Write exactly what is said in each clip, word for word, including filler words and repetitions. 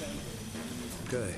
Okay.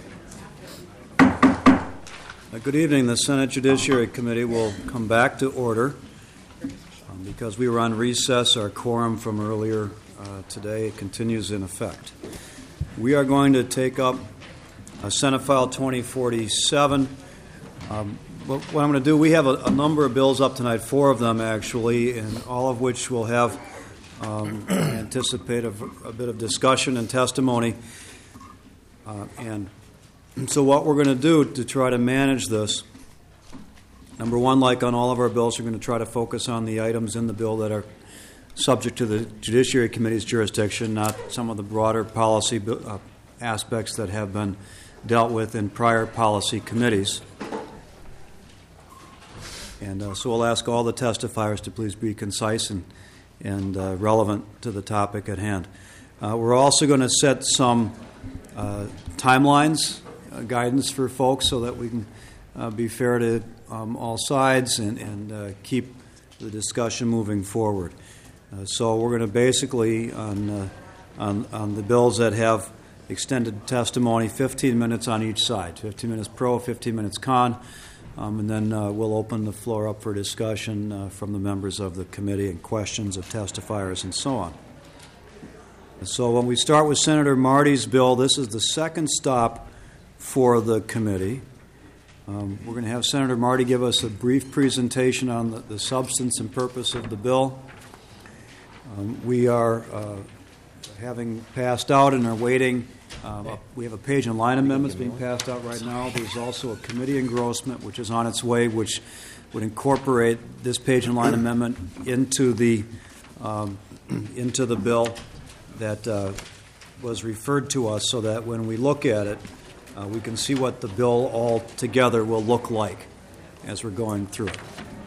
Uh, Good evening. The Senate Judiciary Committee will come back to order. Um, because we were on recess, our quorum from earlier uh, today continues in effect. We are going to take up uh, Senate File twenty forty-seven. Um, what, what I'm going to do, we have a, a number of bills up tonight, four of them actually, and all of which will have, um, I anticipate, a, a bit of discussion and testimony. Uh, and so what we're going to do to try to manage this, number one, like on all of our bills, we're going to try to focus on the items in the bill that are subject to the Judiciary Committee's jurisdiction, not some of the broader policy uh, aspects that have been dealt with in prior policy committees. And uh, so we'll ask all the testifiers to please be concise and, and uh, relevant to the topic at hand. Uh, we're also going to set some uh, timelines, uh, guidance for folks so that we can uh, be fair to um, all sides and, and uh, keep the discussion moving forward. Uh, so we're going to basically, on, uh, on, on the bills that have extended testimony, fifteen minutes on each side, fifteen minutes pro, fifteen minutes con. Um, and then uh, we'll open the floor up for discussion uh, from the members of the committee and questions of testifiers and so on. And so when we start with Senator Marty's bill, this is the second stop for the committee. Um, we're going to have Senator Marty give us a brief presentation on the, the substance and purpose of the bill. Um, we are, uh, having passed out and are waiting. Uh, we have a page and line amendments being passed out right now. There's also a committee engrossment which is on its way, which would incorporate this page and line amendment into the um, into the bill that uh, was referred to us, so that when we look at it, uh, we can see what the bill all together will look like as we're going through it.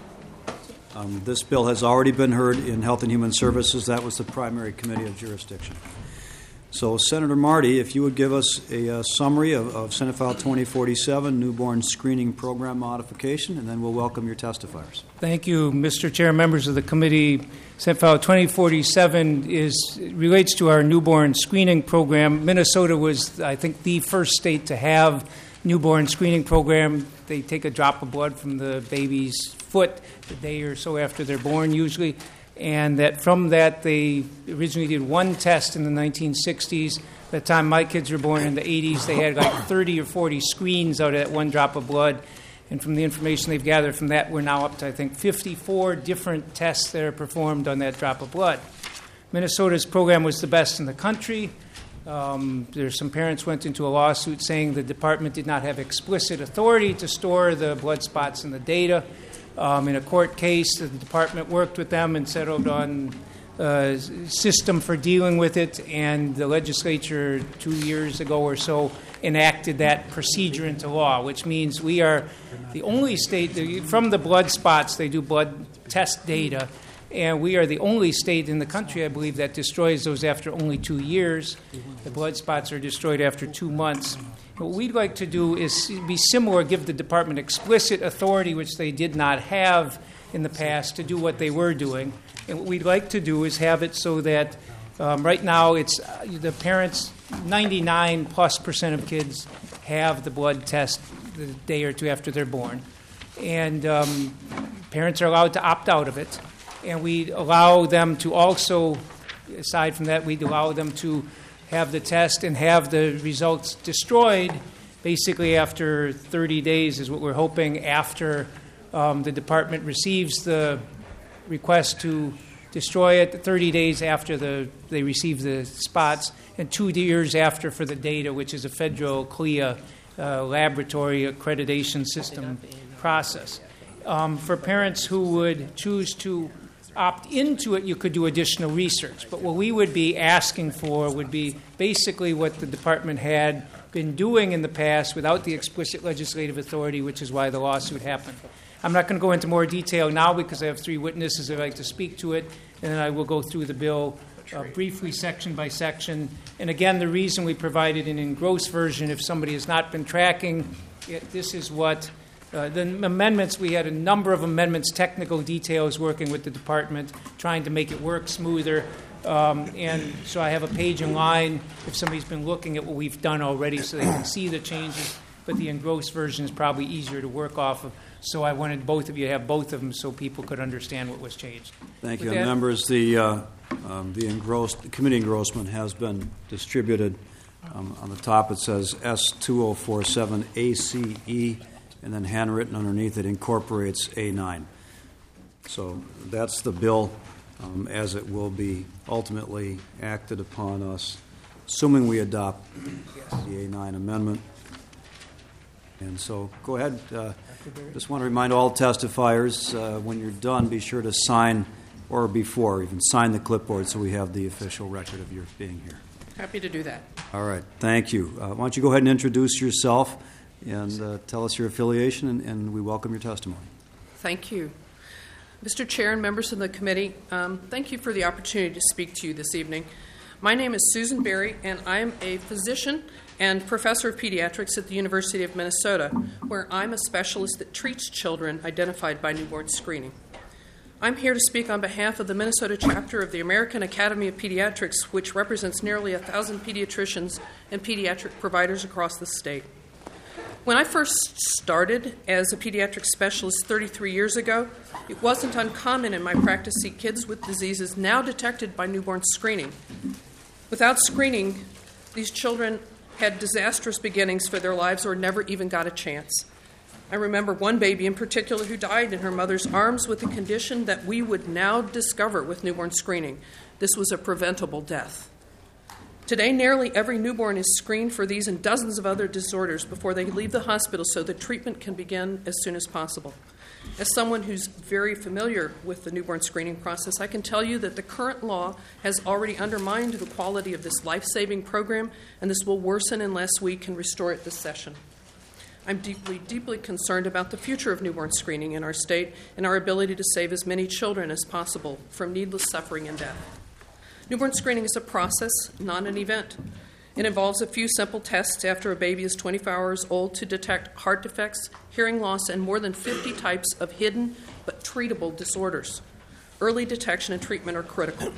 Um, this bill has already been heard in Health and Human Services. That was the primary committee of jurisdiction. So, Senator Marty, if you would give us a uh, summary of, of Senate File twenty forty-seven, Newborn Screening Program Modification, and then we'll welcome your testifiers. Thank you, Mister Chair, members of the committee. Senate File twenty forty-seven is relates to our newborn screening program. Minnesota was, I think, the first state to have newborn screening program. They take a drop of blood from the baby's foot the day or so after they're born, usually. And that from that, they originally did one test in the nineteen sixties. By the time my kids were born in the eighties, they had like thirty or forty screens out of that one drop of blood. And from the information they've gathered from that, we're now up to, I think, fifty-four different tests that are performed on that drop of blood. Minnesota's program was the best in the country. Um, there's some parents went into a lawsuit saying the department did not have explicit authority to store the blood spots in the data. Um, in a court case, the department worked with them and settled on a system for dealing with it, and the legislature two years ago or so enacted that procedure into law, which means we are the only state, from the blood spots, they do blood test data, and we are the only state in the country, I believe, that destroys those after only two years. The blood spots are destroyed after two months. What we'd like to do is be similar, give the department explicit authority, which they did not have in the past, to do what they were doing. And what we'd like to do is have it so that um, right now it's uh, the parents, ninety-nine plus percent of kids have the blood test the day or two after they're born. And um, parents are allowed to opt out of it. And we allow them to also, aside from that, we'd allow them to have the test and have the results destroyed basically after thirty days is what we're hoping, after um, the department receives the request to destroy it, thirty days after the they receive the spots, and two years after for the data, which is a federal C L I A uh, laboratory accreditation system process. Um, for parents who would choose to opt into it, you could do additional research. But what we would be asking for would be basically what the department had been doing in the past without the explicit legislative authority, which is why the lawsuit happened. I'm not going to go into more detail now because I have three witnesses that would like to speak to it, and then I will go through the bill uh, briefly section by section. And again, the reason we provided an engrossed version, if somebody has not been tracking it, this is what Uh, the amendments, we had a number of amendments, technical details, working with the department, trying to make it work smoother. Um, and so I have a page in line if somebody's been looking at what we've done already so they can see the changes, but the engrossed version is probably easier to work off of. So I wanted both of you to have both of them so people could understand what was changed. Thank you. With And that- members, the, uh, um, the engrossed, the committee engrossment has been distributed. Um, on the top it says S two oh four seven A C E, and then handwritten underneath it incorporates A nine. So that's the bill um, as it will be ultimately acted upon us, assuming we adopt the A nine amendment. And so go ahead. Uh, just want to remind all testifiers, uh, when you're done, be sure to sign, or before, even sign the clipboard so we have the official record of your being here. Happy to do that. All right. Thank you. Uh, why don't you go ahead and introduce yourself and uh, tell us your affiliation, and, and we welcome your testimony. Thank you. Mister Chair and members of the committee, um, thank you for the opportunity to speak to you this evening. My name is Susan Berry, and I am a physician and professor of pediatrics at the University of Minnesota, where I'm a specialist that treats children identified by newborn screening. I'm here to speak on behalf of the Minnesota chapter of the American Academy of Pediatrics, which represents nearly a thousand pediatricians and pediatric providers across the state. When I first started as a pediatric specialist thirty-three years ago, it wasn't uncommon in my practice to see kids with diseases now detected by newborn screening. Without screening, these children had disastrous beginnings for their lives or never even got a chance. I remember one baby in particular who died in her mother's arms with a condition that we would now discover with newborn screening. This was a preventable death. Today, nearly every newborn is screened for these and dozens of other disorders before they leave the hospital so that treatment can begin as soon as possible. As someone who's very familiar with the newborn screening process, I can tell you that the current law has already undermined the quality of this life-saving program, and this will worsen unless we can restore it this session. I'm deeply, deeply concerned about the future of newborn screening in our state and our ability to save as many children as possible from needless suffering and death. Newborn screening is a process, not an event. It involves a few simple tests after a baby is twenty-four hours old to detect heart defects, hearing loss, and more than fifty types of hidden but treatable disorders. Early detection and treatment are critical.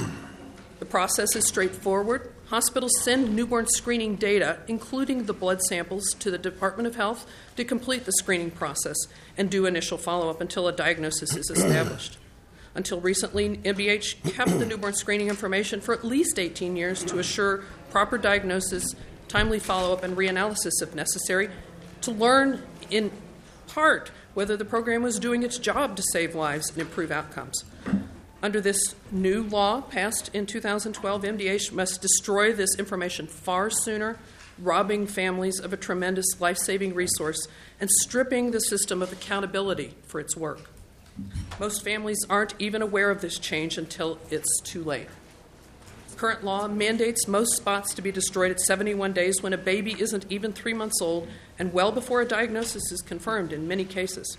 The process is straightforward. Hospitals send newborn screening data, including the blood samples, to the Department of Health to complete the screening process and do initial follow-up until a diagnosis is established. Until recently, M B H kept the newborn screening information for at least eighteen years to assure proper diagnosis, timely follow-up, and reanalysis if necessary, to learn in part whether the program was doing its job to save lives and improve outcomes. Under this new law passed in two thousand twelve, M D H must destroy this information far sooner, robbing families of a tremendous life-saving resource and stripping the system of accountability for its work. Most families aren't even aware of this change until it's too late. Current law mandates most spots to be destroyed at seventy-one days when a baby isn't even three months old and well before a diagnosis is confirmed in many cases.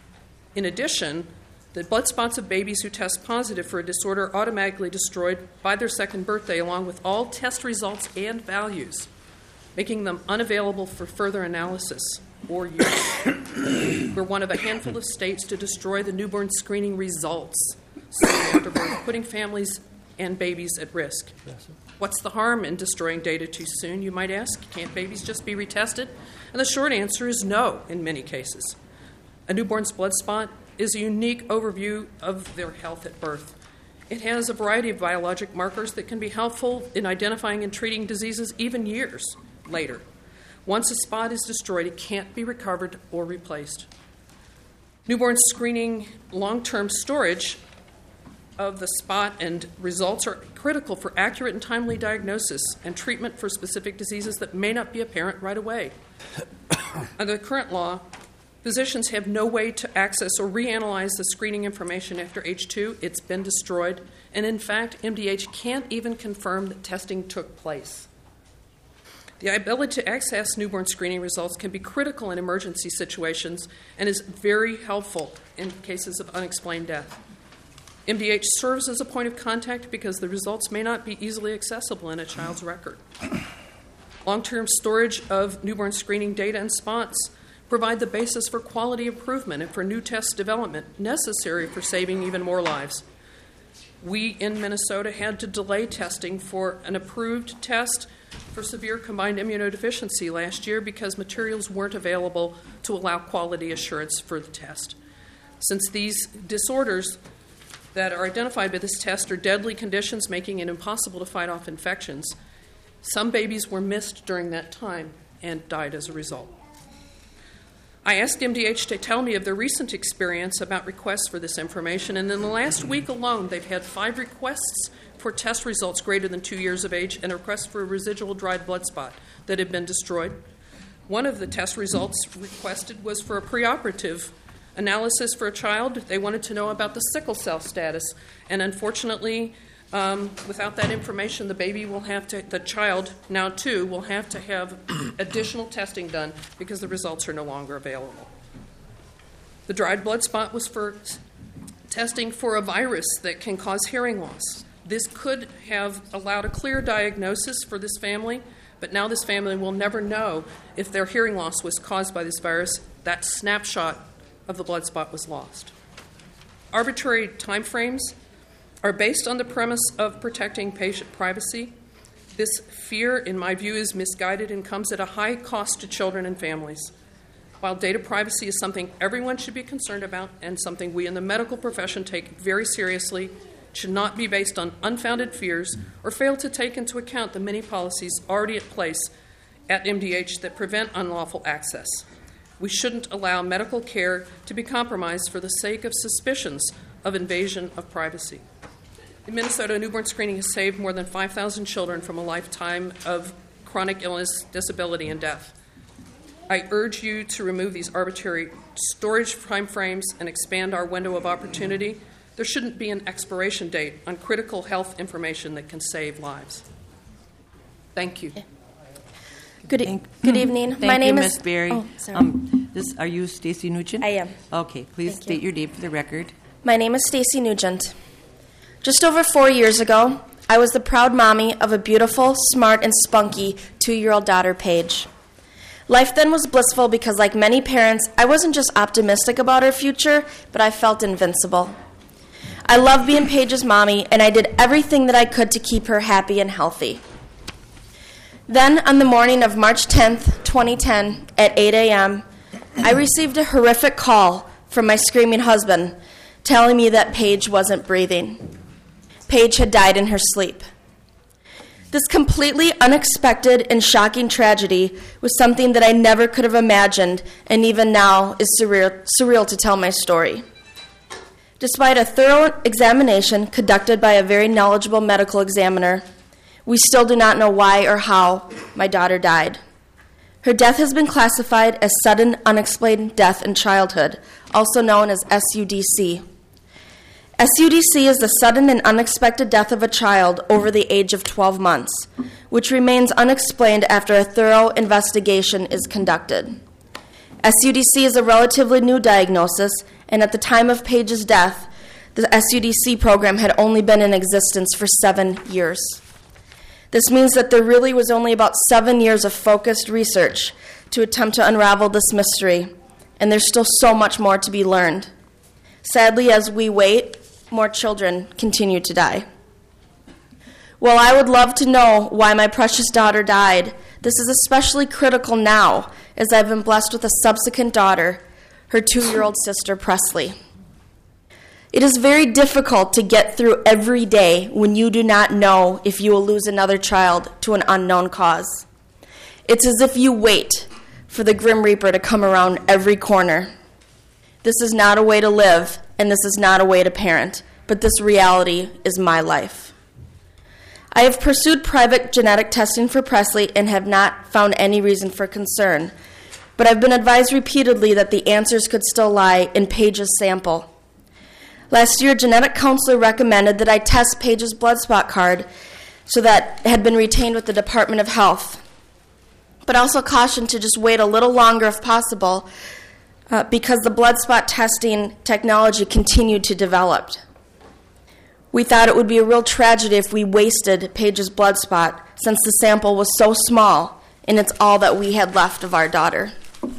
In addition, the blood spots of babies who test positive for a disorder are automatically destroyed by their second birthday along with all test results and values, making them unavailable for further analysis or use. We're one of a handful of states to destroy the newborn screening results soon after birth, putting families and babies at risk. What's the harm in destroying data too soon, you might ask? Can't babies just be retested? And the short answer is no in many cases. A newborn's blood spot is a unique overview of their health at birth. It has a variety of biologic markers that can be helpful in identifying and treating diseases even years later. Once a spot is destroyed, it can't be recovered or replaced. Newborn screening long-term storage of the spot and results are critical for accurate and timely diagnosis and treatment for specific diseases that may not be apparent right away. Under the current law, physicians have no way to access or reanalyze the screening information after age two. It's been destroyed. And in fact, M D H can't even confirm that testing took place. The ability to access newborn screening results can be critical in emergency situations and is very helpful in cases of unexplained death. M D H serves as a point of contact because the results may not be easily accessible in a child's record. Long-term storage of newborn screening data and spots provide the basis for quality improvement and for new test development necessary for saving even more lives. We in Minnesota had to delay testing for an approved test for severe combined immunodeficiency last year because materials weren't available to allow quality assurance for the test. Since these disorders that are identified by this test are deadly conditions making it impossible to fight off infections, some babies were missed during that time and died as a result. I asked M D H to tell me of their recent experience about requests for this information, and in the last week alone, they've had five requests for test results greater than two years of age and a request for a residual dried blood spot that had been destroyed. One of the test results requested was for a preoperative analysis for a child. They wanted to know about the sickle cell status, and unfortunately, um, without that information, the baby will have to, the child, now two, will have to have additional testing done because the results are no longer available. The dried blood spot was for testing for a virus that can cause hearing loss. This could have allowed a clear diagnosis for this family, but now this family will never know if their hearing loss was caused by this virus. That snapshot of the blood spot was lost. Arbitrary timeframes are based on the premise of protecting patient privacy. This fear, in my view, is misguided and comes at a high cost to children and families. While data privacy is something everyone should be concerned about and something we in the medical profession take very seriously, should not be based on unfounded fears or fail to take into account the many policies already at place at M D H that prevent unlawful access. We shouldn't allow medical care to be compromised for the sake of suspicions of invasion of privacy. In Minnesota, newborn screening has saved more than five thousand children from a lifetime of chronic illness, disability, and death. I urge you to remove these arbitrary storage timeframes and expand our window of opportunity. There shouldn't be an expiration date on critical health information that can save lives. Thank you. Good, e- good evening. Thank My you, name Miz is Berry. Oh, sorry. Um, this, are you Stacy Nugent? I am. Okay, please Thank state you. your name for the record. My name is Stacy Nugent. Just over four years ago, I was the proud mommy of a beautiful, smart, and spunky two-year-old daughter, Paige. Life then was blissful because, like many parents, I wasn't just optimistic about our future, but I felt invincible. I loved being Paige's mommy, and I did everything that I could to keep her happy and healthy. Then, on the morning of March tenth, twenty ten, at eight a.m., I received a horrific call from my screaming husband telling me that Paige wasn't breathing. Paige had died in her sleep. This completely unexpected and shocking tragedy was something that I never could have imagined, and even now is surreal, surreal to tell my story. Despite a thorough examination conducted by a very knowledgeable medical examiner, we still do not know why or how my daughter died. Her death has been classified as sudden unexplained death in childhood, also known as S U D C. S U D C is the sudden and unexpected death of a child over the age of twelve months, which remains unexplained after a thorough investigation is conducted. S U D C is a relatively new diagnosis, and at the time of Paige's death, the S U D C program had only been in existence for seven years. This means that there really was only about seven years of focused research to attempt to unravel this mystery, and there's still so much more to be learned. Sadly, as we wait, more children continue to die. While I would love to know why my precious daughter died, this is especially critical now, as I've been blessed with a subsequent daughter, her two-year-old sister, Presley. It is very difficult to get through every day when you do not know if you will lose another child to an unknown cause. It's as if you wait for the Grim Reaper to come around every corner. This is not a way to live, and this is not a way to parent, but this reality is my life. I have pursued private genetic testing for Presley and have not found any reason for concern, but I've been advised repeatedly that the answers could still lie in Paige's sample. Last year, a genetic counselor recommended that I test Paige's blood spot card so that it had been retained with the Department of Health, but also cautioned to just wait a little longer if possible uh, because the blood spot testing technology continued to develop. We thought it would be a real tragedy if we wasted Paige's blood spot since the sample was so small and it's all that we had left of our daughter.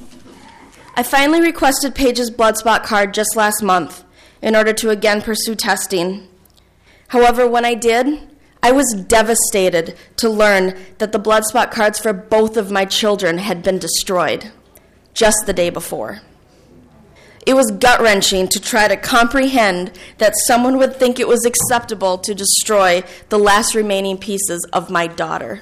I finally requested Paige's blood spot card just last month in order to again pursue testing. However, when I did, I was devastated to learn that the blood spot cards for both of my children had been destroyed just the day before. It was gut-wrenching to try to comprehend that someone would think it was acceptable to destroy the last remaining pieces of my daughter.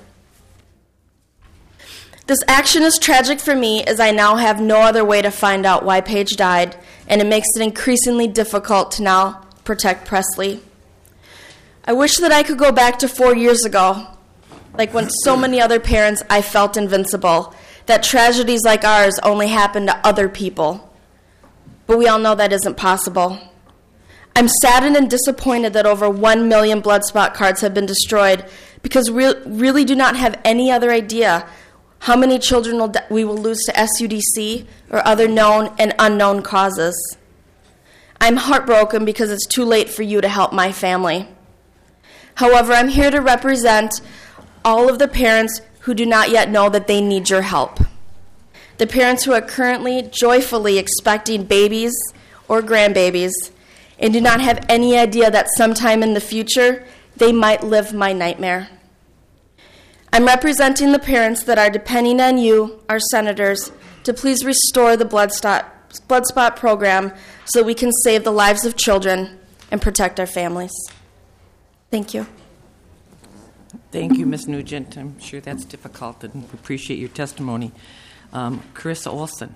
This action is tragic for me as I now have no other way to find out why Paige died, and it makes it increasingly difficult to now protect Presley. I wish that I could go back to four years ago, like when so many other parents I felt invincible, that tragedies like ours only happen to other people. But we all know that isn't possible. I'm saddened and disappointed that over one million blood spot cards have been destroyed because we really do not have any other idea how many children will we will lose to S U D C or other known and unknown causes. I'm heartbroken because it's too late for you to help my family. However, I'm here to represent all of the parents who do not yet know that they need your help. The parents who are currently joyfully expecting babies or grandbabies and do not have any idea that sometime in the future they might live my nightmare. I'm representing the parents that are depending on you, our senators, to please restore the blood spot, blood spot program so we can save the lives of children and protect our families. Thank you. Thank you, Miz Nugent. I'm sure that's difficult, and we appreciate your testimony. Um, Carissa Olson.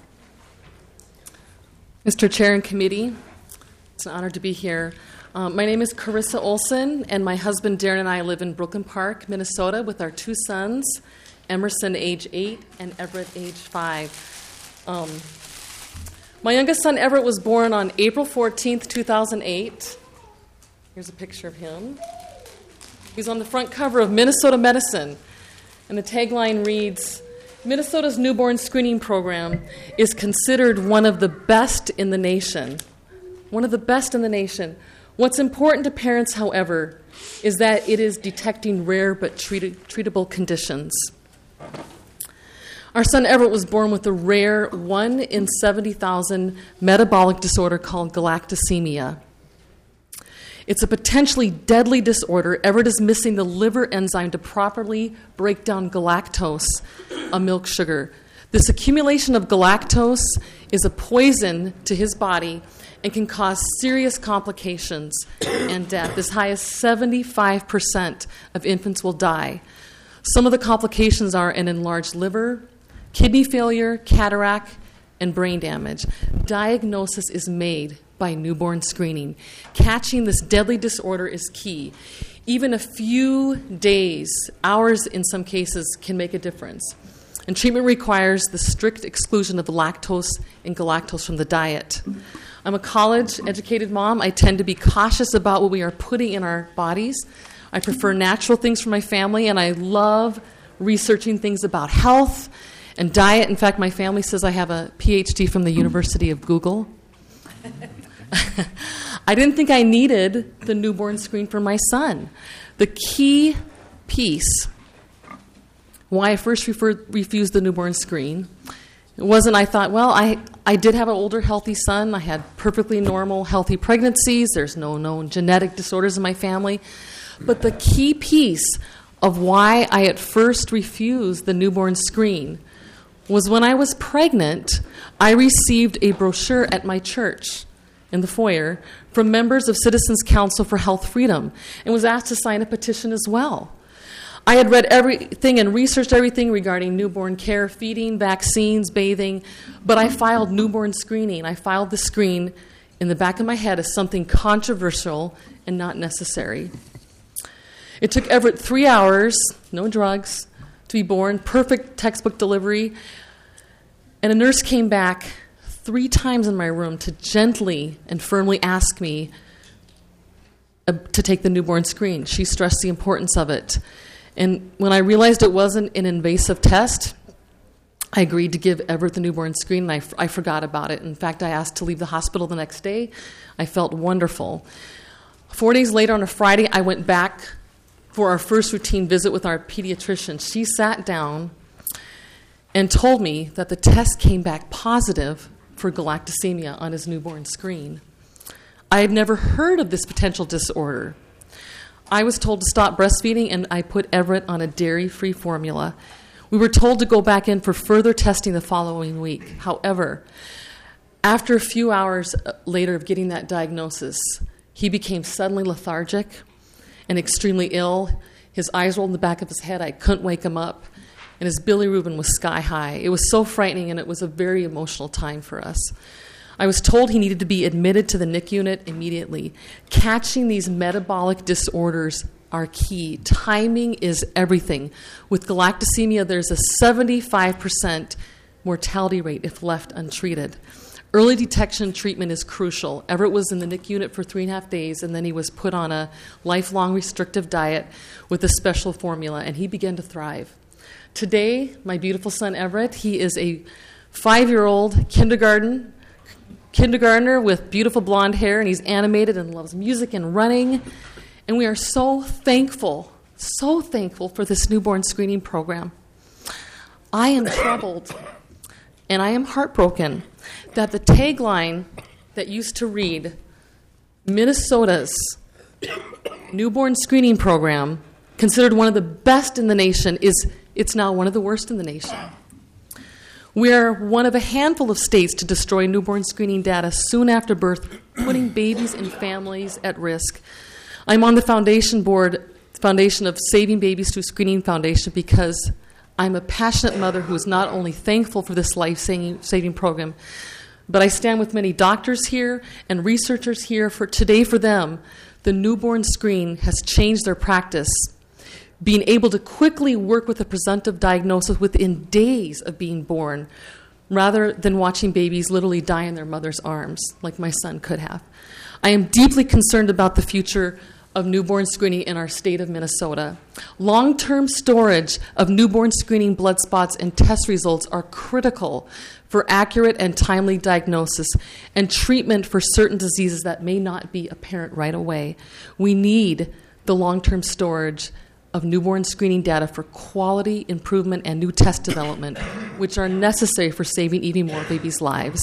Mister Chair and Committee, it's an honor to be here. Um, my name is Carissa Olson, and my husband Darren and I live in Brooklyn Park, Minnesota, with our two sons, Emerson, age eight, and Everett, age five. Um, my youngest son, Everett, was born on April fourteenth, two thousand eight. Here's a picture of him. He's on the front cover of Minnesota Medicine, and the tagline reads, Minnesota's newborn screening program is considered one of the best in the nation. One of the best in the nation. What's important to parents, however, is that it is detecting rare but treat- treatable conditions. Our son Everett was born with a rare one in seventy thousand metabolic disorder called galactosemia. It's a potentially deadly disorder. Everett is missing the liver enzyme to properly break down galactose, a milk sugar. This accumulation of galactose is a poison to his body and can cause serious complications and death. As high as seventy-five percent of infants will die. Some of the complications are an enlarged liver, kidney failure, cataract, and brain damage. Diagnosis is made by newborn screening. Catching this deadly disorder is key. Even a few days, hours in some cases, can make a difference. And treatment requires the strict exclusion of lactose and galactose from the diet. I'm a college-educated mom. I tend to be cautious about what we are putting in our bodies. I prefer natural things for my family, and I love researching things about health and diet. In fact, my family says I have a P H D from the University of Google. I didn't think I needed the newborn screen for my son. The key piece, why I first referred, refused the newborn screen, it wasn't I thought, well, I, I did have an older, healthy son. I had perfectly normal, healthy pregnancies. There's no known genetic disorders in my family. But the key piece of why I at first refused the newborn screen was when I was pregnant, I received a brochure at my church in the foyer from members of Citizens Council for Health Freedom and was asked to sign a petition as well. I had read everything and researched everything regarding newborn care, feeding, vaccines, bathing, but I filed newborn screening. I filed the screen in the back of my head as something controversial and not necessary. It took Everett three hours, no drugs, to be born, perfect textbook delivery, and a nurse came back three times in my room to gently and firmly ask me uh, to take the newborn screen. She stressed the importance of it. And when I realized it wasn't an invasive test, I agreed to give Everett the newborn screen, and I, f- I forgot about it. In fact, I asked to leave the hospital the next day. I felt wonderful. Four days later, on a Friday, I went back for our first routine visit with our pediatrician. She sat down and told me that the test came back positive for galactosemia on his newborn screen. I had never heard of this potential disorder. I was told to stop breastfeeding, and I put Everett on a dairy-free formula. We were told to go back in for further testing the following week. However, after a few hours later of getting that diagnosis, he became suddenly lethargic and extremely ill. His eyes rolled in the back of his head. I couldn't wake him up. And his bilirubin was sky high. It was so frightening, and it was a very emotional time for us. I was told he needed to be admitted to the N I C U unit immediately. Catching these metabolic disorders are key. Timing is everything. With galactosemia, there's a seventy-five percent mortality rate if left untreated. Early detection treatment is crucial. Everett was in the N I C U unit for three and a half days, and then he was put on a lifelong restrictive diet with a special formula, and he began to thrive. Today, my beautiful son Everett, he is a five-year-old kindergarten kindergartner with beautiful blonde hair, and he's animated and loves music and running. And we are so thankful, so thankful for this newborn screening program. I am troubled and I am heartbroken that the tagline that used to read, Minnesota's newborn screening program, considered one of the best in the nation, is it's now one of the worst in the nation. We are one of a handful of states to destroy newborn screening data soon after birth, putting babies and families at risk. I'm on the foundation board, foundation of Saving Babies Through Screening Foundation, because I'm a passionate mother who is not only thankful for this life-saving program, but I stand with many doctors here and researchers here. For today, for them, the newborn screen has changed their practice, being able to quickly work with a presumptive diagnosis within days of being born, rather than watching babies literally die in their mother's arms, like my son could have. I am deeply concerned about the future of newborn screening in our state of Minnesota. Long-term storage of newborn screening blood spots and test results are critical for accurate and timely diagnosis and treatment for certain diseases that may not be apparent right away. We need the long-term storage of newborn screening data for quality improvement and new test development, which are necessary for saving even more babies' lives.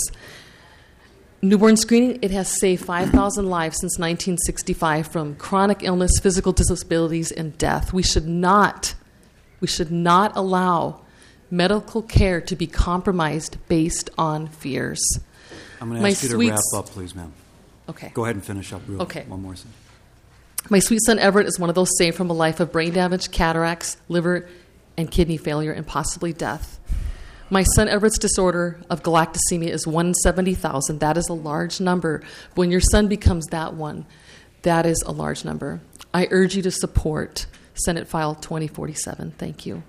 Newborn screening, it has saved five thousand lives since nineteen sixty-five from chronic illness, physical disabilities, and death. We should not, we should not allow medical care to be compromised based on fears. I'm going to My ask you to sweet wrap s- up, please, ma'am. Okay. Go ahead and finish up real Okay. one more thing. My sweet son Everett is one of those saved from a life of brain damage, cataracts, liver and kidney failure, and possibly death. My son Everett's disorder of galactosemia is one in seventy thousand. That is a large number. When your son becomes that one, that is a large number. I urge you to support Senate File twenty forty-seven. Thank you.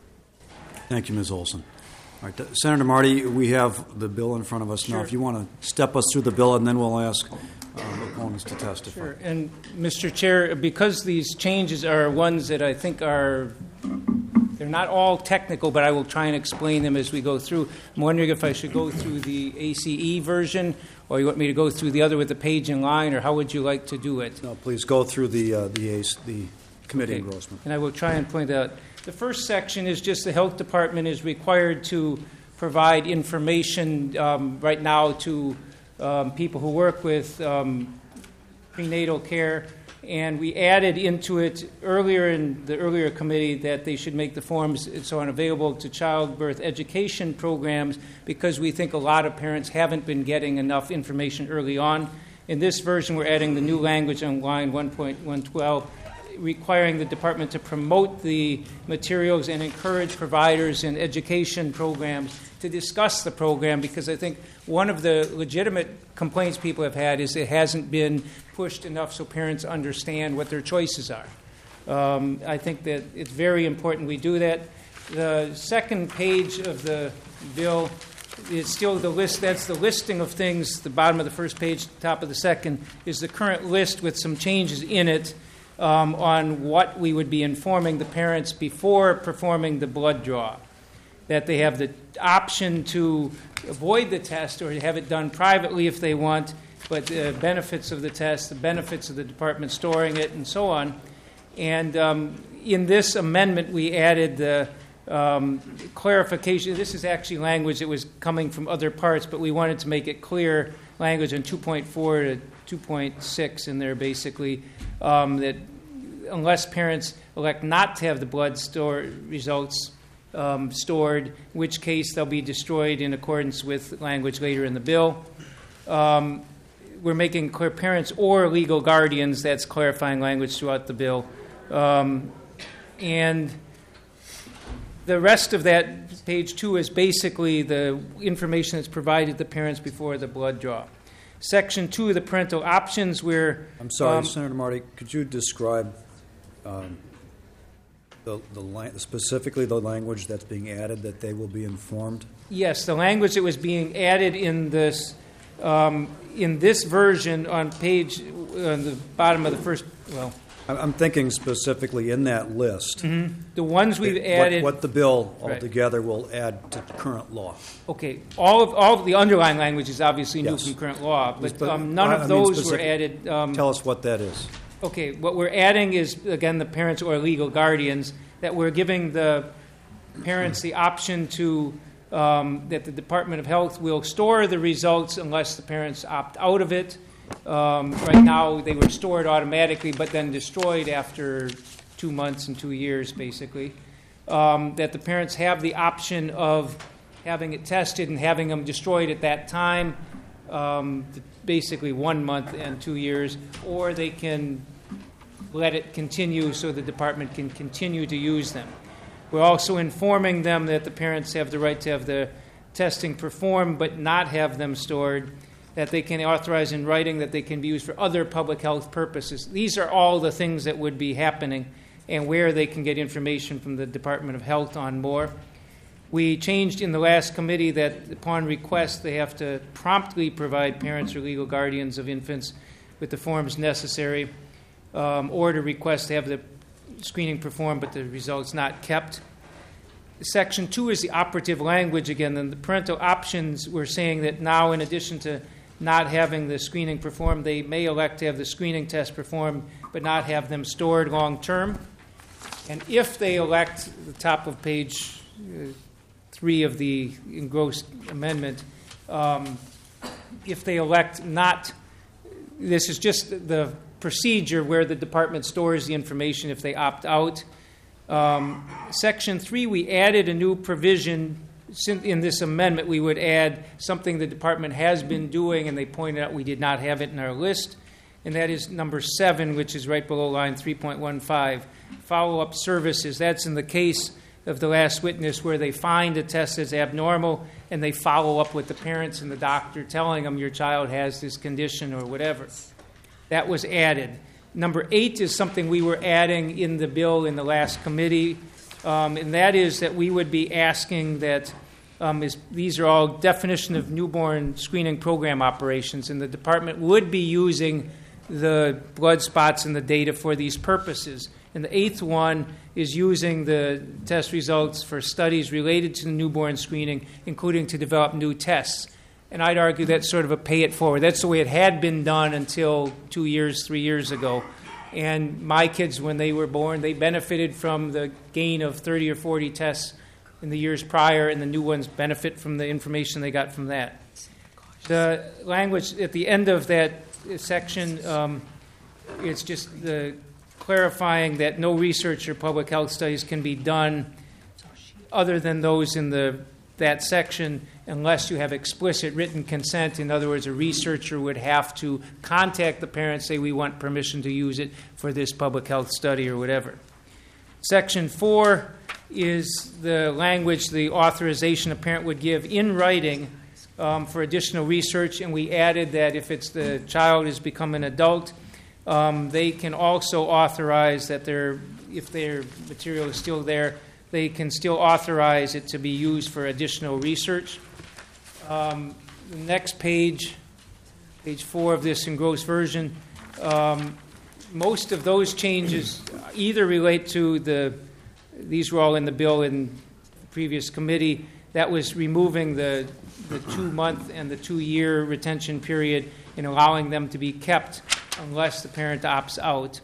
Thank you, Miz Olson. All right, Senator Marty, we have the bill in front of us now. If you want to step us through the bill, and then we'll ask um, opponents to testify. Sure. And, Mister Chair, because these changes are ones that I think are, they're not all technical, but I will try and explain them as we go through. I'm wondering if I should go through the A C E version, or you want me to go through the other with the page in line, or how would you like to do it? No, please go through the uh, the, ACE, the committee Okay. engrossment. And I will try and point out. The first section is just the health department is required to provide information um, right now to um, people who work with um, prenatal care. And we added into it earlier in the earlier committee that they should make the forms so on available to childbirth education programs, because we think a lot of parents haven't been getting enough information early on. In this version, we're adding the new language on line one point one twelve, requiring the department to promote the materials and encourage providers and education programs to discuss the program, because I think one of the legitimate complaints people have had is it hasn't been pushed enough so parents understand what their choices are. Um, I think that it's very important we do that. The second page of the bill is still the list. That's the listing of things. The bottom of the first page, top of the second, is the current list with some changes in it um, on what we would be informing the parents before performing the blood draw. That they have the option to avoid the test or have it done privately if they want, but the benefits of the test, the benefits of the department storing it, and so on. And um, in this amendment, we added the um, clarification. This is actually language that was coming from other parts, but we wanted to make it clear language in two point four to two point six in there, basically, um, that unless parents elect not to have the blood store results um, stored, in which case they'll be destroyed in accordance with language later in the bill. Um, we're making clear parents or legal guardians. That's clarifying language throughout the bill. Um, and the rest of that, page two, is basically the information that's provided to parents before the blood draw. Section two of the parental options, where I'm sorry, um, Senator Marty, could you describe um, the, the la- specifically the language that's being added, that they will be informed? yes, the language that was being added in this um, in this version on page on the bottom of the first. Well, I'm I'm thinking specifically in that list. the ones we've what- added. What the bill Right. altogether will add to current law. Okay, all of all of the underlying language is obviously new Yes. from current law, but But um, none I- of I mean those were specific- added. Um, Tell us what that is. Okay, what we're adding is, again, the parents or legal guardians, that we're giving the parents the option to, um, that the Department of Health will store the results unless the parents opt out of it. Um, right now, they were stored automatically, but then destroyed after two months and two years, basically. Um, that the parents have the option of having it tested and having them destroyed at that time, um, basically one month and two years, or they can let it continue so the department can continue to use them. We're also informing them that the parents have the right to have the testing performed but not have them stored, that they can authorize in writing that they can be used for other public health purposes. These are all the things that would be happening and where they can get information from the Department of Health on more. We changed in the last committee that upon request they have to promptly provide parents or legal guardians of infants with the forms necessary, um, or to request to have the screening performed but the results not kept. Section two is the operative language again. And the parental options, we're saying that now, in addition to not having the screening performed, they may elect to have the screening test performed but not have them stored long term. And if they elect, the top of page uh, three of the engrossed amendment, um, if they elect not, this is just the procedure where the department stores the information if they opt out. Um, section three, we added a new provision. In this amendment, we would add something the department has been doing, and they pointed out we did not have it in our list, and that is number seven, which is right below line three point one five, follow-up services. That's in the case of the last witness where they find a test as abnormal, and they follow up with the parents and the doctor telling them your child has this condition or whatever. That was added. Number eight is something we were adding in the bill in the last committee, um, and that is that we would be asking that um, is, these are all definition of newborn screening program operations, and the department would be using the blood spots and the data for these purposes. And the eighth one is using the test results for studies related to the newborn screening, including to develop new tests. And I'd argue that's sort of a pay it forward. That's the way it had been done until two years, three years ago. And my kids, when they were born, they benefited from the gain of thirty or forty tests in the years prior, and the new ones benefit from the information they got from that. The language at the end of that section, um, it's just the clarifying that no research or public health studies can be done other than those in the that section unless you have explicit written consent. In other words, a researcher would have to contact the parents, say we want permission to use it for this public health study or whatever. Section four is the language, the authorization a parent would give in writing um, for additional research, and we added that if it's the child has become an adult, um, they can also authorize that their, if their material is still there, they can still authorize it to be used for additional research. Um, the next page, page four of this engrossed version, um, most of those changes either relate to the, these were all in the bill in the previous committee, that was removing the, the two-month and the two-year retention period and allowing them to be kept unless the parent opts out.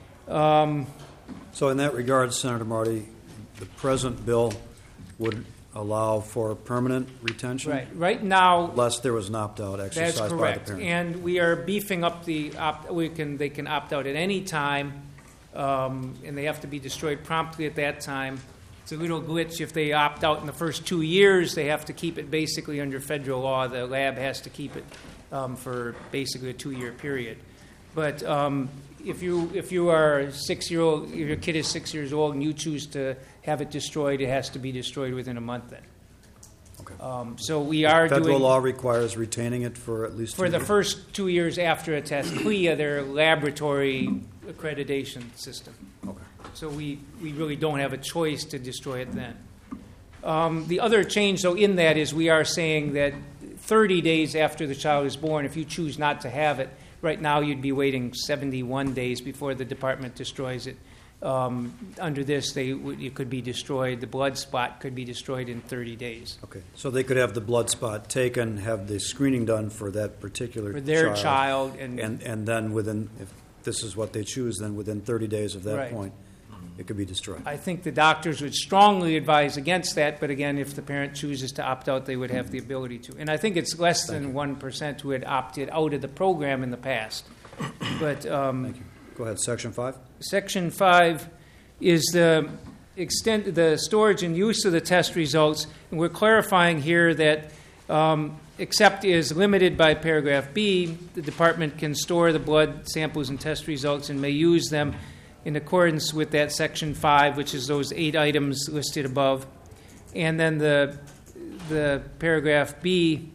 Um, So in that regard, Senator Marty, the present bill would allow for permanent retention? right. Right now, Unless there was an opt-out that's exercised by the correct. parent. And we are beefing up the opt. We can they can opt out at any time. um, and they have to be destroyed promptly at that time. It's a little glitch. If they opt out in the first two years, they have to keep it basically under federal law. The lab has to keep it um, for basically a two-year period. But um, if you if you are a six-year-old, if your kid is six years old and you choose to have it destroyed, it has to be destroyed within a month then. Okay. Um, so we are Federal doing... law requires retaining it for at least two For the years? first two years after a test, C L I A, their laboratory accreditation system. Okay. So we, we really don't have a choice to destroy it then. Um, the other change, though, in that is we are saying that thirty days after the child is born, if you choose not to have it, right now you'd be waiting seventy-one days before the department destroys it. Um, under this, they w- it could be destroyed. The blood spot could be destroyed in thirty days. Okay, so they could have the blood spot taken, have the screening done for that particular For their child, child, and, and and then within, if this is what they choose, then within thirty days of that Right. point, it could be destroyed. I think the doctors would strongly advise against that, but again, if the parent chooses to opt out, they would have the ability to. And I think it's less than one percent who had opted out of the program in the past. But um, Thank you. Go ahead, section five. Section five is the extent, the storage and use of the test results. And we're clarifying here that um, except is limited by paragraph B, the department can store the blood samples and test results and may use them in accordance with that section five, which is those eight items listed above. And then the the paragraph B,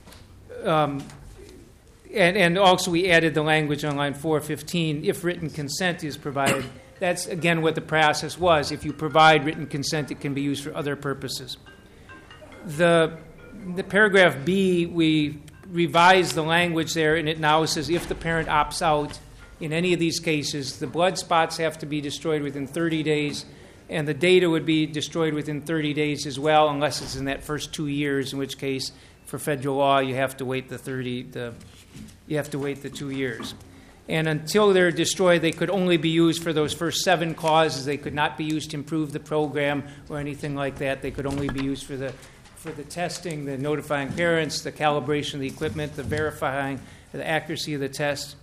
um, and, and also we added the language on line four fifteen, if written consent is provided. That's, again, what the process was. If you provide written consent, it can be used for other purposes. The, the paragraph B, we revised the language there, and it now says if the parent opts out, in any of these cases, the blood spots have to be destroyed within thirty days, and the data would be destroyed within thirty days as well, unless it's in that first two years, in which case, for federal law, you have to wait the thirty. The you have to wait the two years, and until they're destroyed, they could only be used for those first seven causes. They could not be used to improve the program or anything like that. They could only be used for the for the testing, the notifying parents, the calibration of the equipment, the verifying the accuracy of the test.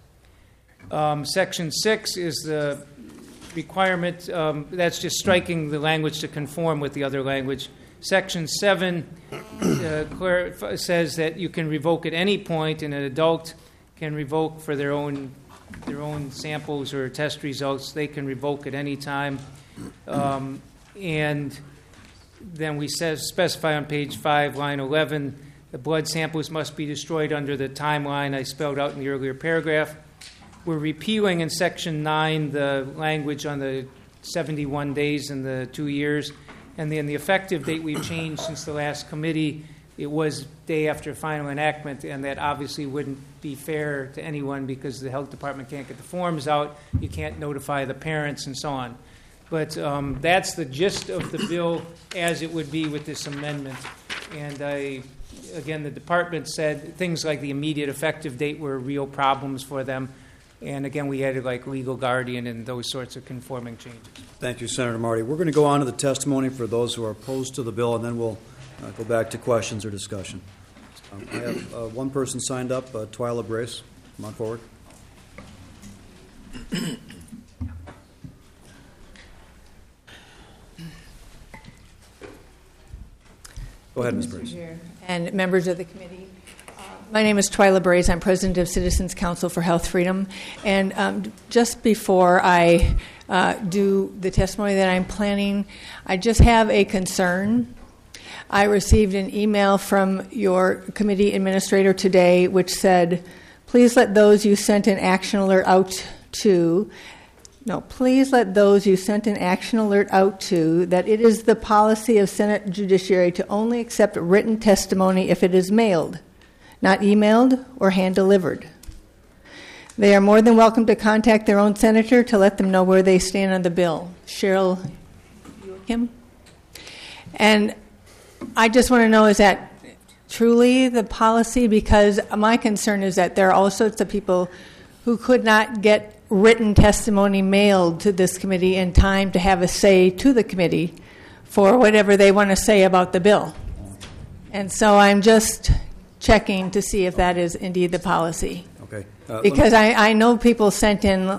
Um, section six is the requirement. Um, that's just striking the language to conform with the other language. Section seven uh, clar- says that you can revoke at any point, and an adult can revoke for their own their own samples or test results. They can revoke at any time. Um, and then we says, specify on page five, line eleven, the blood samples must be destroyed under the timeline I spelled out in the earlier paragraph. We're repealing in section nine the language on the seventy-one days and the two years. And then the effective date we've changed since the last committee, it was day after final enactment, and that obviously wouldn't be fair to anyone because the health department can't get the forms out, you can't notify the parents, and so on. But um, that's the gist of the bill as it would be with this amendment. And I, again, the department said things like the immediate effective date were real problems for them. And again, we added like legal guardian and those sorts of conforming changes. Thank you, Senator Marty. We're going to go on to the testimony for those who are opposed to the bill, and then we'll uh, go back to questions or discussion. Um, I have uh, one person signed up, uh, Twyla Brace. Come on forward. Go ahead, Miz Brace. And members of the committee. Uh, my name is Twyla Brace. I'm president of Citizens Council for Health Freedom. And um, just before I uh, do the testimony that I'm planning, I just have a concern. I received an email from your committee administrator today which said, please let those you sent an action alert out to No, please let those you sent an action alert out to that it is the policy of Senate Judiciary to only accept written testimony if it is mailed, not emailed or hand-delivered. They are more than welcome to contact their own senator to let them know where they stand on the bill. Cheryl Kim? And I just want to know, is that truly the policy? Because my concern is that there are all sorts of people who could not get written testimony mailed to this committee in time to have a say to the committee for whatever they want to say about the bill. And so I'm just checking to see if that is indeed the policy. Okay. Uh, because I, I know people sent in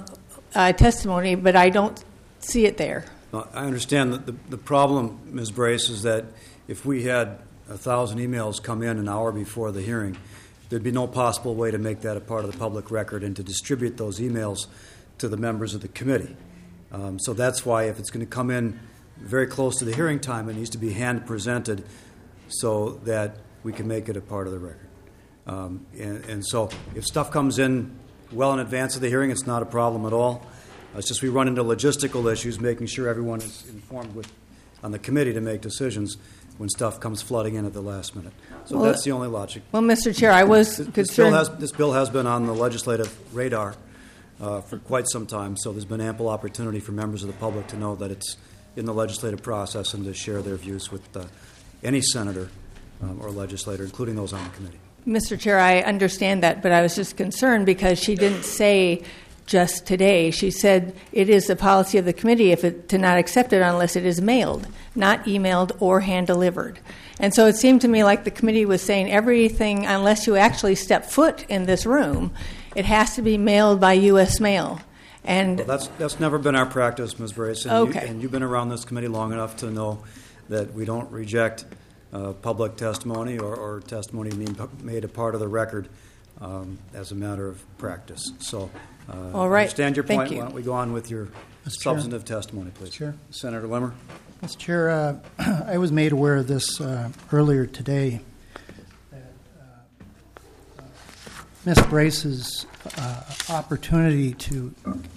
uh, testimony, but I don't see it there. Well, I understand that the, the problem, Miz Brace, is that if we had a thousand emails come in an hour before the hearing, there'd be no possible way to make that a part of the public record and to distribute those emails to the members of the committee. Um, so that's why if it's going to come in very close to the hearing time, it needs to be hand presented so that we can make it a part of the record. Um, and, and so if stuff comes in well in advance of the hearing, it's not a problem at all. It's just we run into logistical issues, making sure everyone is informed with, on the committee to make decisions when stuff comes flooding in at the last minute. So well, that's the only logic. Well, Mister Chair, I was this, concerned. This bill, has, this bill has been on the legislative radar uh, for quite some time, so there's been ample opportunity for members of the public to know that it's in the legislative process and to share their views with uh, any senator um, or legislator, including those on the committee. Mister Chair, I understand that, but I was just concerned because she didn't say just today. She said it is the policy of the committee if it, to not accept it unless it is mailed, not emailed or hand-delivered. And so it seemed to me like the committee was saying everything, unless you actually step foot in this room, it has to be mailed by U S mail. And well, that's that's never been our practice, Miz Brace. And, okay. you, and you've been around this committee long enough to know that we don't reject uh, public testimony or, or testimony being made a part of the record um, as a matter of practice. So uh, all right. I understand your Thank point. you. Why don't we go on with your Mister substantive Chair. testimony, please? Chair. Senator Limmer. Mister Chair, uh, I was made aware of this uh, earlier today. That uh, uh, Miz Brace's uh, opportunity to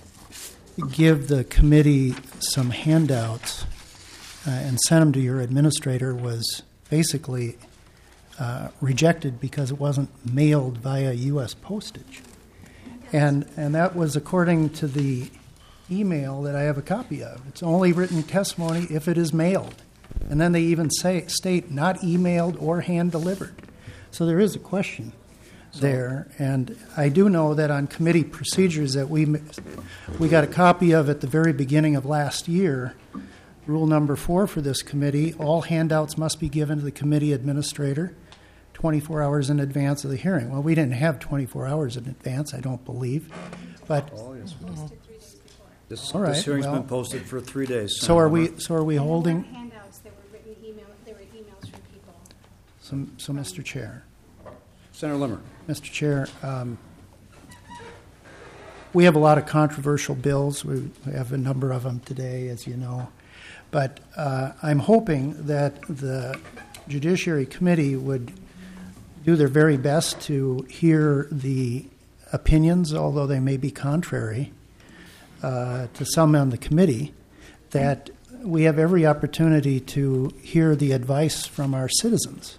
give the committee some handouts uh, and send them to your administrator was basically uh, rejected because it wasn't mailed via U S postage. And, and that was according to the email that I have a copy of. It's only written testimony if it is mailed. And then they even say state not emailed or hand-delivered. So there is a question there. And I do know that on committee procedures that we we got a copy of at the very beginning of last year, rule number four for this committee, all handouts must be given to the committee administrator twenty-four hours in advance of the hearing. Well, we didn't have twenty-four hours in advance, I don't believe. But Oh, yes, we did. This, All right, this hearing's well, been posted for three days. so are Senator we so are we holding handouts that were written email. There were emails from people. so, so Mister Chair. Senator Limmer. Mister Chair, um, we have a lot of controversial bills. We have a number of them today, as you know. But uh, I'm hoping that the Judiciary Committee would do their very best to hear the opinions, although they may be contrary uh, to some on the committee, that we have every opportunity to hear the advice from our citizens.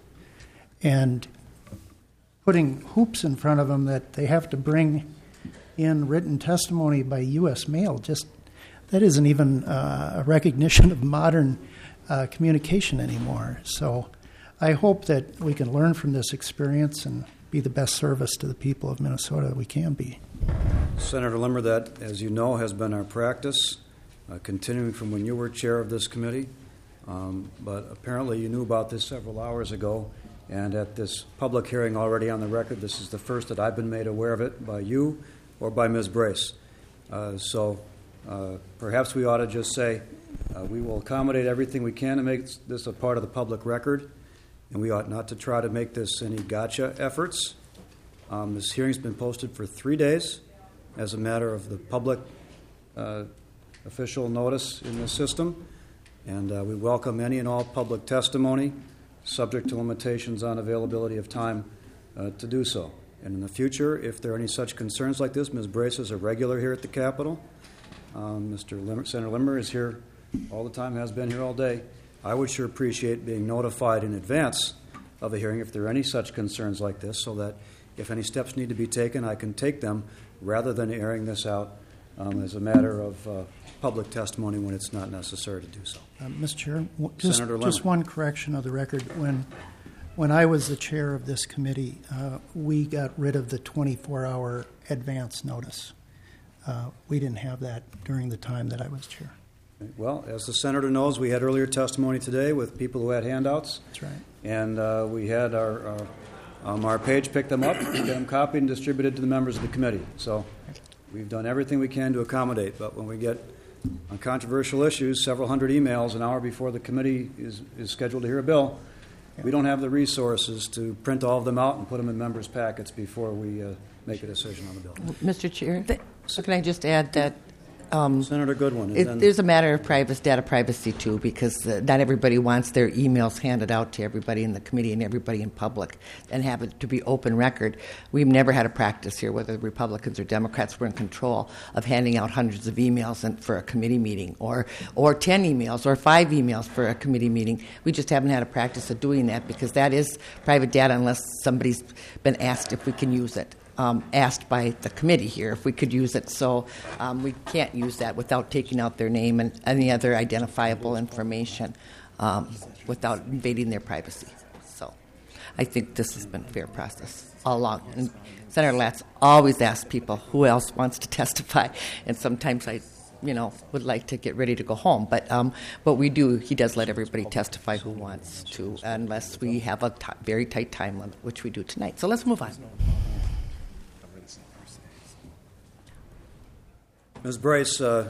And putting hoops in front of them that they have to bring in written testimony by U S mail, just that isn't even uh, a recognition of modern uh, communication anymore. So I hope that we can learn from this experience and be the best service to the people of Minnesota that we can be. Senator Limmer, that, as you know, has been our practice, uh, continuing from when you were chair of this committee. Um, but apparently you knew about this several hours ago. And at this public hearing already on the record, this is the first that I've been made aware of it by you or by Miz Brace. Uh, so uh, perhaps we ought to just say uh, we will accommodate everything we can to make this a part of the public record, and we ought not to try to make this any gotcha efforts. Um, this hearing's been posted for three days as a matter of the public uh, official notice in the system, and uh, we welcome any and all public testimony, subject to limitations on availability of time uh, to do so. And in the future, if there are any such concerns like this, Miz Brace is a regular here at the Capitol. Um, Mister Limmer, Senator Limmer is here all the time, has been here all day. I would sure appreciate being notified in advance of a hearing if there are any such concerns like this, so that if any steps need to be taken, I can take them rather than airing this out um, as a matter of uh, public testimony when it's not necessary to do so. Uh, Mister Chair, w- just, Senator Limmer. just one correction of the record. When when I was the chair of this committee, uh, we got rid of the twenty-four hour advance notice. Uh, we didn't have that during the time that I was chair. Well, as the senator knows, we had earlier testimony today with people who had handouts. That's right. And uh, we had our, our, um, our page pick them up, get them copied and distributed to the members of the committee. So we've done everything we can to accommodate, but when we get on controversial issues, several hundred emails an hour before the committee is, is scheduled to hear a bill, we don't have the resources to print all of them out and put them in members' packets before we uh, make a decision on the bill. Mister Chair, so can I just add that um, Senator Goodwin. And it, then, there's a matter of privacy, data privacy, too, because uh, not everybody wants their emails handed out to everybody in the committee and everybody in public and have it to be open record. We've never had a practice here, whether Republicans or Democrats were in control, of handing out hundreds of emails in, for a committee meeting or, or ten emails or five emails for a committee meeting. We just haven't had a practice of doing that because that is private data unless somebody's been asked if we can use it. Um, asked by the committee here if we could use it. So um, we can't use that without taking out their name and any other identifiable information um, without invading their privacy. So I think this has been a fair process all along. And Senator Latz always asks people who else wants to testify, and sometimes I you know, would like to get ready to go home. But um, but we do, he does let everybody testify who wants to, unless we have a t- very tight time limit, which we do tonight. So let's move on. Miz Brace, uh,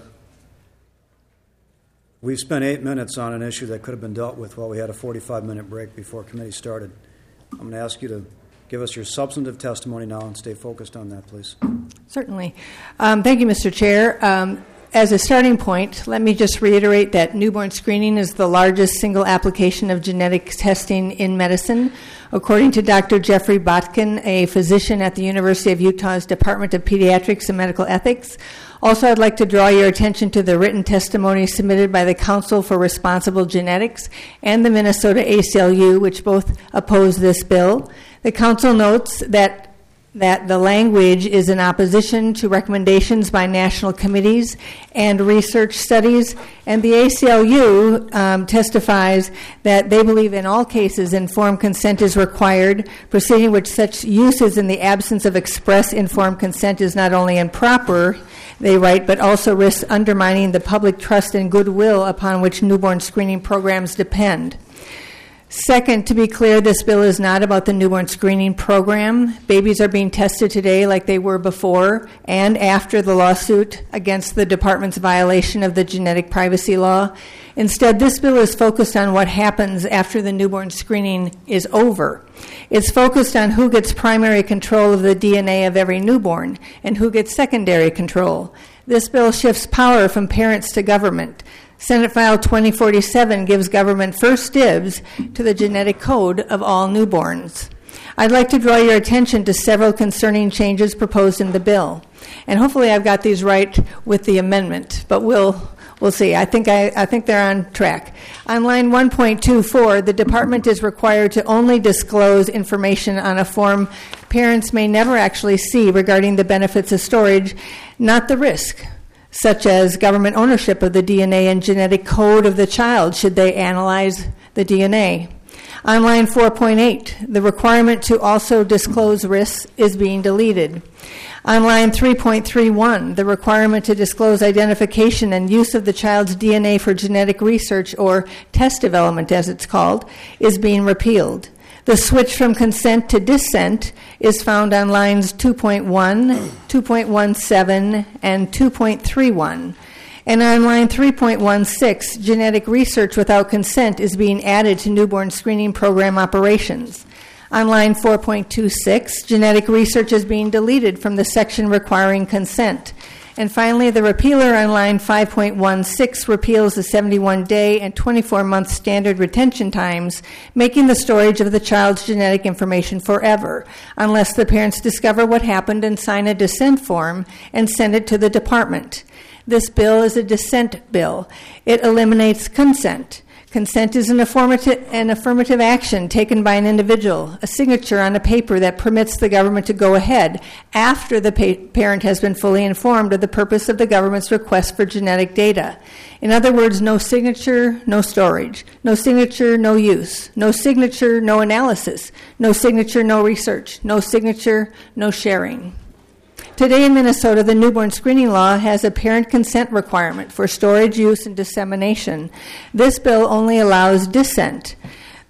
we've spent eight minutes on an issue that could have been dealt with while we had a forty-five minute break before committee started. I'm going to ask you to give us your substantive testimony now and stay focused on that, please. Certainly. Um, thank you, Mister Chair. Um, As a starting point, let me just reiterate that newborn screening is the largest single application of genetic testing in medicine. According to Doctor Jeffrey Botkin, a physician at the University of Utah's Department of Pediatrics and Medical Ethics. Also, I'd like to draw your attention to the written testimony submitted by the Council for Responsible Genetics and the Minnesota A C L U, which both oppose this bill. The Council notes that that the language is in opposition to recommendations by national committees and research studies, and the A C L U um, testifies that they believe in all cases informed consent is required, proceeding with such uses in the absence of express informed consent is not only improper, they write, but also risks undermining the public trust and goodwill upon which newborn screening programs depend. Second, to be clear, this bill is not about the newborn screening program. Babies are being tested today like they were before and after the lawsuit against the department's violation of the genetic privacy law. Instead, this bill is focused on what happens after the newborn screening is over. It's focused on who gets primary control of the D N A of every newborn and who gets secondary control. This bill shifts power from parents to government. Senate File twenty forty-seven gives government first dibs to the genetic code of all newborns. I'd like to draw your attention to several concerning changes proposed in the bill. And hopefully I've got these right with the amendment, but we'll we'll see. I think I, I think they're on track. On line one point two four, the department is required to only disclose information on a form parents may never actually see regarding the benefits of storage, not the risk, such as government ownership of the D N A and genetic code of the child should they analyze the D N A. On line four point eight, the requirement to also disclose risks is being deleted. On line three point three one, the requirement to disclose identification and use of the child's D N A for genetic research, or test development as it's called, is being repealed. The switch from consent to dissent is found on lines two point one, two point one seven, and two point three one. And on line three point one six, genetic research without consent is being added to newborn screening program operations. On line four point two six, genetic research is being deleted from the section requiring consent. And finally, the repealer on line five point one six repeals the seventy-one day and twenty-four month standard retention times, making the storage of the child's genetic information forever, unless the parents discover what happened and sign a dissent form and send it to the department. This bill is a dissent bill. It eliminates consent. Consent is an affirmative, an affirmative action taken by an individual, a signature on a paper that permits the government to go ahead after the pa- parent has been fully informed of the purpose of the government's request for genetic data. In other words, no signature, no storage. No signature, no use. No signature, no analysis. No signature, no research. No signature, no sharing. Today in Minnesota, the newborn screening law has a parent consent requirement for storage, use, and dissemination. This bill only allows dissent. The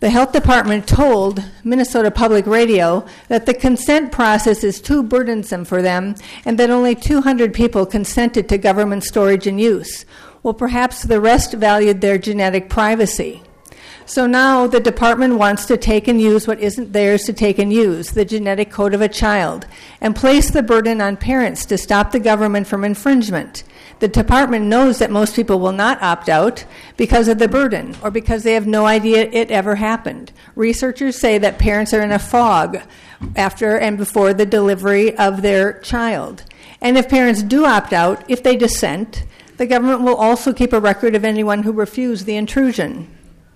The health department told Minnesota Public Radio that the consent process is too burdensome for them and that only two hundred people consented to government storage and use. Well, perhaps the rest valued their genetic privacy. So now the department wants to take and use what isn't theirs to take and use, the genetic code of a child, and place the burden on parents to stop the government from infringement. The department knows that most people will not opt out because of the burden or because they have no idea it ever happened. Researchers say that parents are in a fog after and before the delivery of their child. And if parents do opt out, if they dissent, the government will also keep a record of anyone who refused the intrusion.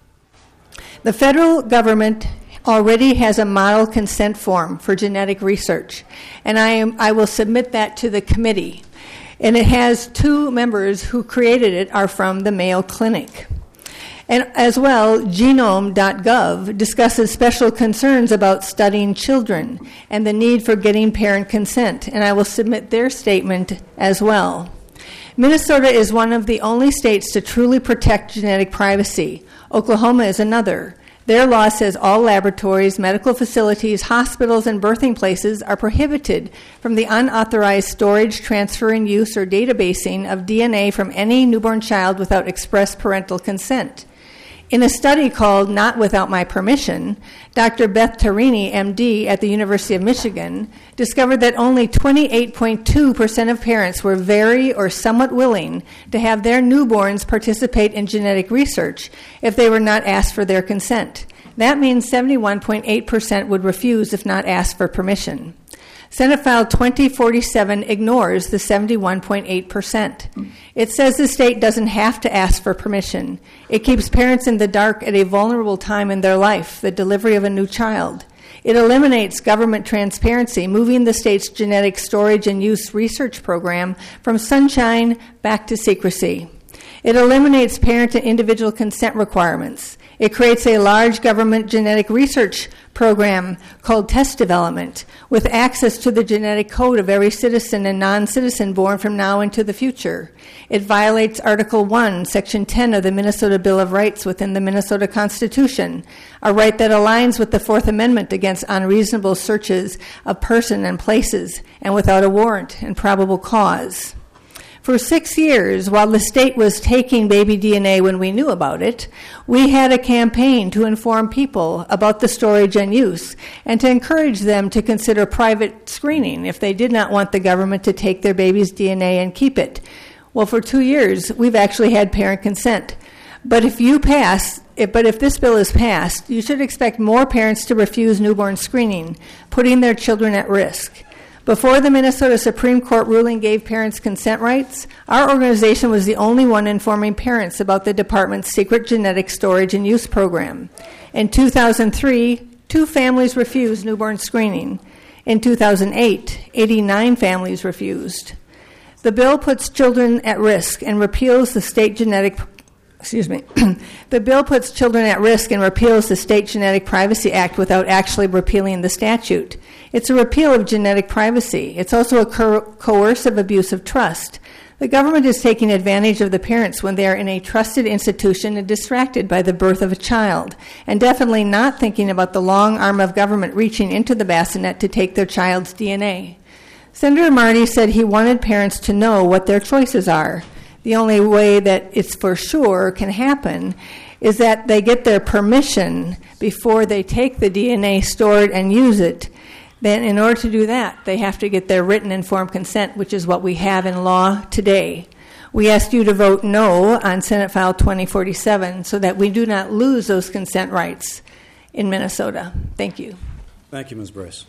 The federal government already has a model consent form for genetic research, and I, am, I will submit that to the committee. And it has two members who created it are from the Mayo Clinic. And as well, genome dot gov discusses special concerns about studying children and the need for getting parent consent, and I will submit their statement as well. Minnesota is one of the only states to truly protect genetic privacy. Oklahoma is another. Their law says all laboratories, medical facilities, hospitals, and birthing places are prohibited from the unauthorized storage, transferring, use, or databasing of D N A from any newborn child without express parental consent. In a study called Not Without My Permission, Doctor Beth Tarini, M D, at the University of Michigan, discovered that only twenty-eight point two percent of parents were very or somewhat willing to have their newborns participate in genetic research if they were not asked for their consent. That means seventy-one point eight percent would refuse if not asked for permission. Senate File twenty forty-seven ignores the seventy-one point eight percent. It says the state doesn't have to ask for permission. It keeps parents in the dark at a vulnerable time in their life, the delivery of a new child. It eliminates government transparency, moving the state's genetic storage and use research program from sunshine back to secrecy. It eliminates parent and individual consent requirements. It creates a large government genetic research program called Test Development, with access to the genetic code of every citizen and non-citizen born from now into the future. It violates Article one, Section ten of the Minnesota Bill of Rights within the Minnesota Constitution, a right that aligns with the Fourth Amendment against unreasonable searches of person and places and without a warrant and probable cause. For six years, while the state was taking baby D N A when we knew about it, we had a campaign to inform people about the storage and use and to encourage them to consider private screening if they did not want the government to take their baby's D N A and keep it. Well, for two years, we've actually had parent consent. But if you pass, if, but if this bill is passed, you should expect more parents to refuse newborn screening, putting their children at risk. Before the Minnesota Supreme Court ruling gave parents consent rights, our organization was the only one informing parents about the department's secret genetic storage and use program. In two thousand three, two families refused newborn screening. In two thousand eight, eighty-nine families refused. The bill puts children at risk and repeals the state genetic Excuse me. The bill puts children at risk and repeals the State Genetic Privacy Act without actually repealing the statute. It's a repeal of genetic privacy. It's also a co- coercive abuse of trust. The government is taking advantage of the parents when they are in a trusted institution and distracted by the birth of a child, and definitely not thinking about the long arm of government reaching into the bassinet to take their child's D N A. Senator Marty said he wanted parents to know what their choices are. The only way that it's for sure can happen is that they get their permission before they take the D N A, store it, and use it. Then in order to do that, they have to get their written informed consent, which is what we have in law today. We asked you to vote no on Senate File twenty forty-seven so that we do not lose those consent rights in Minnesota. Thank you. Thank you, Miz Brace.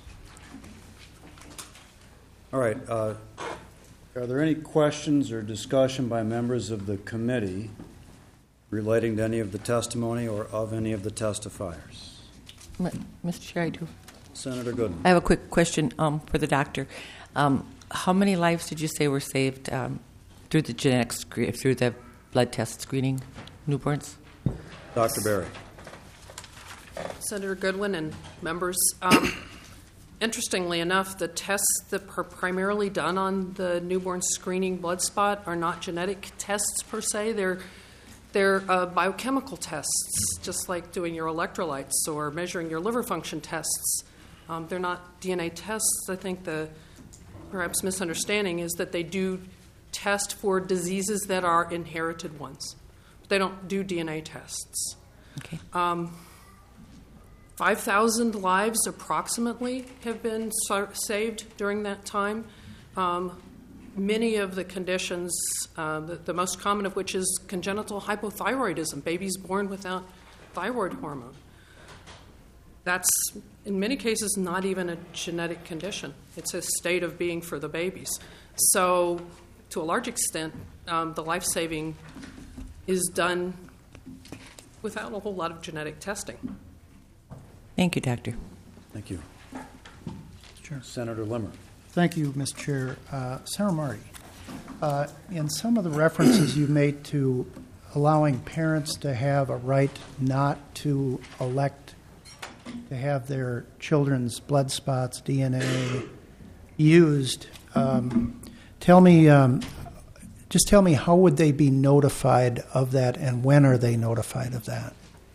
All right. Uh, Are there any questions or discussion by members of the committee relating to any of the testimony or of any of the testifiers? Mister Chair, I do. Senator Goodman. I have a quick question um, for the doctor. Um, how many lives did you say were saved um, through the genetic scre- through the blood test screening newborns? Doctor Berry. Senator Goodwin and members. Um, Interestingly enough, the tests that are primarily done on the newborn screening blood spot are not genetic tests per se. They're They're uh, biochemical tests, just like doing your electrolytes or measuring your liver function tests. Um, they're not D N A tests. I think the perhaps misunderstanding is that they do test for diseases that are inherited ones. They don't do D N A tests. Okay. Um, five thousand lives approximately have been so- saved during that time. Um, Many of the conditions, uh, the, the most common of which is congenital hypothyroidism, babies born without thyroid hormone. That's, in many cases, not even a genetic condition. It's a state of being for the babies. So, to a large extent, um, the life-saving is done without a whole lot of genetic testing. Thank you, Doctor. Thank you. Sure. Senator Limmer. Thank you, Mister Chair. Uh, Senator Marty, uh, in some of the references you made to allowing parents to have a right not to elect to have their children's blood spots, D N A, used, um, tell me, um, just tell me how would they be notified of that and when are they notified of that?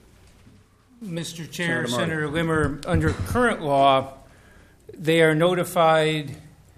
Mister Chair, Senator Senator Limmer, under current law, they are notified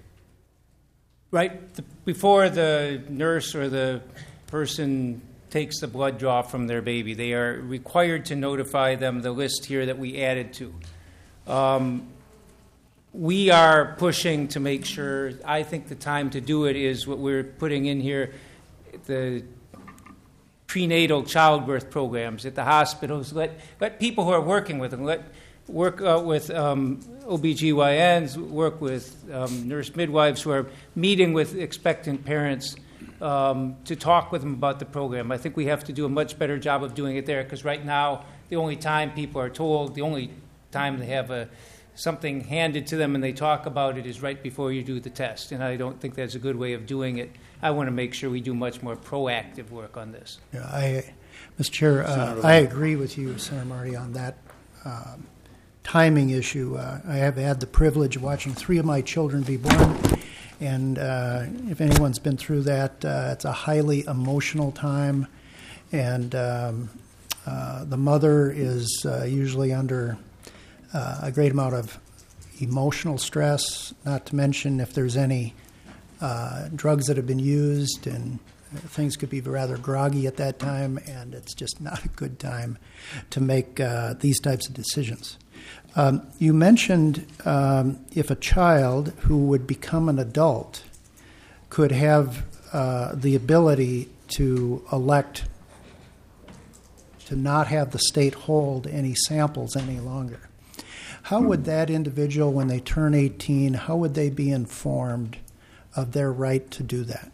right the, before the nurse or the person takes the blood draw from their baby. They are required to notify them, the list here that we added to. Um, we are pushing to make sure, I think the time to do it is what we're putting in here, the prenatal childbirth programs at the hospitals. Let, let people who are working with them, let work uh, with um, O B G Y Ns, work with um, nurse midwives who are meeting with expectant parents um, to talk with them about the program. I think we have to do a much better job of doing it there because right now the only time people are told, the only time they have a, something handed to them and they talk about it is right before you do the test. And I don't think that's a good way of doing it. I want to make sure we do much more proactive work on this. Yeah, I, Mister Chair, uh, I agree with you, Senator Marty, on that um, timing issue. Uh, I have had the privilege of watching three of my children be born, and uh, if anyone's been through that, uh, it's a highly emotional time, and um, uh, the mother is uh, usually under uh, a great amount of emotional stress, not to mention if there's any uh, drugs that have been used, and things could be rather groggy at that time, and it's just not a good time to make uh, these types of decisions. Um, you mentioned um, if a child who would become an adult could have uh, the ability to elect to not have the state hold any samples any longer. How would that individual, when they turn eighteen, how would they be informed of their right to do that?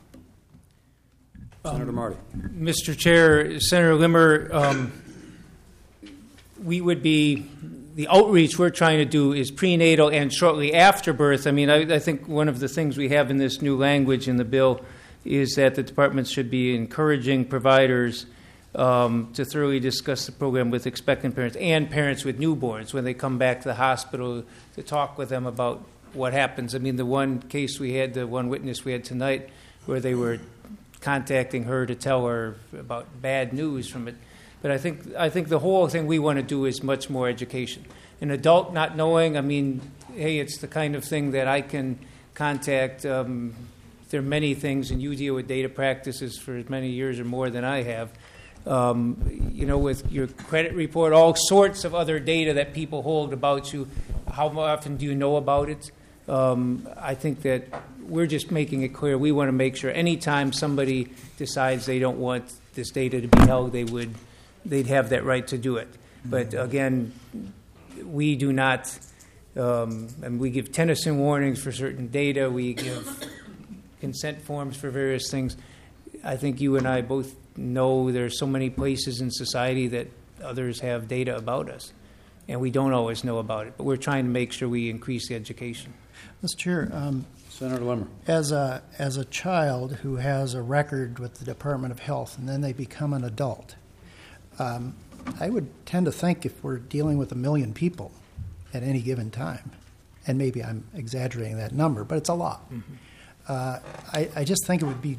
Senator Marty. Mister Chair, Senator Limmer, um, we would be, the outreach we're trying to do is prenatal and shortly after birth. I mean, I, I think one of the things we have in this new language in the bill is that the departments should be encouraging providers um, to thoroughly discuss the program with expectant parents and parents with newborns when they come back to the hospital to talk with them about what happens. I mean, the one case we had, the one witness we had tonight, where they were contacting her to tell her about bad news from it. But I think I think the whole thing we want to do is much more education. An adult not knowing, I mean, hey, it's the kind of thing that I can contact. Um, there are many things, and you deal with data practices for as many years or more than I have. Um, you know, with your credit report, all sorts of other data that people hold about you. How often do you know about it? Um, I think that we're just making it clear. We want to make sure anytime somebody decides they don't want this data to be held, they would, they'd have that right to do it. But again, we do not, um, and we give Tennyson warnings for certain data. We give consent forms for various things. I think you and I both know there are so many places in society that others have data about us, and we don't always know about it. But we're trying to make sure we increase the education. Mister Chair, um, Senator Limmer. As a as a child who has a record with the Department of Health and then they become an adult, um, I would tend to think if we're dealing with a million people at any given time, and maybe I'm exaggerating that number, but it's a lot. Mm-hmm. Uh, I, I just think it would be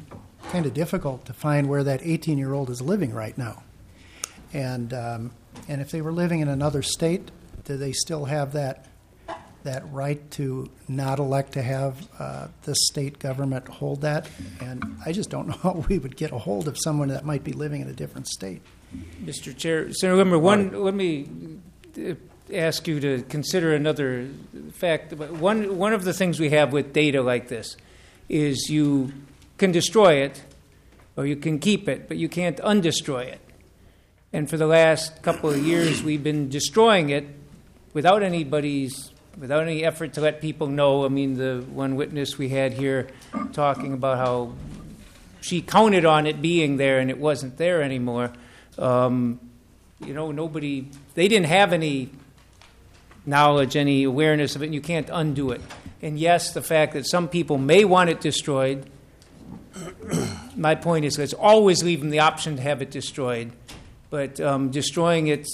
kind of difficult to find where that eighteen-year-old is living right now. And um, and if they were living in another state, do they still have that that right to not elect to have uh, the state government hold that? And I just don't know how we would get a hold of someone that might be living in a different state. Mister Chair, Senator Limmer, one, let me uh, ask you to consider another fact. One, one of the things we have with data like this is you can destroy it or you can keep it, but you can't undestroy it. And for the last couple of years, we've been destroying it without anybody's, without any effort to let people know. I mean, the one witness we had here talking about how she counted on it being there and it wasn't there anymore. Um, you know, nobody, they didn't have any knowledge, any awareness of it, and you can't undo it. And yes, the fact that some people may want it destroyed, my point is let's always leave them the option to have it destroyed. But um, destroying it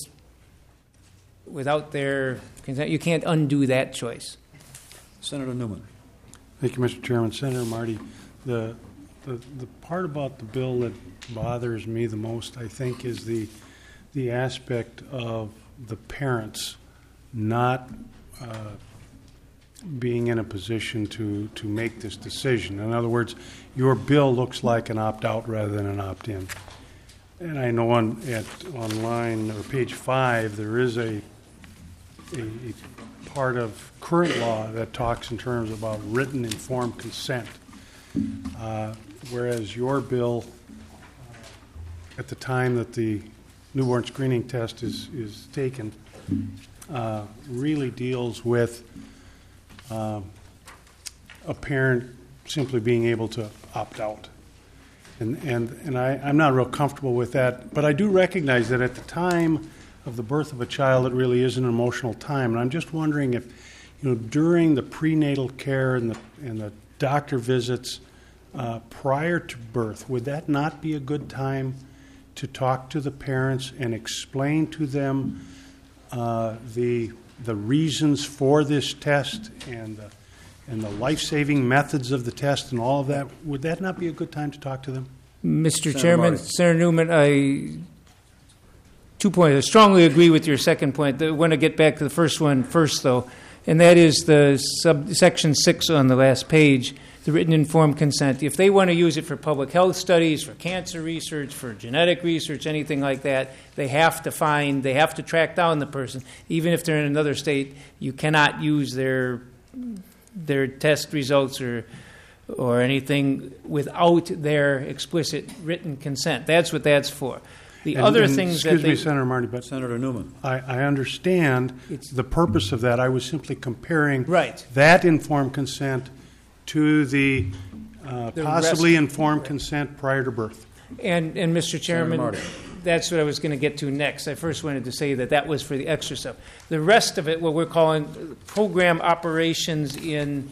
without their consent, you can't undo that choice. Senator Newman. Thank you, Mister Chairman. Senator Marty, the, the the part about the bill that bothers me the most, I think, is the the aspect of the parents not uh, being in a position to, to make this decision. In other words, your bill looks like an opt-out rather than an opt-in. And I know on at on line or page five there is a, a, a part of current law that talks in terms about written informed consent, uh, whereas your bill, uh, at the time that the newborn screening test is is taken, uh, really deals with uh, a parent simply being able to opt out. And and, and I, I'm not real comfortable with that, but I do recognize that at the time of the birth of a child, it really is an emotional time. And I'm just wondering if, you know, during the prenatal care and the and the doctor visits uh, prior to birth, would that not be a good time to talk to the parents and explain to them uh, the the reasons for this test and the and the life-saving methods of the test and all of that? Would that not be a good time to talk to them? Mister Senator Chairman, Marty. Senator Newman, I two points. I strongly agree with your second point. I want to get back to the first one first, though, and that is the sub, section six on the last page, the written informed consent. If they want to use it for public health studies, for cancer research, for genetic research, anything like that, they have to find, they have to track down the person. Even if they're in another state, you cannot use their their test results or or anything without their explicit written consent. That's what that's for. The And- other and things excuse that they... me, Senator Marty, but Senator Newman. I, I understand It's- the purpose of that. I was simply comparing Right. that informed consent to the uh, The possibly rest- informed consent prior to birth. And, and Mister Chairman, Marty. that's what I was going to get to next. I first wanted to say that that was for the extra stuff. The rest of it, what we're calling program operations in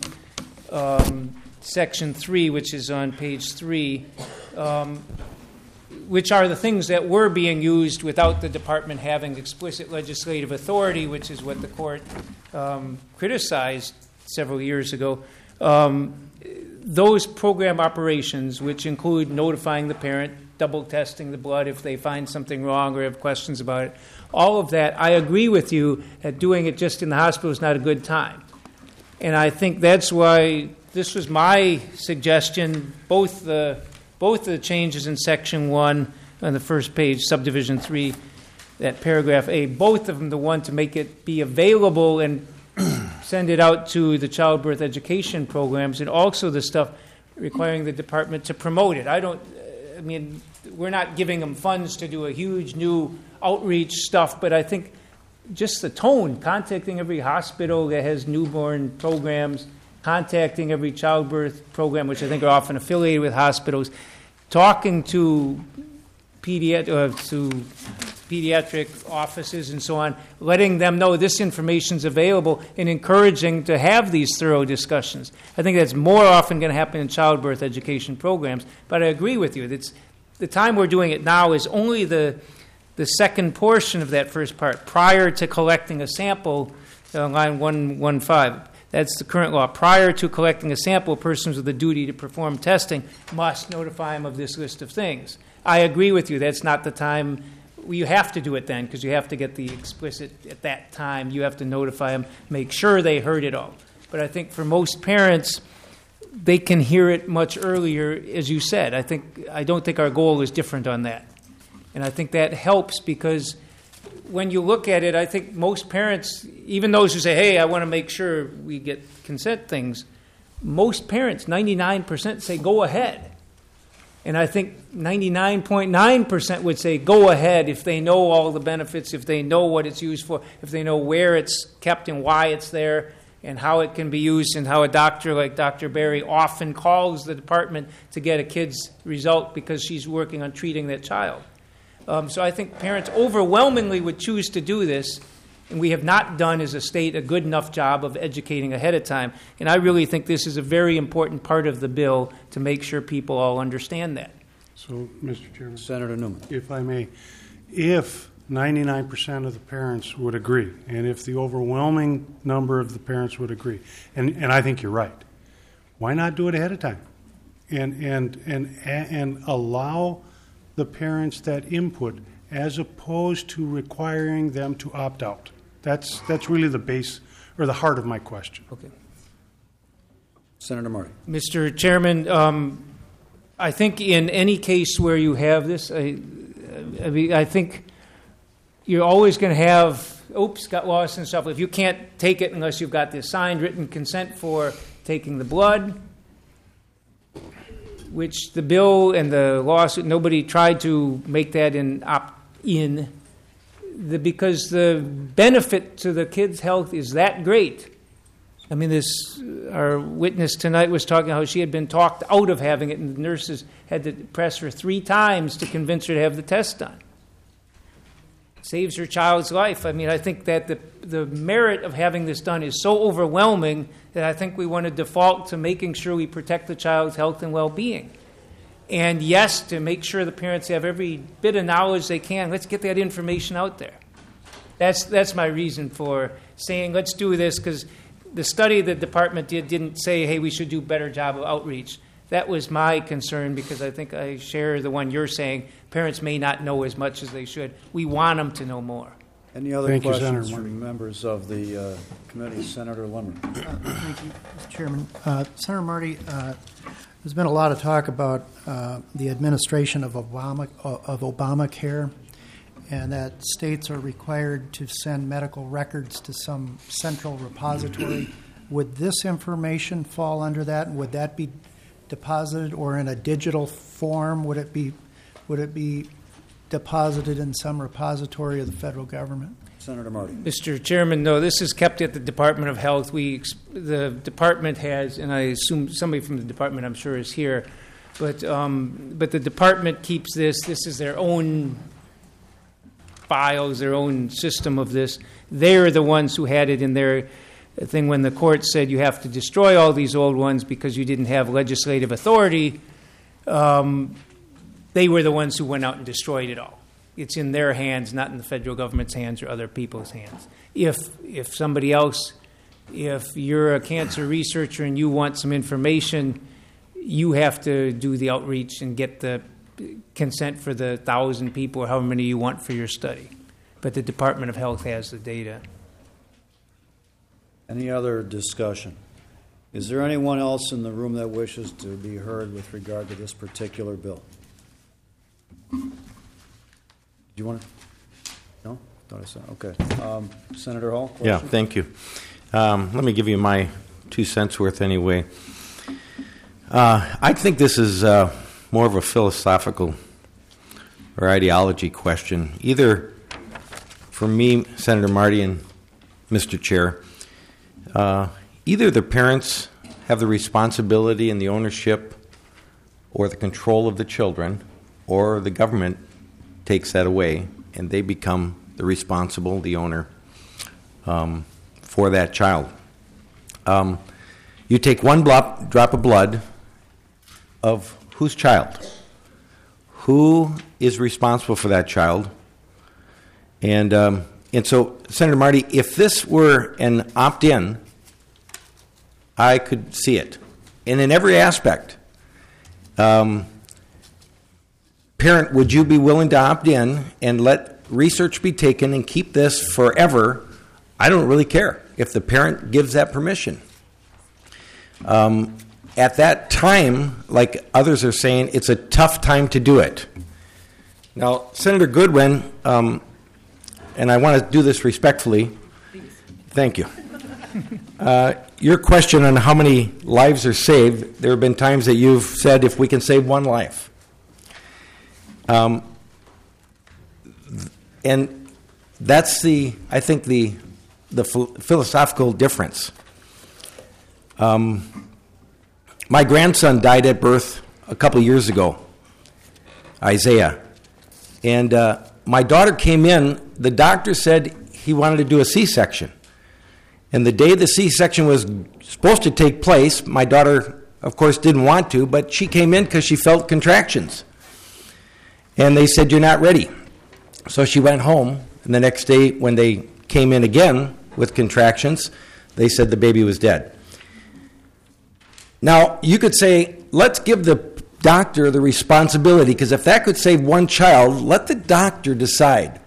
um, Section three, which is on page three, um, which are the things that were being used without the department having explicit legislative authority, which is what the court um, criticized several years ago. Um, those program operations, which include notifying the parent, double testing the blood if they find something wrong or have questions about it, all of that, I agree with you that doing it just in the hospital is not a good time. And I think that's why this was my suggestion, both the both the changes in Section one on the first page, Subdivision three, that paragraph A, both of them, the one to make it be available and send it out to the childbirth education programs, and also the stuff requiring the department to promote it. I don't, I mean, we're not giving them funds to do a huge new outreach stuff, but I think just the tone, contacting every hospital that has newborn programs, contacting every childbirth program, which I think are often affiliated with hospitals, talking to pediat- uh, to pediatric offices and so on, letting them know this information is available and encouraging to have these thorough discussions. I think that's more often going to happen in childbirth education programs, but I agree with you. It's, the time we're doing it now is only the the second portion of that first part, prior to collecting a sample, uh, line one one five. That's the current law. Prior to collecting a sample, persons with a duty to perform testing must notify them of this list of things. I agree with you. That's not the time. Well, you have to do it then because you have to get the explicit at that time. You have to notify them, make sure they heard it all. But I think for most parents, they can hear it much earlier, as you said. I think I don't think our goal is different on that. And I think that helps because when you look at it, I think most parents, even those who say, hey, I want to make sure we get consent things, most parents, ninety-nine percent, say go ahead. And I think ninety-nine point nine percent would say go ahead if they know all the benefits, if they know what it's used for, if they know where it's kept and why it's there, and how it can be used, and how a doctor like Doctor Berry often calls the department to get a kid's result because she's working on treating that child. Um, so I think parents overwhelmingly would choose to do this, and we have not done as a state a good enough job of educating ahead of time. And I really think this is a very important part of the bill to make sure people all understand that. So, Mister Chairman, Senator Newman. if I may, if ninety-nine percent of the parents would agree, and if the overwhelming number of the parents would agree, and, and I think you're right, why not do it ahead of time? And, and, and, and allow the parents that input as opposed to requiring them to opt out. That's, that's really the base or the heart of my question. Okay. Senator Marty. Mister Chairman, um, I think in any case where you have this, I, I, mean, I think you're always going to have, oops, got lost and stuff. If you can't take it unless you've got this signed written consent for taking the blood, which the bill and the lawsuit, nobody tried to make that an opt-in, the, because the benefit to the kid's health is that great. I mean, this our witness tonight was talking how she had been talked out of having it, and the nurses had to press her three times to convince her to have the test done. Saves her child's life. I mean, I think that the the merit of having this done is so overwhelming that I think we want to default to making sure we protect the child's health and well-being. And yes, to make sure the parents have every bit of knowledge they can, let's get that information out there. That's that's my reason for saying let's do this, because the study the department did didn't say, hey, we should do a better job of outreach. That was my concern, because I think I share the one you're saying. Parents may not know as much as they should. We want them to know more. Any other Thank you, questions Senator from members of the uh, committee? Senator Limmer. Uh, thank you, Mister Chairman. Uh, Senator Marty, uh, there's been a lot of talk about uh, the administration of Obama uh, of Obamacare, and that states are required to send medical records to some central repository. Would this information fall under that? Would that be deposited, or in a digital form? Would it be would it be deposited in some repository of the federal government? Senator Marty. Mister Chairman, no, this is kept at the Department of Health. We, the department has, and I assume somebody from the department, I'm sure, is here, but um, but the department keeps this. This is their own files, their own system of this. They're the ones who had it in their thing when the court said you have to destroy all these old ones because you didn't have legislative authority. Um, they were the ones who went out and destroyed it all. It's in their hands, not in the federal government's hands or other people's hands. If if somebody else, if you're a cancer researcher and you want some information, you have to do the outreach and get the consent for the thousand people or however many you want for your study. But the Department of Health has the data. Any other discussion? Is there anyone else in the room that wishes to be heard with regard to this particular bill? Do you want to? No? Thought I saw. Okay. Um, Senator Hall? Question? Yeah, thank you. Um, let me give you my two cents worth anyway. Uh, I think this is uh, more of a philosophical or ideology question. Either for me, Senator Marty, and Mister Chair, uh, either the parents have the responsibility and the ownership or the control of the children, or the government takes that away and they become the responsible, the owner um, for that child. Um, you take one drop, drop of blood of whose child? Who is responsible for that child? And um, and so, Senator Marty, if this were an opt-in I could see it. And in every aspect. Um, parent, would you be willing to opt in and let research be taken and keep this forever? I don't really care if the parent gives that permission. Um, at that time, like others are saying, it's a tough time to do it. Now, Senator Goodwin, um, and I want to do this respectfully. Thank you. Uh, your question on how many lives are saved, there have been times that you've said if we can save one life. Um, and that's the, I think, the, the ph- philosophical difference. Um, my grandson died at birth a couple of years ago, Isaiah. And uh, my daughter came in, the doctor said he wanted to do a C-section. And the day the C-section was supposed to take place, my daughter, of course, didn't want to, but she came in because she felt contractions. And they said, you're not ready. So she went home, and the next day when they came in again with contractions, they said the baby was dead. Now, you could say, let's give the doctor the responsibility, because if that could save one child, let the doctor decide.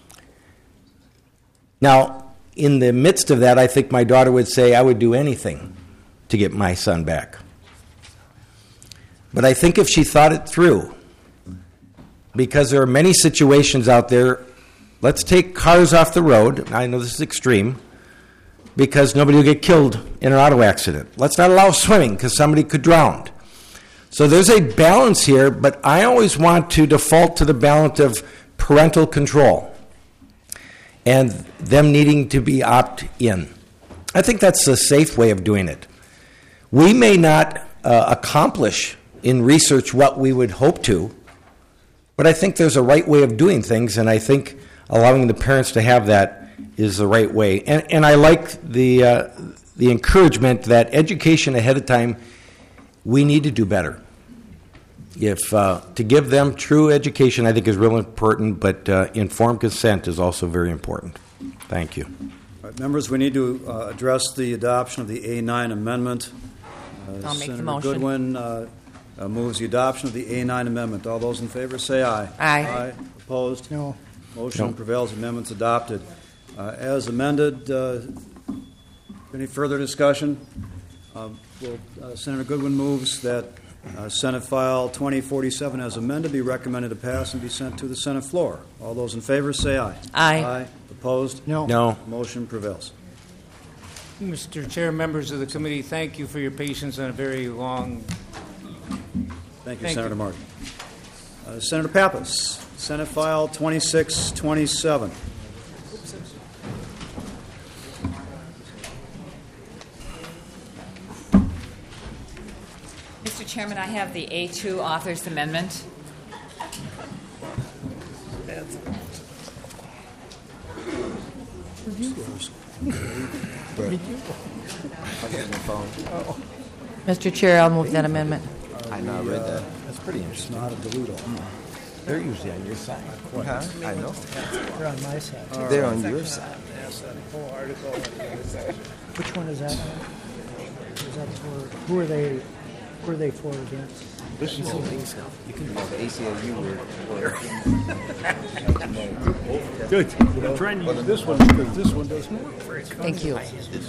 Now, in the midst of that, I think my daughter would say, I would do anything to get my son back. But I think if she thought it through, because there are many situations out there, let's take cars off the road. I know this is extreme, because nobody will get killed in an auto accident. Let's not allow swimming, because somebody could drown. So there's a balance here, but I always want to default to the balance of parental control and them needing to be opt-in. I think that's a safe way of doing it. We may not uh, accomplish in research what we would hope to, but I think there's a right way of doing things, and I think allowing the parents to have that is the right way. And, and I like the, uh, the encouragement that education ahead of time, we need to do better. If uh, to give them true education, I think, is real important, but uh, informed consent is also very important. Thank you. All right, members, we need to uh, address the adoption of the A nine amendment. Uh, I'll make Senator the motion. Goodwin uh, uh, moves the adoption of the A nine amendment. All those in favor say aye. Aye. Aye. Opposed? No. Motion No. prevails. Amendment's adopted. Uh, as amended, uh, any further discussion? Um, will, uh, Senator Goodwin moves that Uh, Senate File twenty forty-seven as amended be recommended to pass and be sent to the Senate floor. All those in favor say aye. Aye. Aye. Opposed? No. No. Motion prevails. Mister Chair, members of the committee, thank you for your patience on a very long. Thank you, Thank Senator you. Martin. Uh, Senator Pappas, Senate File twenty-six twenty-seven. Mister Chairman, I have the A two author's amendment. Mister Chair, I'll move that amendment. I know, I read that. That's pretty interesting. Not a dilute all. They're usually on your side. Huh? I know. They're on my side. They're on your side. Which one is that? Is that for, who are they, who are they for or against? This is you can do the A C L U word. Good. I'm trying to use this one because this one doesn't work. Thank you.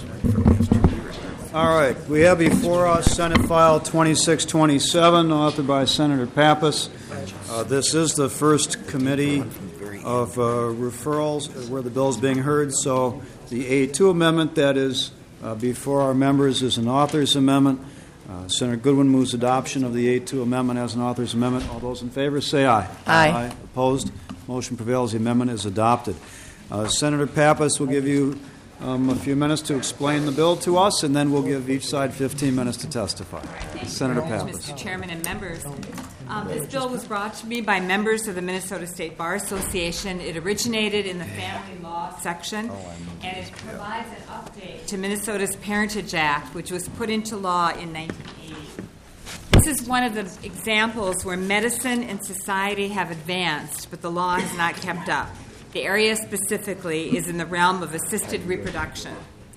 All right. We have before us Senate File twenty-six twenty-seven, authored by Senator Pappas. Uh, this is the first committee of uh, referrals where the bill is being heard. So the A two amendment that is uh, before our members is an author's amendment. Uh, Senator Goodwin moves adoption of the A two amendment as an author's amendment. All those in favor say aye. Aye. Aye. Opposed? Motion prevails. The amendment is adopted. Uh, Senator Pappas will give you um, a few minutes to explain the bill to us, and then we'll give each side fifteen minutes to testify. Senator Thank you, Pappas. Mister Chairman and members. Um, this bill was brought to me by members of the Minnesota State Bar Association. It originated in the family law section, and it provides an update to Minnesota's Parentage Act, which was put into law in nineteen eighty. This is one of the examples where medicine and society have advanced, but the law has not kept up. The area specifically is in the realm of assisted reproduction. The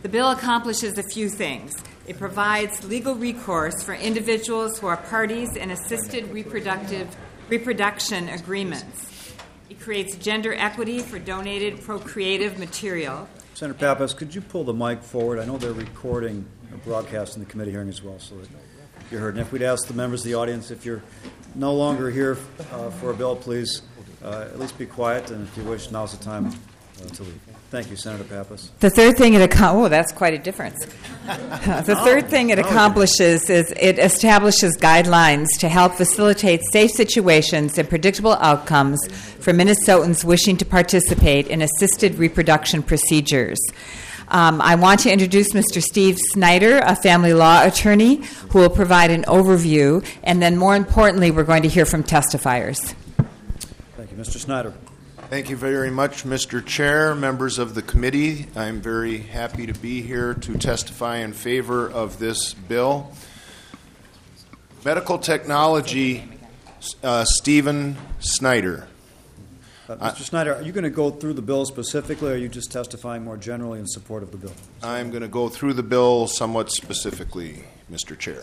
The bill accomplishes a few things. It provides legal recourse for individuals who are parties in assisted reproductive reproduction agreements. It creates gender equity for donated procreative material. Senator Pappas, could you pull the mic forward? I know they're recording a broadcast in the committee hearing as well, so that you're heard. And if we'd ask the members of the audience, if you're no longer here uh, for a bill, please uh, at least be quiet, and if you wish, now's the time uh, to leave. Thank you, Senator Pappas. The third thing it accomplishes, oh, that's quite a difference. The third thing it accomplishes is it establishes guidelines to help facilitate safe situations and predictable outcomes for Minnesotans wishing to participate in assisted reproduction procedures. Um, I want to introduce Mister Steve Snyder, a family law attorney, who will provide an overview, and then more importantly, we're going to hear from testifiers. Thank you. Mister Snyder. Thank you very much, Mister Chair, members of the committee. I'm very happy to be here to testify in favor of this bill. Medical technology, uh, Stephen Snyder. Uh, Mister Snyder, are you going to go through the bill specifically, or are you just testifying more generally in support of the bill? I'm going to go through the bill somewhat specifically, Mister Chair.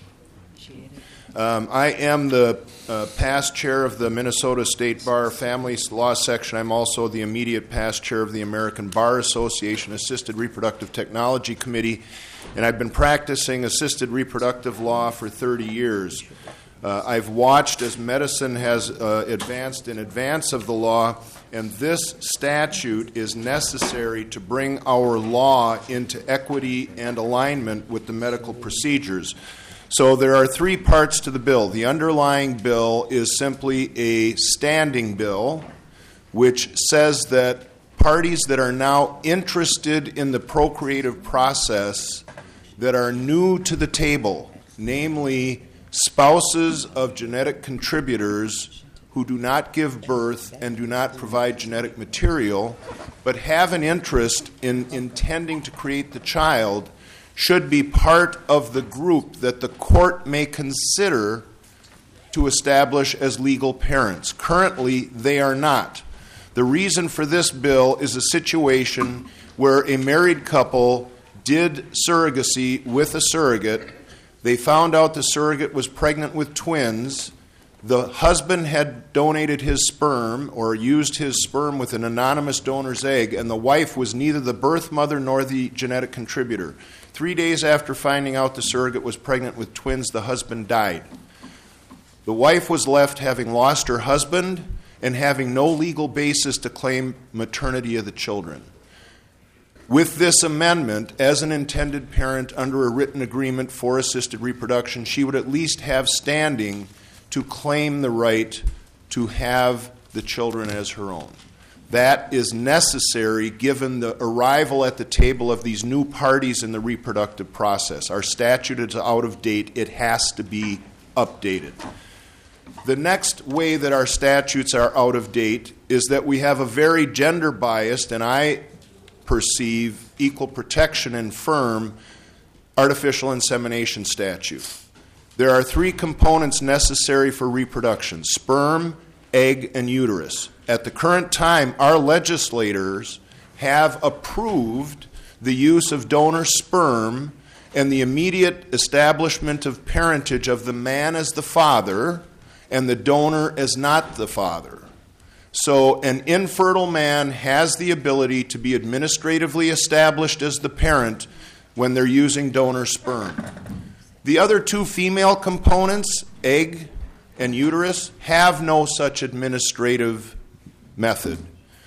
Um, I am the uh, past chair of the Minnesota State Bar Family Law Section. I'm also the immediate past chair of the American Bar Association Assisted Reproductive Technology Committee, and I've been practicing assisted reproductive law for thirty years. Uh, I've watched as medicine has uh, advanced in advance of the law, and this statute is necessary to bring our law into equity and alignment with the medical procedures. So there are three parts to the bill. The underlying bill is simply a standing bill, which says that parties that are now interested in the procreative process that are new to the table, namely spouses of genetic contributors who do not give birth and do not provide genetic material, but have an interest in intending to create the child, should be part of the group that the court may consider to establish as legal parents. Currently, they are not. The reason for this bill is a situation where a married couple did surrogacy with a surrogate. They found out the surrogate was pregnant with twins. The husband had donated his sperm or used his sperm with an anonymous donor's egg, and the wife was neither the birth mother nor the genetic contributor. Three days after finding out the surrogate was pregnant with twins, the husband died. The wife was left having lost her husband and having no legal basis to claim maternity of the children. With this amendment, as an intended parent under a written agreement for assisted reproduction, she would at least have standing to claim the right to have the children as her own. That is necessary given the arrival at the table of these new parties in the reproductive process. Our statute is out of date. It has to be updated. The next way that our statutes are out of date is that we have a very gender-biased, and I perceive equal protection and firm, artificial insemination statute. There are three components necessary for reproduction: sperm, egg, and uterus. At the current time, our legislators have approved the use of donor sperm and the immediate establishment of parentage of the man as the father and the donor as not the father. So an infertile man has the ability to be administratively established as the parent when they're using donor sperm. The other two female components, egg and uterus, have no such administrative method.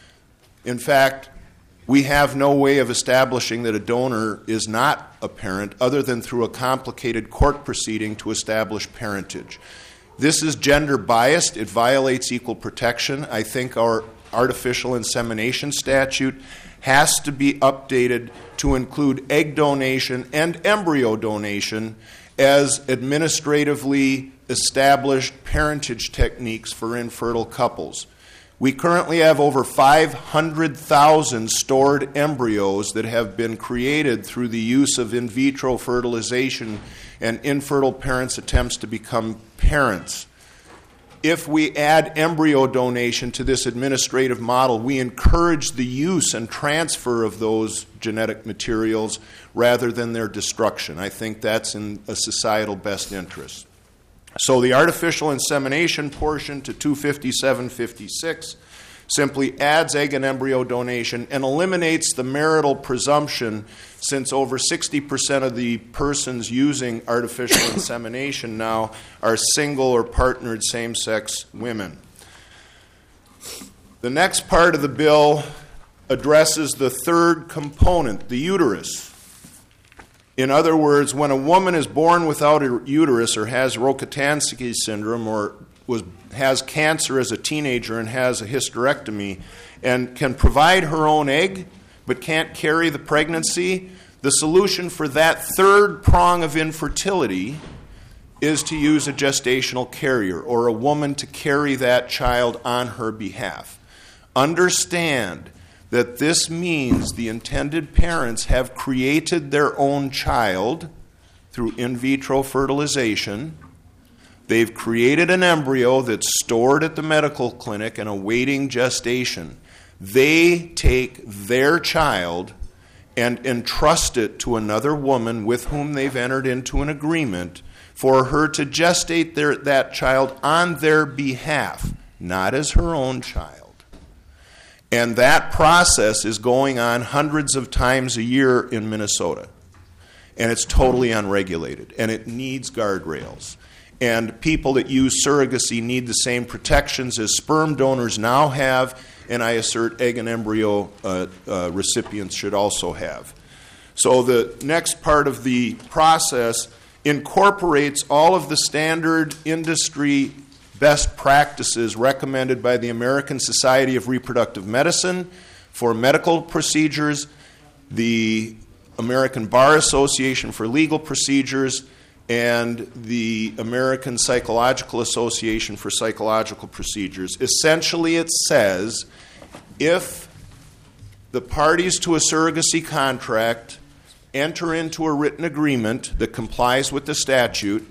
In fact, we have no way of establishing that a donor is not a parent other than through a complicated court proceeding to establish parentage. This is gender biased. It violates equal protection. I think our artificial insemination statute has to be updated to include egg donation and embryo donation as administratively established parentage techniques for infertile couples. We currently have over five hundred thousand stored embryos that have been created through the use of in vitro fertilization and infertile parents' attempts to become parents. if we add embryo donation to this administrative model, we encourage the use and transfer of those genetic materials rather than their destruction. I think that's in a societal best interest. So the artificial insemination portion to two fifty-seven fifty-six simply adds egg and embryo donation and eliminates the marital presumption, since over sixty percent of the persons using artificial insemination now are single or partnered same-sex women. The next part of the bill addresses the third component, the uterus. In other words, when a woman is born without a uterus or has Rokitansky syndrome or was, has cancer as a teenager and has a hysterectomy and can provide her own egg but can't carry the pregnancy, the solution for that third prong of infertility is to use a gestational carrier or a woman to carry that child on her behalf. Understand that this means the intended parents have created their own child through in vitro fertilization. They've created an embryo that's stored at the medical clinic and awaiting gestation. They take their child and entrust it to another woman with whom they've entered into an agreement for her to gestate their, that child on their behalf, not as her own child. And that process is going on hundreds of times a year in Minnesota. And it's totally unregulated. And it needs guardrails. And people that use surrogacy need the same protections as sperm donors now have, and I assert egg and embryo uh, uh, recipients should also have. So the next part of the process incorporates all of the standard industry best practices recommended by the American Society of Reproductive Medicine for medical procedures, the American Bar Association for legal procedures, and the American Psychological Association for psychological procedures. Essentially, it says if the parties to a surrogacy contract enter into a written agreement that complies with the statute,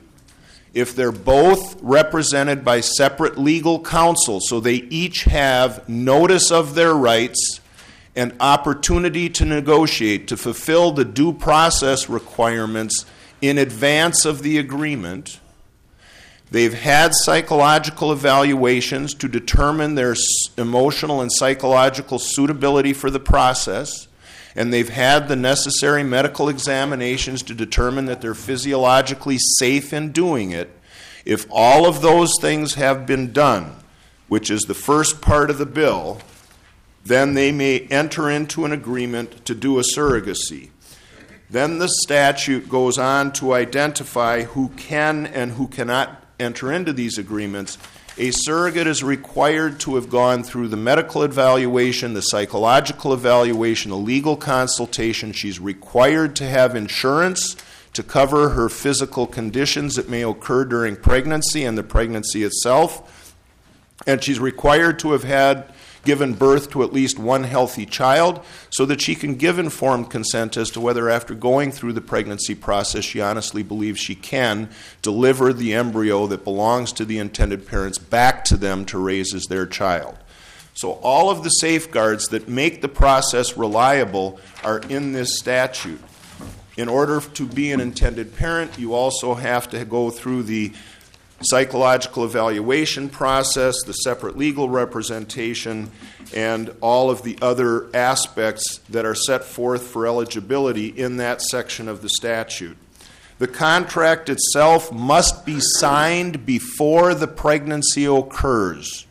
if they're both represented by separate legal counsel, so they each have notice of their rights and opportunity to negotiate to fulfill the due process requirements in advance of the agreement, they've had psychological evaluations to determine their emotional and psychological suitability for the process, and they've had the necessary medical examinations to determine that they're physiologically safe in doing it. If all of those things have been done, which is the first part of the bill, then they may enter into an agreement to do a surrogacy. Then the statute goes on to identify who can and who cannot enter into these agreements. A surrogate is required to have gone through the medical evaluation, the psychological evaluation, the legal consultation. She's required to have insurance to cover her physical conditions that may occur during pregnancy and the pregnancy itself. And she's required to have had given birth to at least one healthy child so that she can give informed consent as to whether after going through the pregnancy process she honestly believes she can deliver the embryo that belongs to the intended parents back to them to raise as their child. So all of the safeguards that make the process reliable are in this statute. In order to be an intended parent, you also have to go through the psychological evaluation process, the separate legal representation, and all of the other aspects that are set forth for eligibility in that section of the statute. The contract itself must be signed before the pregnancy occurs.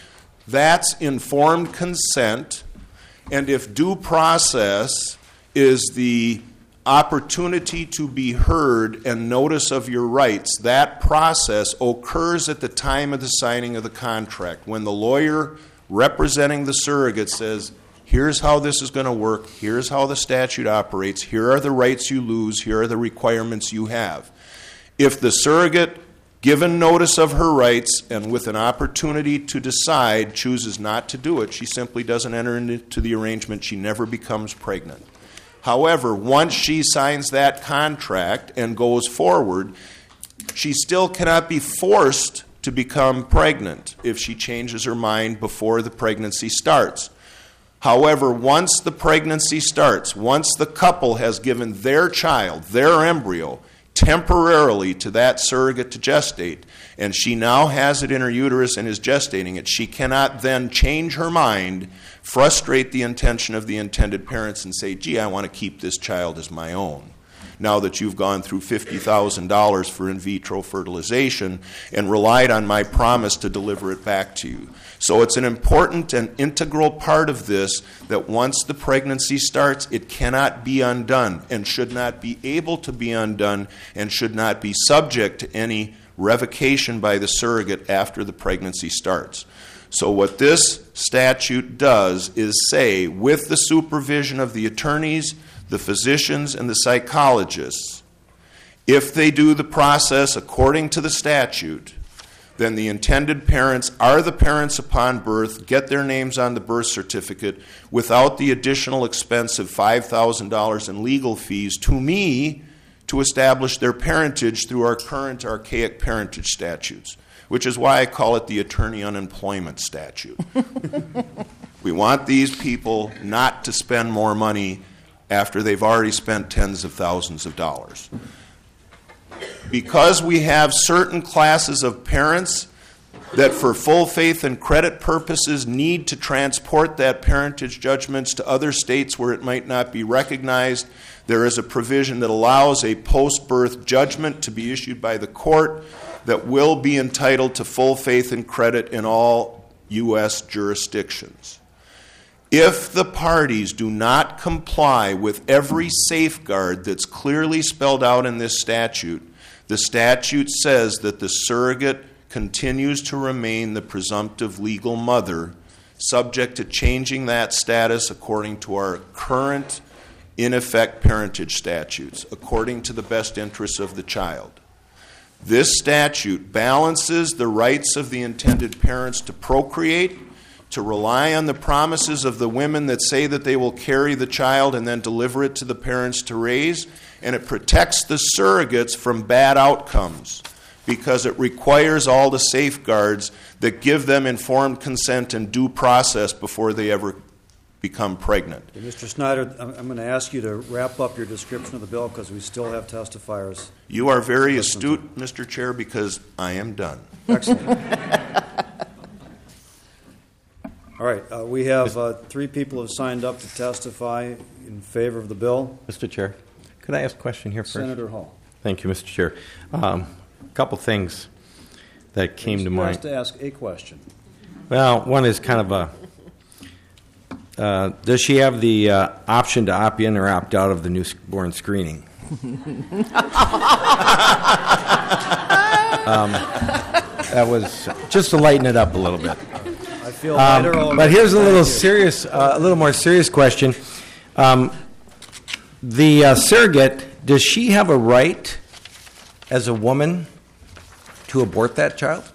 That's informed consent, and if due process is the opportunity to be heard and notice of your rights, that process occurs at the time of the signing of the contract, when the lawyer representing the surrogate says, here's how this is going to work, here's how the statute operates, here are the rights you lose, here are the requirements you have. If the surrogate, given notice of her rights and with an opportunity to decide, chooses not to do it, she simply doesn't enter into the arrangement, she never becomes pregnant. However, once she signs that contract and goes forward, she still cannot be forced to become pregnant if she changes her mind before the pregnancy starts. However, once the pregnancy starts, once the couple has given their child, their embryo, temporarily to that surrogate to gestate, and she now has it in her uterus and is gestating it, she cannot then change her mind, frustrate the intention of the intended parents, and say, gee, I want to keep this child as my own, now that you've gone through fifty thousand dollars for in vitro fertilization and relied on my promise to deliver it back to you. So it's an important and integral part of this that once the pregnancy starts, it cannot be undone and should not be able to be undone and should not be subject to any revocation by the surrogate after the pregnancy starts. So what this statute does is say, with the supervision of the attorneys, the physicians, and the psychologists, if they do the process according to the statute, then the intended parents are the parents upon birth, get their names on the birth certificate without the additional expense of five thousand dollars in legal fees to me to establish their parentage through our current archaic parentage statutes, which is why I call it the attorney unemployment statute. We want these people not to spend more money after they've already spent tens of thousands of dollars. Because we have certain classes of parents that for full faith and credit purposes need to transport that parentage judgments to other states where it might not be recognized, there is a provision that allows a post-birth judgment to be issued by the court that will be entitled to full faith and credit in all U S jurisdictions. If the parties do not comply with every safeguard that's clearly spelled out in this statute, the statute says that the surrogate continues to remain the presumptive legal mother, subject to changing that status according to our current, in effect, parentage statutes, according to the best interests of the child. This statute balances the rights of the intended parents to procreate, to rely on the promises of the women that say that they will carry the child and then deliver it to the parents to raise, and it protects the surrogates from bad outcomes because it requires all the safeguards that give them informed consent and due process before they ever become pregnant. Okay, Mister Snyder, I'm, I'm going to ask you to wrap up your description of the bill because we still have testifiers. You are very astute, Mister Chair, because I am done. Excellent. All right, uh, we have uh, three people who have signed up to testify in favor of the bill. Mister Chair, could I ask a question here first? Senator Hall. Thank you, Mister Chair. Um, a couple things that came to mind. to ask a question. Well, one is kind of a, uh, does she have the uh, option to opt in or opt out of the newborn screening? um, that was just to lighten it up a little bit. I feel lighter um, already. But here's a Thank little you. serious, uh, a little more serious question. Um, the uh, surrogate, does she have a right as a woman to abort that child?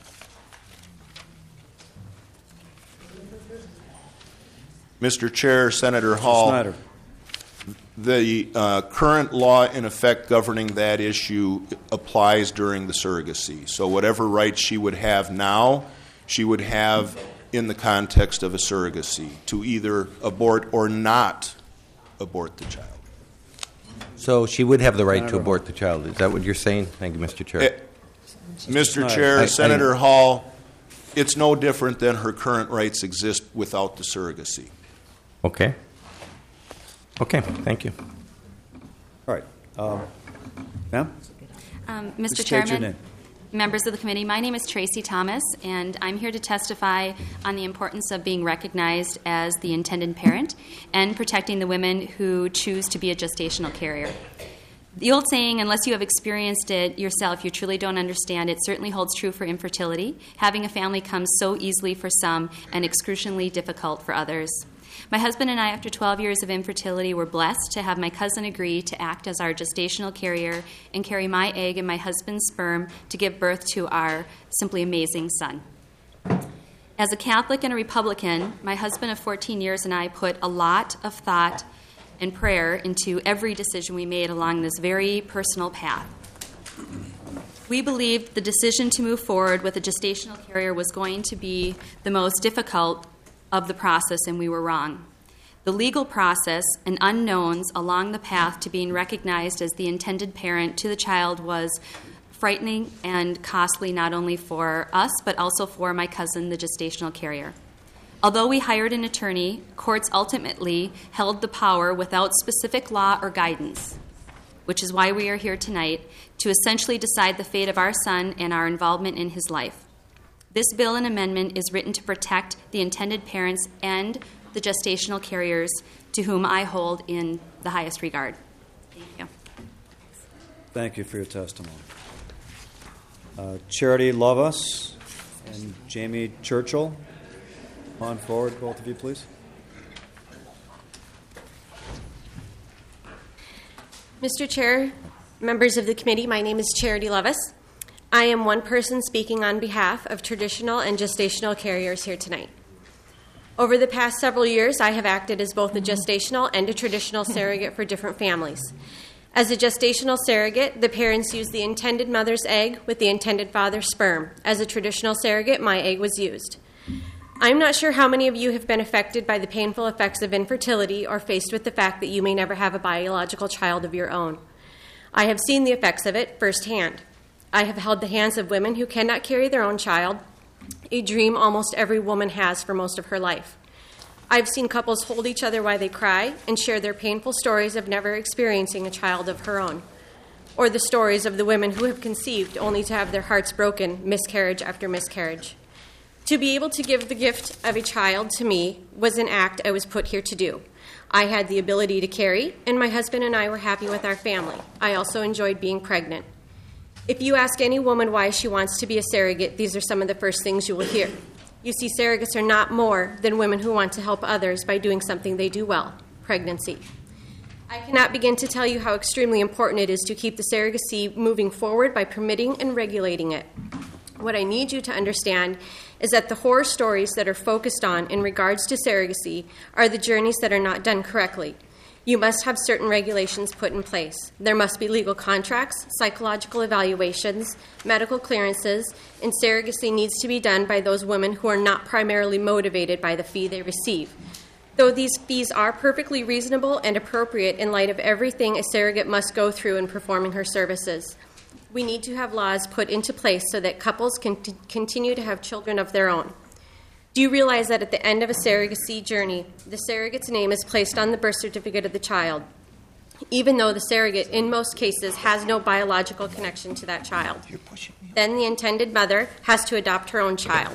Mister Chair, Senator Hall, Snyder. the uh, current law in effect governing that issue applies during the surrogacy. So whatever rights she would have now, she would have in the context of a surrogacy to either abort or not abort the child. So she would have the right to abort the child. Is that what you're saying? Thank you, Mister Chair. Eh, Mister Chair, I- I- Senator Hall, it's no different than her current rights exist without the surrogacy. Okay. Okay, thank you. All right. Um, ma'am? Um, Mister Please state your Chairman, name. members of the committee, my name is Tracy Thomas, and I'm here to testify on the importance of being recognized as the intended parent and protecting the women who choose to be a gestational carrier. The old saying, unless you have experienced it yourself, you truly don't understand, it certainly holds true for infertility. Having a family comes so easily for some and excruciatingly difficult for others. My husband and I, after twelve years of infertility, were blessed to have my cousin agree to act as our gestational carrier and carry my egg and my husband's sperm to give birth to our simply amazing son. As a Catholic and a Republican, my husband of fourteen years and I put a lot of thought and prayer into every decision we made along this very personal path. We believed the decision to move forward with a gestational carrier was going to be the most difficult of the process, and we were wrong. The legal process and unknowns along the path to being recognized as the intended parent to the child was frightening and costly not only for us, but also for my cousin, the gestational carrier. Although we hired an attorney, courts ultimately held the power without specific law or guidance, which is why we are here tonight, to essentially decide the fate of our son and our involvement in his life. This bill and amendment is written to protect the intended parents and the gestational carriers to whom I hold in the highest regard. Thank you. Thank you for your testimony. Uh, Charity Lovas and Jamie Churchill, come on forward, both of you, please. Mister Chair, members of the committee, my name is Charity Levis. I am one person speaking on behalf of traditional and gestational carriers here tonight. Over the past several years, I have acted as both a gestational and a traditional surrogate for different families. As a gestational surrogate, the parents use the intended mother's egg with the intended father's sperm. As a traditional surrogate, my egg was used. I'm not sure how many of you have been affected by the painful effects of infertility or faced with the fact that you may never have a biological child of your own. I have seen the effects of it firsthand. I have held the hands of women who cannot carry their own child, a dream almost every woman has for most of her life. I've seen couples hold each other while they cry and share their painful stories of never experiencing a child of her own, or the stories of the women who have conceived only to have their hearts broken miscarriage after miscarriage. To be able to give the gift of a child to me was an act I was put here to do. I had the ability to carry, and my husband and I were happy with our family. I also enjoyed being pregnant. If you ask any woman why she wants to be a surrogate, these are some of the first things you will hear. You see, surrogates are not more than women who want to help others by doing something they do well, pregnancy. I cannot begin to tell you how extremely important it is to keep the surrogacy moving forward by permitting and regulating it. What I need you to understand is that the horror stories that are focused on in regards to surrogacy are the journeys that are not done correctly. You must have certain regulations put in place. There must be legal contracts, psychological evaluations, medical clearances, and surrogacy needs to be done by those women who are not primarily motivated by the fee they receive. Though these fees are perfectly reasonable and appropriate in light of everything a surrogate must go through in performing her services, we need to have laws put into place so that couples can t- continue to have children of their own. Do you realize that at the end of a surrogacy journey, the surrogate's name is placed on the birth certificate of the child, even though the surrogate, in most cases, has no biological connection to that child? Then the intended mother has to adopt her own child.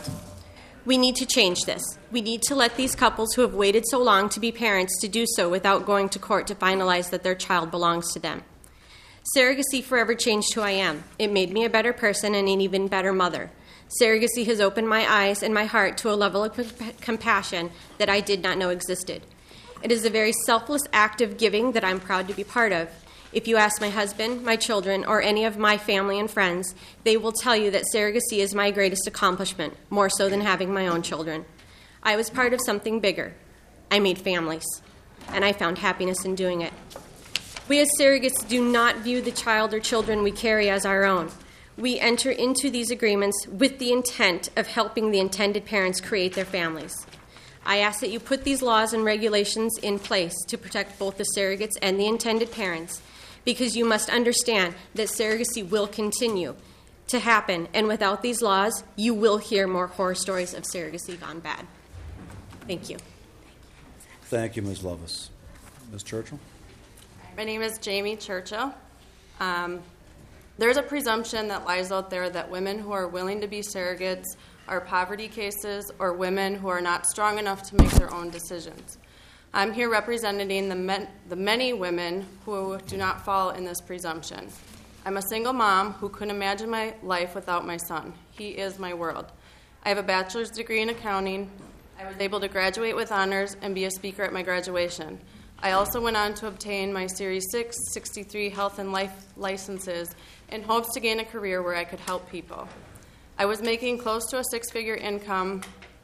We need to change this. We need to let these couples who have waited so long to be parents to do so without going to court to finalize that their child belongs to them. Surrogacy forever changed who I am. It made me a better person and an even better mother. Surrogacy has opened my eyes and my heart to a level of comp- compassion that I did not know existed. It is a very selfless act of giving that I'm proud to be part of. If you ask my husband, my children, or any of my family and friends, they will tell you that surrogacy is my greatest accomplishment, more so than having my own children. I was part of something bigger. I made families, and I found happiness in doing it. We as surrogates do not view the child or children we carry as our own. We enter into these agreements with the intent of helping the intended parents create their families. I ask that you put these laws and regulations in place to protect both the surrogates and the intended parents, because you must understand that surrogacy will continue to happen, and without these laws, you will hear more horror stories of surrogacy gone bad. Thank you. Thank you, Miz Levis. Miz Churchill? My name is Jamie Churchill. Um, there's a presumption that lies out there that women who are willing to be surrogates are poverty cases or women who are not strong enough to make their own decisions. I'm here representing the, men, the many women who do not fall in this presumption. I'm a single mom who couldn't imagine my life without my son. He is my world. I have a bachelor's degree in accounting. I was able to graduate with honors and be a speaker at my graduation. I also went on to obtain my Series six, sixty-three health and life licenses in hopes to gain a career where I could help people. I was making close to a six-figure income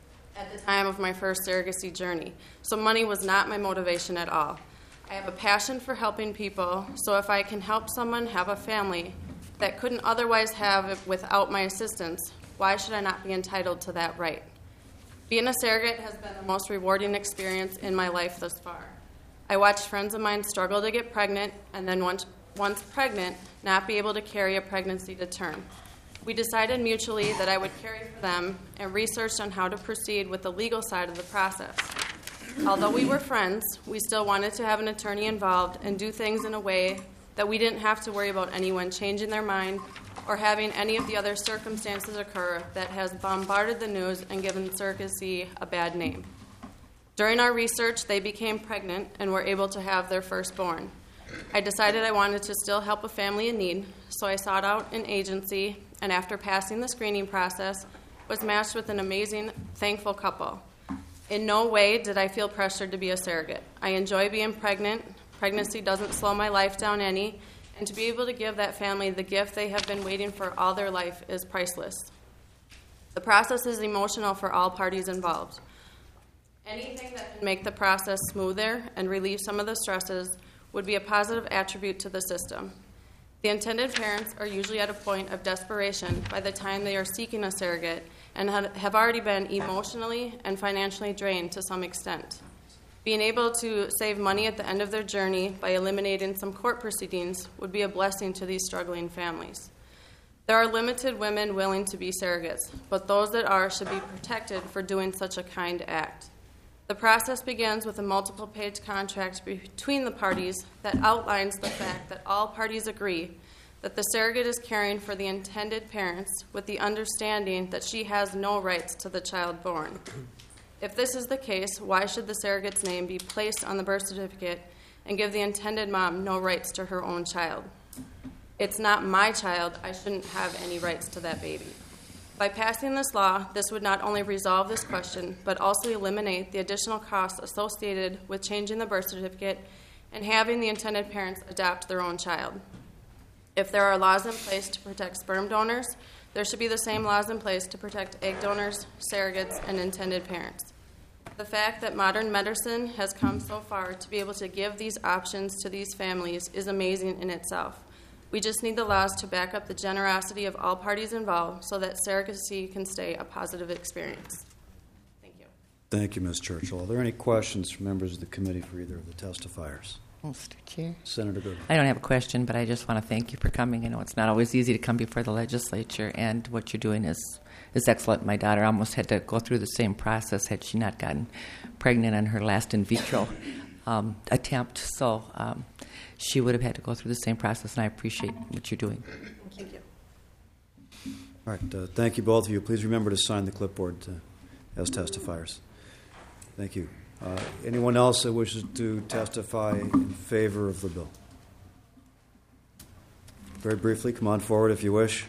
at the time of my first surrogacy journey, so money was not my motivation at all. I have a passion for helping people, so if I can help someone have a family, that couldn't otherwise have it without my assistance, why should I not be entitled to that right? Being a surrogate has been the most rewarding experience in my life thus far. I watched friends of mine struggle to get pregnant and then once, once pregnant, not be able to carry a pregnancy to term. We decided mutually that I would carry for them and researched on how to proceed with the legal side of the process. Although we were friends, we still wanted to have an attorney involved and do things in a way that we didn't have to worry about anyone changing their mind or having any of the other circumstances occur that has bombarded the news and given surrogacy a bad name. During our research, they became pregnant and were able to have their firstborn. I decided I wanted to still help a family in need, so I sought out an agency, and after passing the screening process, was matched with an amazing, thankful couple. In no way did I feel pressured to be a surrogate. I enjoy being pregnant. Pregnancy doesn't slow my life down any, and to be able to give that family the gift they have been waiting for all their life is priceless. The process is emotional for all parties involved. Anything that can make the process smoother and relieve some of the stresses would be a positive attribute to the system. The intended parents are usually at a point of desperation by the time they are seeking a surrogate and have already been emotionally and financially drained to some extent. Being able to save money at the end of their journey by eliminating some court proceedings would be a blessing to these struggling families. There are limited women willing to be surrogates, but those that are should be protected for doing such a kind act. The process begins with a multiple-page contract between the parties that outlines the fact that all parties agree that the surrogate is caring for the intended parents with the understanding that she has no rights to the child born. If this is the case, why should the surrogate's name be placed on the birth certificate and give the intended mom no rights to her own child? It's not my child. I shouldn't have any rights to that baby. By passing this law, this would not only resolve this question, but also eliminate the additional costs associated with changing the birth certificate and having the intended parents adopt their own child. If there are laws in place to protect sperm donors, there should be the same laws in place to protect egg donors, surrogates, and intended parents. The fact that modern medicine has come so far to be able to give these options to these families is amazing in itself. We just need the laws to back up the generosity of all parties involved so that surrogacy can stay a positive experience. Thank you. Thank you, Miz Churchill. Are there any questions from members of the committee for either of the testifiers? Mister Chair. Senator Goodwin. I don't have a question, but I just want to thank you for coming. I know it's not always easy to come before the legislature, and what you're doing is, is excellent. My daughter almost had to go through the same process had she not gotten pregnant on her last in vitro um, attempt. So um, she would have had to go through the same process, and I appreciate what you're doing. Thank you. All right. Uh, thank you, both of you. Please remember to sign the clipboard uh, as testifiers. Thank you. Uh, anyone else that wishes to testify in favor of the bill? Very briefly, come on forward if you wish.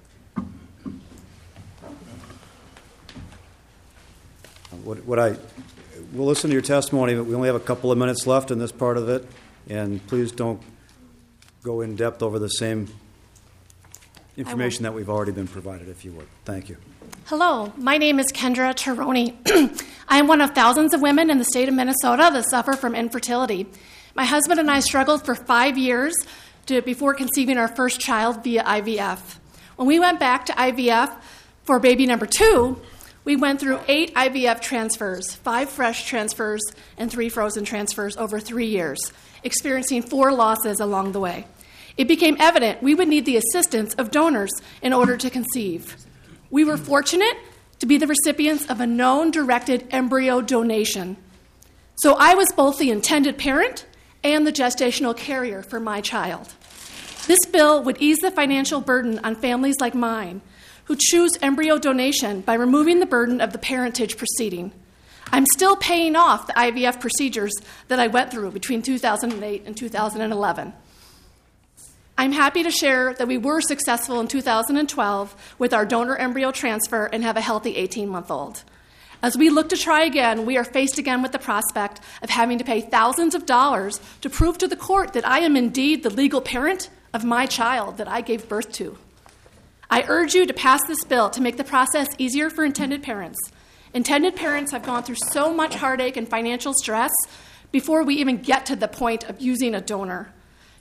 What, what I we'll listen to your testimony, but we only have a couple of minutes left in this part of it, and please don't go in depth over the same information that we've already been provided, if you would. Thank you. Hello, my name is Kendra Taroni. I am one of thousands of women in the state of Minnesota that suffer from infertility. My husband and I struggled for five years to, before conceiving our first child via I V F. When we went back to I V F for baby number two, we went through eight I V F transfers, five fresh transfers, and three frozen transfers over three years, experiencing four losses along the way. It became evident we would need the assistance of donors in order to conceive. We were fortunate to be the recipients of a known directed embryo donation. So I was both the intended parent and the gestational carrier for my child. This bill would ease the financial burden on families like mine who choose embryo donation by removing the burden of the parentage proceeding. I'm still paying off the I V F procedures that I went through between two thousand eight and two thousand eleven. I'm happy to share that we were successful in two thousand twelve with our donor embryo transfer and have a healthy eighteen-month-old. As we look to try again, we are faced again with the prospect of having to pay thousands of dollars to prove to the court that I am indeed the legal parent of my child that I gave birth to. I urge you to pass this bill to make the process easier for intended parents. Intended parents have gone through so much heartache and financial stress before we even get to the point of using a donor.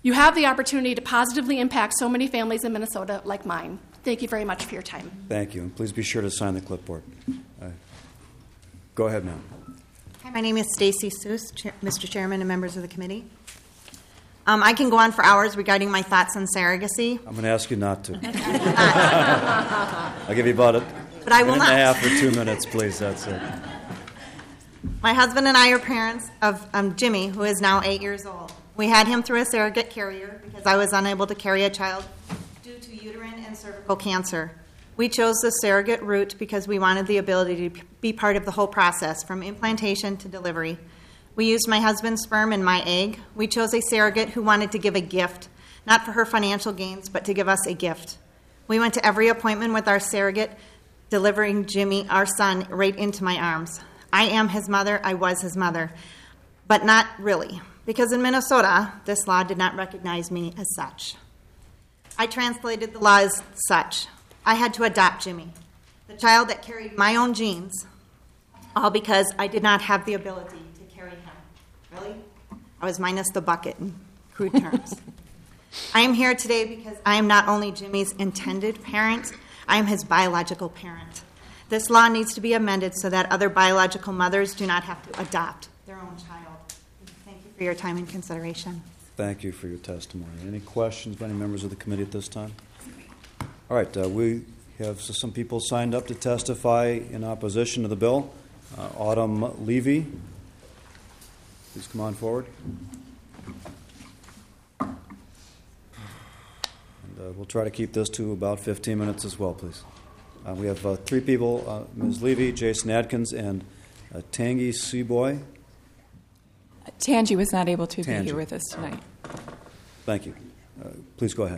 You have the opportunity to positively impact so many families in Minnesota like mine. Thank you very much for your time. Thank you. And please be sure to sign the clipboard. Uh, go ahead, ma'am. Hi, my name is Stacy Seuss, Chair, Mister Chairman and members of the committee. Um, I can go on for hours regarding my thoughts on surrogacy. I'm going to ask you not to. I'll give you about a but I will minute and a not. half or two minutes, please. That's it. My husband and I are parents of um, Jimmy, who is now eight years old. We had him through a surrogate carrier because I was unable to carry a child due to uterine and cervical cancer. We chose the surrogate route because we wanted the ability to be part of the whole process, from implantation to delivery. We used my husband's sperm and my egg. We chose a surrogate who wanted to give a gift, not for her financial gains, but to give us a gift. We went to every appointment with our surrogate, delivering Jimmy, our son, right into my arms. I am his mother. I was his mother, but not really, because in Minnesota, this law did not recognize me as such. I translated the law as such. I had to adopt Jimmy, the child that carried my own genes, all because I did not have the ability to carry him. Really? I was minus the bucket in crude terms. I am here today because I am not only Jimmy's intended parent, I am his biological parent. This law needs to be amended so that other biological mothers do not have to adopt their own child. Thank you for your time and consideration. Thank you for your testimony. Any questions by any members of the committee at this time? All right, uh, we have some people signed up to testify in opposition to the bill. Uh, Autumn Levy, please come on forward. And uh, we'll try to keep this to about fifteen minutes as well, please. Uh, we have uh, three people, uh, Miz Levy, Jason Adkins, and uh, Tangi Seaboy. Tangi was not able to Tangi. be here with us tonight. Thank you. Uh, please go ahead.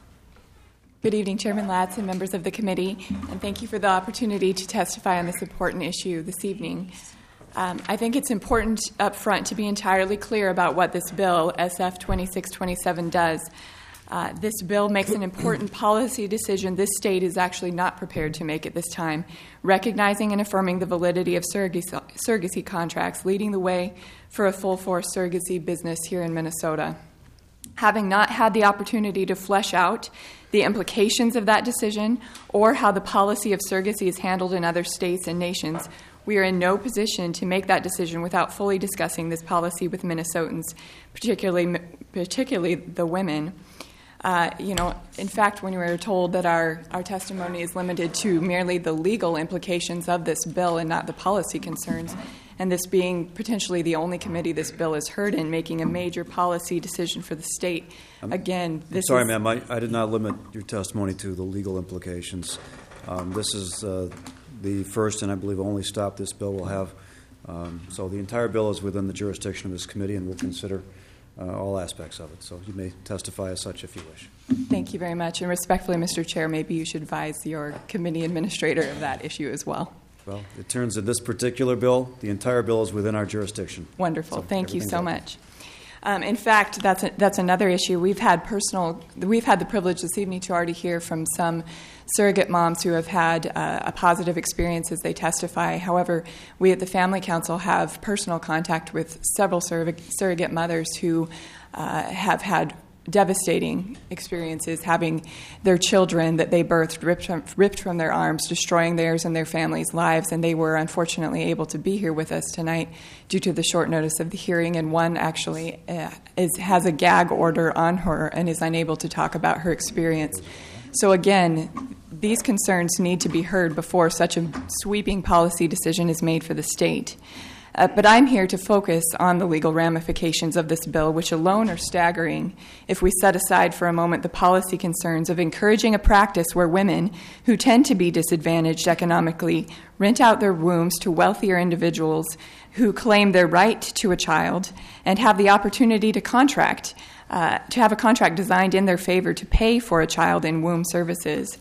Good evening, Chairman Latz and members of the committee, and thank you for the opportunity to testify on this important issue this evening. Um, I think it's important up front to be entirely clear about what this bill, S F twenty-six twenty-seven, does. Uh, this bill makes an important policy decision this state is actually not prepared to make at this time, recognizing and affirming the validity of surrogacy, surrogacy contracts, leading the way for a full-force surrogacy business here in Minnesota. Having not had the opportunity to flesh out the implications of that decision or how the policy of surrogacy is handled in other states and nations, we are in no position to make that decision without fully discussing this policy with Minnesotans, particularly particularly the women. Uh, you know, in fact, when we were told that our, our testimony is limited to merely the legal implications of this bill and not the policy concerns, and this being potentially the only committee this bill is heard in, making a major policy decision for the state, I'm, again, this I'm sorry, is... ma'am, I, I did not limit your testimony to the legal implications. Um, this is uh, the first and I believe only stop this bill will have. Um, so the entire bill is within the jurisdiction of this committee, and we'll consider uh, all aspects of it. So you may testify as such if you wish. Thank you very much. And respectfully, Mister Chair, maybe you should advise your committee administrator of that issue as well. Well, it turns in this particular bill, the entire bill is within our jurisdiction. Wonderful. So Thank you so up. much. Um, in fact, that's a, that's another issue. We've had personal. We've had the privilege this evening to already hear from some surrogate moms who have had uh, a positive experience as they testify. However, we at the Family Council have personal contact with several surrogate, surrogate mothers who uh, have had devastating experiences having their children that they birthed ripped from, ripped from their arms, destroying theirs and their families' lives, and they were unfortunately able to be here with us tonight due to the short notice of the hearing, and one actually uh, is, has a gag order on her and is unable to talk about her experience. So again, these concerns need to be heard before such a sweeping policy decision is made for the state. Uh, but I'm here to focus on the legal ramifications of this bill, which alone are staggering if we set aside for a moment the policy concerns of encouraging a practice where women, who tend to be disadvantaged economically, rent out their wombs to wealthier individuals who claim their right to a child and have the opportunity to contract, uh, to have a contract designed in their favor to pay for a child in womb services.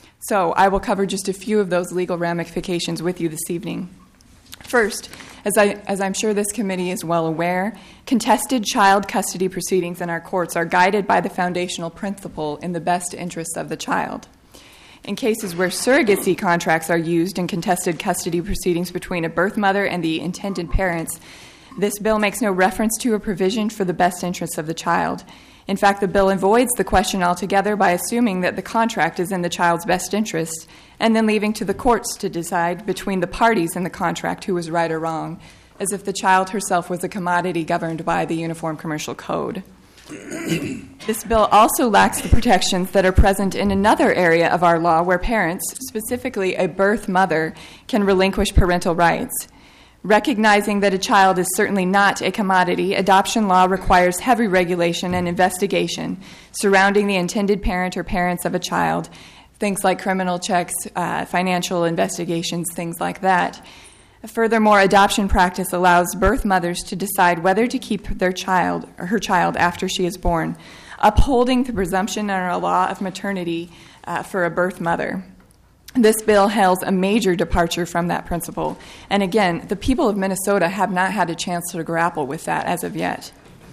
So I will cover just a few of those legal ramifications with you this evening. First, as, I, as I'm sure this committee is well aware, contested child custody proceedings in our courts are guided by the foundational principle in the best interests of the child. In cases where surrogacy contracts are used in contested custody proceedings between a birth mother and the intended parents, This bill makes no reference to a provision for the best interests of the child. In fact, the bill avoids the question altogether by assuming that the contract is in the child's best interest and then leaving to the courts to decide between the parties in the contract who was right or wrong, as if the child herself was a commodity governed by the Uniform Commercial Code. This bill also lacks the protections that are present in another area of our law where parents, specifically a birth mother, can relinquish parental rights. Recognizing that a child is certainly not a commodity, adoption law requires heavy regulation and investigation surrounding the intended parent or parents of a child, things like criminal checks, uh, financial investigations, things like that. Furthermore, adoption practice allows birth mothers to decide whether to keep their child or her child after she is born, upholding the presumption in our law of maternity uh, for a birth mother. This bill hails a major departure from that principle. And again, the people of Minnesota have not had a chance to grapple with that as of yet.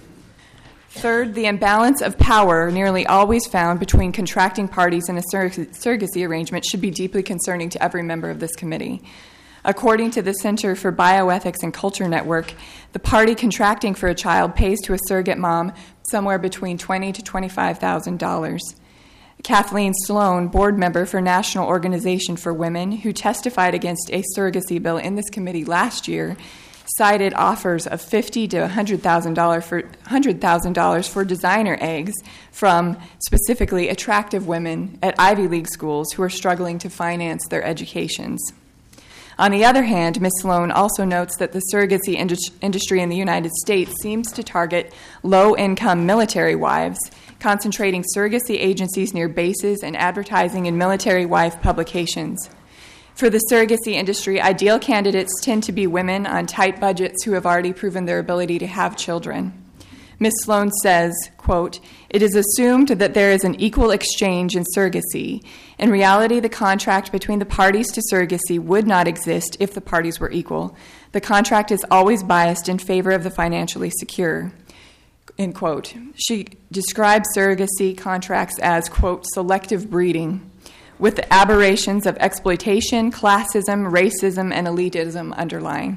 Third, the imbalance of power nearly always found between contracting parties in a sur- surrogacy arrangement should be deeply concerning to every member of this committee. According to the Center for Bioethics and Culture Network, the party contracting for a child pays to a surrogate mom somewhere between twenty thousand dollars to twenty-five thousand dollars. Kathleen Sloan, board member for National Organization for Women, who testified against a surrogacy bill in this committee last year, cited offers of fifty thousand dollars to one hundred thousand dollars for one hundred thousand dollars for designer eggs from specifically attractive women at Ivy League schools who are struggling to finance their educations. On the other hand, Miz Sloan also notes that the surrogacy indus- industry in the United States seems to target low-income military wives, concentrating surrogacy agencies near bases and advertising in military wife publications. For the surrogacy industry, ideal candidates tend to be women on tight budgets who have already proven their ability to have children. Miz Sloan says, quote, "It is assumed that there is an equal exchange in surrogacy. In reality, the contract between the parties to surrogacy would not exist if the parties were equal. The contract is always biased in favor of the financially secure." End quote. She describes surrogacy contracts as, quote, "selective breeding," with the aberrations of exploitation, classism, racism, and elitism underlying.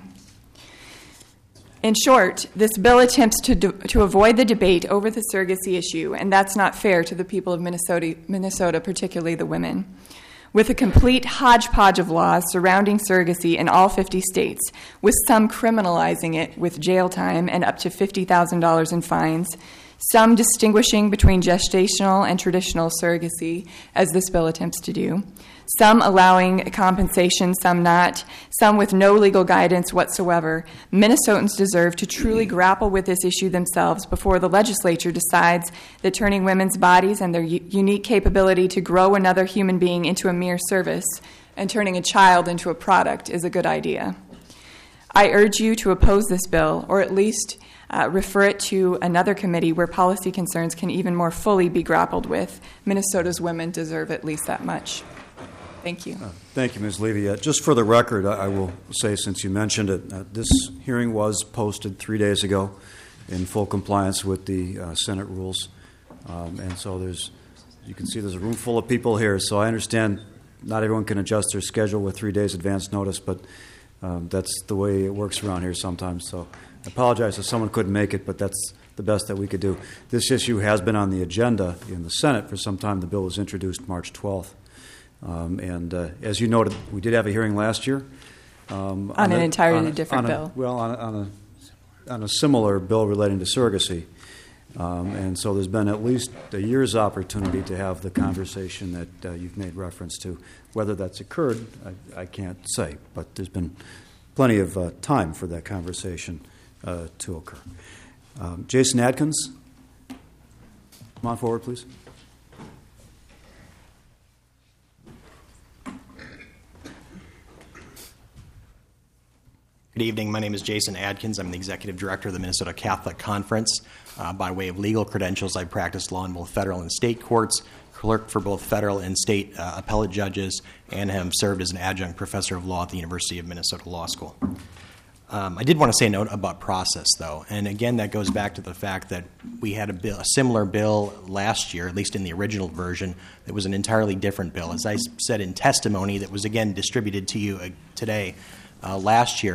In short, this bill attempts to do, to avoid the debate over the surrogacy issue, and that's not fair to the people of Minnesota, Minnesota, particularly the women. With a complete hodgepodge of laws surrounding surrogacy in all fifty states, with some criminalizing it with jail time and up to fifty thousand dollars in fines, some distinguishing between gestational and traditional surrogacy, as this bill attempts to do, some allowing compensation, some not, some with no legal guidance whatsoever, Minnesotans deserve to truly grapple with this issue themselves before the legislature decides that turning women's bodies and their u- unique capability to grow another human being into a mere service and turning a child into a product is a good idea. I urge you to oppose this bill, or at least Uh, refer it to another committee where policy concerns can even more fully be grappled with. Minnesota's women deserve at least that much. Thank you. Uh, thank you, Miz Levy. Uh, just for the record, I, I will say, since you mentioned it, uh, this hearing was posted three days ago in full compliance with the uh, Senate rules. Um, and so there's, you can see there's a room full of people here. So I understand not everyone can adjust their schedule with three days advance notice, but um, that's the way it works around here sometimes. So I apologize if someone couldn't make it, but that's the best that we could do. This issue has been on the agenda in the Senate for some time. The bill was introduced March twelfth. Um, and uh, as you noted, we did have a hearing last year. Um, on, on an a, entirely on a, different on a, bill. Well, on a, on, a, on a similar bill relating to surrogacy. Um, and so there's been at least a year's opportunity to have the conversation that uh, you've made reference to. Whether that's occurred, I, I can't say, but there's been plenty of uh, time for that conversation Uh, to occur. Um, Jason Adkins, come on forward, please. Good evening. My name is Jason Adkins. I'm the Executive Director of the Minnesota Catholic Conference. Uh, by way of legal credentials, I practiced law in both federal and state courts, clerked for both federal and state uh, appellate judges, and have served as an adjunct professor of law at the University of Minnesota Law School. Um, I did want to say a note about process, though, and again, that goes back to the fact that we had a, bill, a similar bill last year, at least in the original version, that was an entirely different bill. As I said in testimony that was, again, distributed to you uh, today, uh, last year,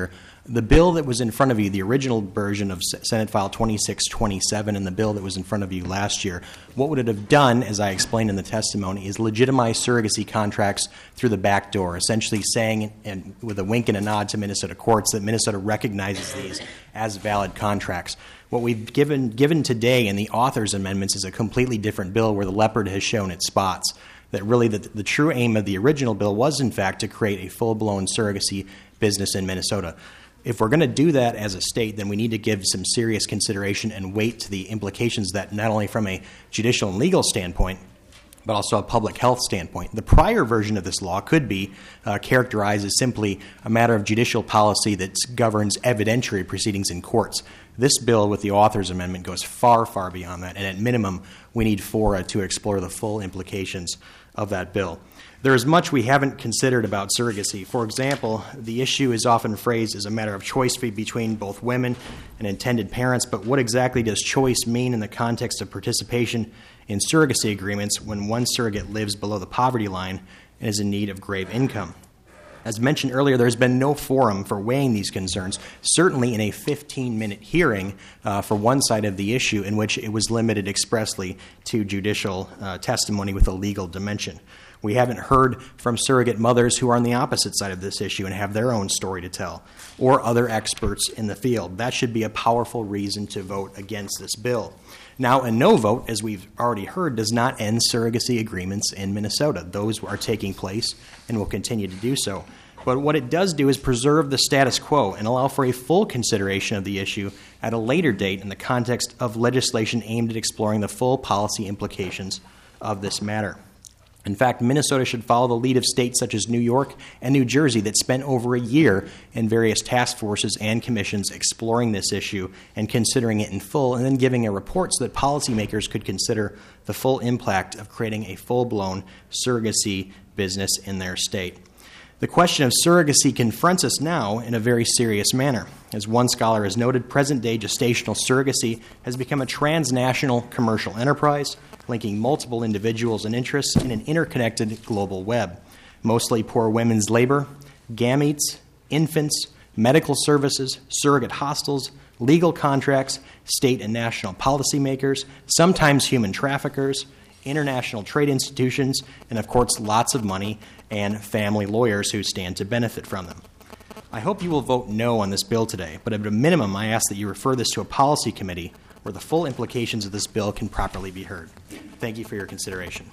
The bill that was in front of you, the original version of Senate File twenty-six twenty-seven and the bill that was in front of you last year, what would it have done, as I explained in the testimony, is legitimize surrogacy contracts through the back door, essentially saying, and with a wink and a nod to Minnesota courts, that Minnesota recognizes these as valid contracts. What we've given, given today in the author's amendments is a completely different bill where the leopard has shown its spots. That really the, the true aim of the original bill was, in fact, to create a full-blown surrogacy business in Minnesota. If we're going to do that as a state, then we need to give some serious consideration and weight to the implications that not only from a judicial and legal standpoint, but also a public health standpoint. The prior version of this law could be uh, characterized as simply a matter of judicial policy that governs evidentiary proceedings in courts. This bill with the author's amendment goes far, far beyond that, and at minimum, we need fora to explore the full implications of that bill. There is much we haven't considered about surrogacy. For example, the issue is often phrased as a matter of choice between both women and intended parents, but what exactly does choice mean in the context of participation in surrogacy agreements when one surrogate lives below the poverty line and is in need of grave income? As mentioned earlier, there's been no forum for weighing these concerns, certainly in a fifteen-minute hearing uh, for one side of the issue in which it was limited expressly to judicial uh, testimony with a legal dimension. We haven't heard from surrogate mothers who are on the opposite side of this issue and have their own story to tell, or other experts in the field. That should be a powerful reason to vote against this bill. Now, a no vote, as we've already heard, does not end surrogacy agreements in Minnesota. Those are taking place and will continue to do so. But what it does do is preserve the status quo and allow for a full consideration of the issue at a later date in the context of legislation aimed at exploring the full policy implications of this matter. In fact, Minnesota should follow the lead of states such as New York and New Jersey that spent over a year in various task forces and commissions exploring this issue and considering it in full, and then giving a report so that policymakers could consider the full impact of creating a full-blown surrogacy business in their state. The question of surrogacy confronts us now in a very serious manner. As one scholar has noted, present-day gestational surrogacy has become a transnational commercial enterprise, linking multiple individuals and interests in an interconnected global web. Mostly poor women's labor, gametes, infants, medical services, surrogate hostels, legal contracts, state and national policymakers, sometimes human traffickers, international trade institutions, and of course lots of money and family lawyers who stand to benefit from them. I hope you will vote no on this bill today, but at a minimum I ask that you refer this to a policy committee where the full implications of this bill can properly be heard. Thank you for your consideration.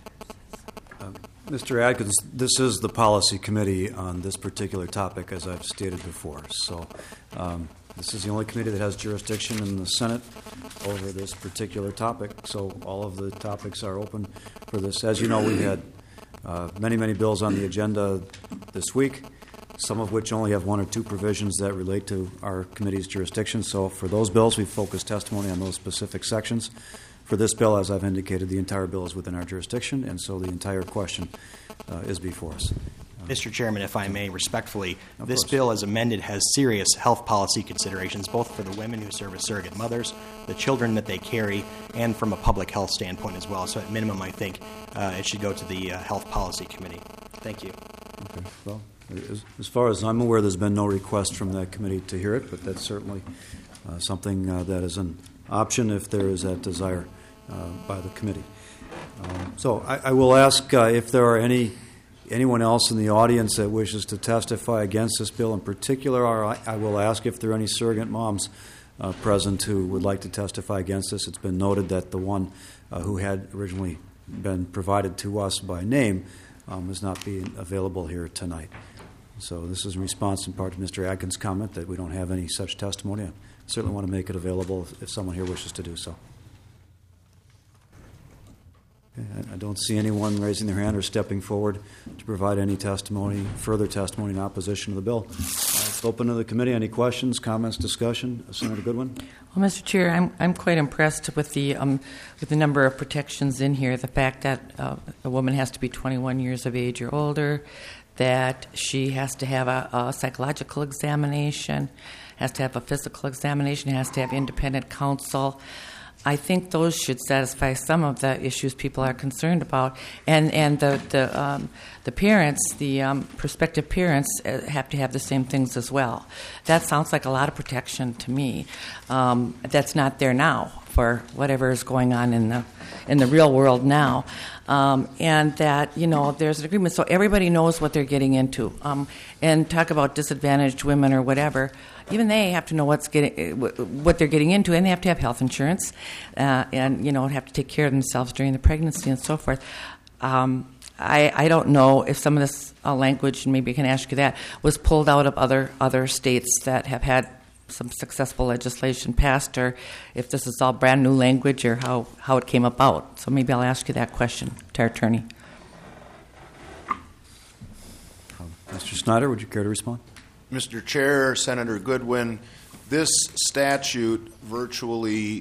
Uh, Mister Adkins, this is the policy committee on this particular topic, as I've stated before. So um, this is the only committee that has jurisdiction in the Senate over this particular topic. So all of the topics are open for this. As you know, we had uh, many, many bills on the agenda this week, some of which only have one or two provisions that relate to our committee's jurisdiction. So for those bills, we focus testimony on those specific sections. For this bill, as I've indicated, the entire bill is within our jurisdiction, and so the entire question uh, is before us. Mister Chairman, if I may, respectfully, Of this course. bill as amended has serious health policy considerations, both for the women who serve as surrogate mothers, the children that they carry, and from a public health standpoint as well. So at minimum, I think uh, it should go to the uh, Health Policy Committee. Thank you. Okay. Well, as, as far as I'm aware, there's been no request from that committee to hear it, but that's certainly uh, something uh, that is an option if there is that desire uh, by the committee. Um, so I, I will ask uh, if there are any anyone else in the audience that wishes to testify against this bill in particular, or I, I will ask if there are any surrogate moms uh, present who would like to testify against this. It's been noted that the one uh, who had originally been provided to us by name um, is not being available here tonight. So this is in response in part to Mister Adkins' comment that we don't have any such testimony. I certainly want to make it available if, if someone here wishes to do so. Okay, I, I don't see anyone raising their hand or stepping forward to provide any testimony, further testimony in opposition to the bill. Uh, it's open to the committee. Any questions, comments, discussion? Senator Goodwin? Well, Mister Chair, I'm I'm quite impressed with the um, with the number of protections in here. The fact that uh, a woman has to be twenty-one years of age or older, that she has to have a, a psychological examination, has to have a physical examination, has to have independent counsel. I think those should satisfy some of the issues people are concerned about, and and the the um, the parents, the um, prospective parents, uh, have to have the same things as well. That sounds like a lot of protection to me. Um, that's not there now for whatever is going on in the in the real world now, um, and that you know there's an agreement so everybody knows what they're getting into. Um, and talk about disadvantaged women or whatever. Even they have to know what's getting, what they're getting into, and they have to have health insurance, uh, and you know have to take care of themselves during the pregnancy and so forth. Um, I, I don't know if some of this uh, language, and maybe I can ask you that, was pulled out of other other states that have had some successful legislation passed, or if this is all brand new language, or how, how it came about. So maybe I'll ask you that question to our attorney. Um, Mister Snyder, would you care to respond? Mister Chair, Senator Goodwin, this statute virtually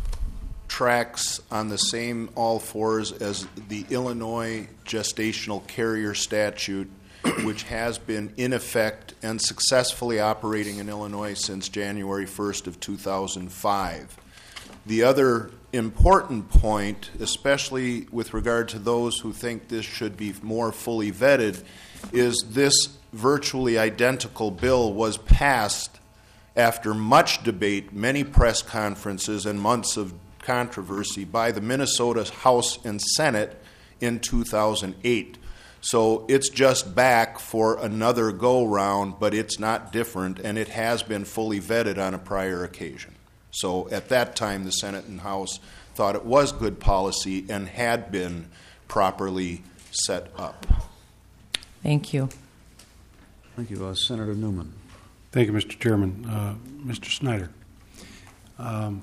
tracks on the same all fours as the Illinois gestational carrier statute, which has been in effect and successfully operating in Illinois since January first of two thousand five. The other important point, especially with regard to those who think this should be more fully vetted, is this virtually identical bill was passed after much debate, many press conferences, and months of controversy by the Minnesota House and Senate in two thousand eight. So it's just back for another go-round, but it's not different, and it has been fully vetted on a prior occasion. So at that time, the Senate and House thought it was good policy and had been properly set up. Thank you. Thank you. Uh, Senator Newman. Thank you, Mister Chairman. Uh, Mister Snyder, um,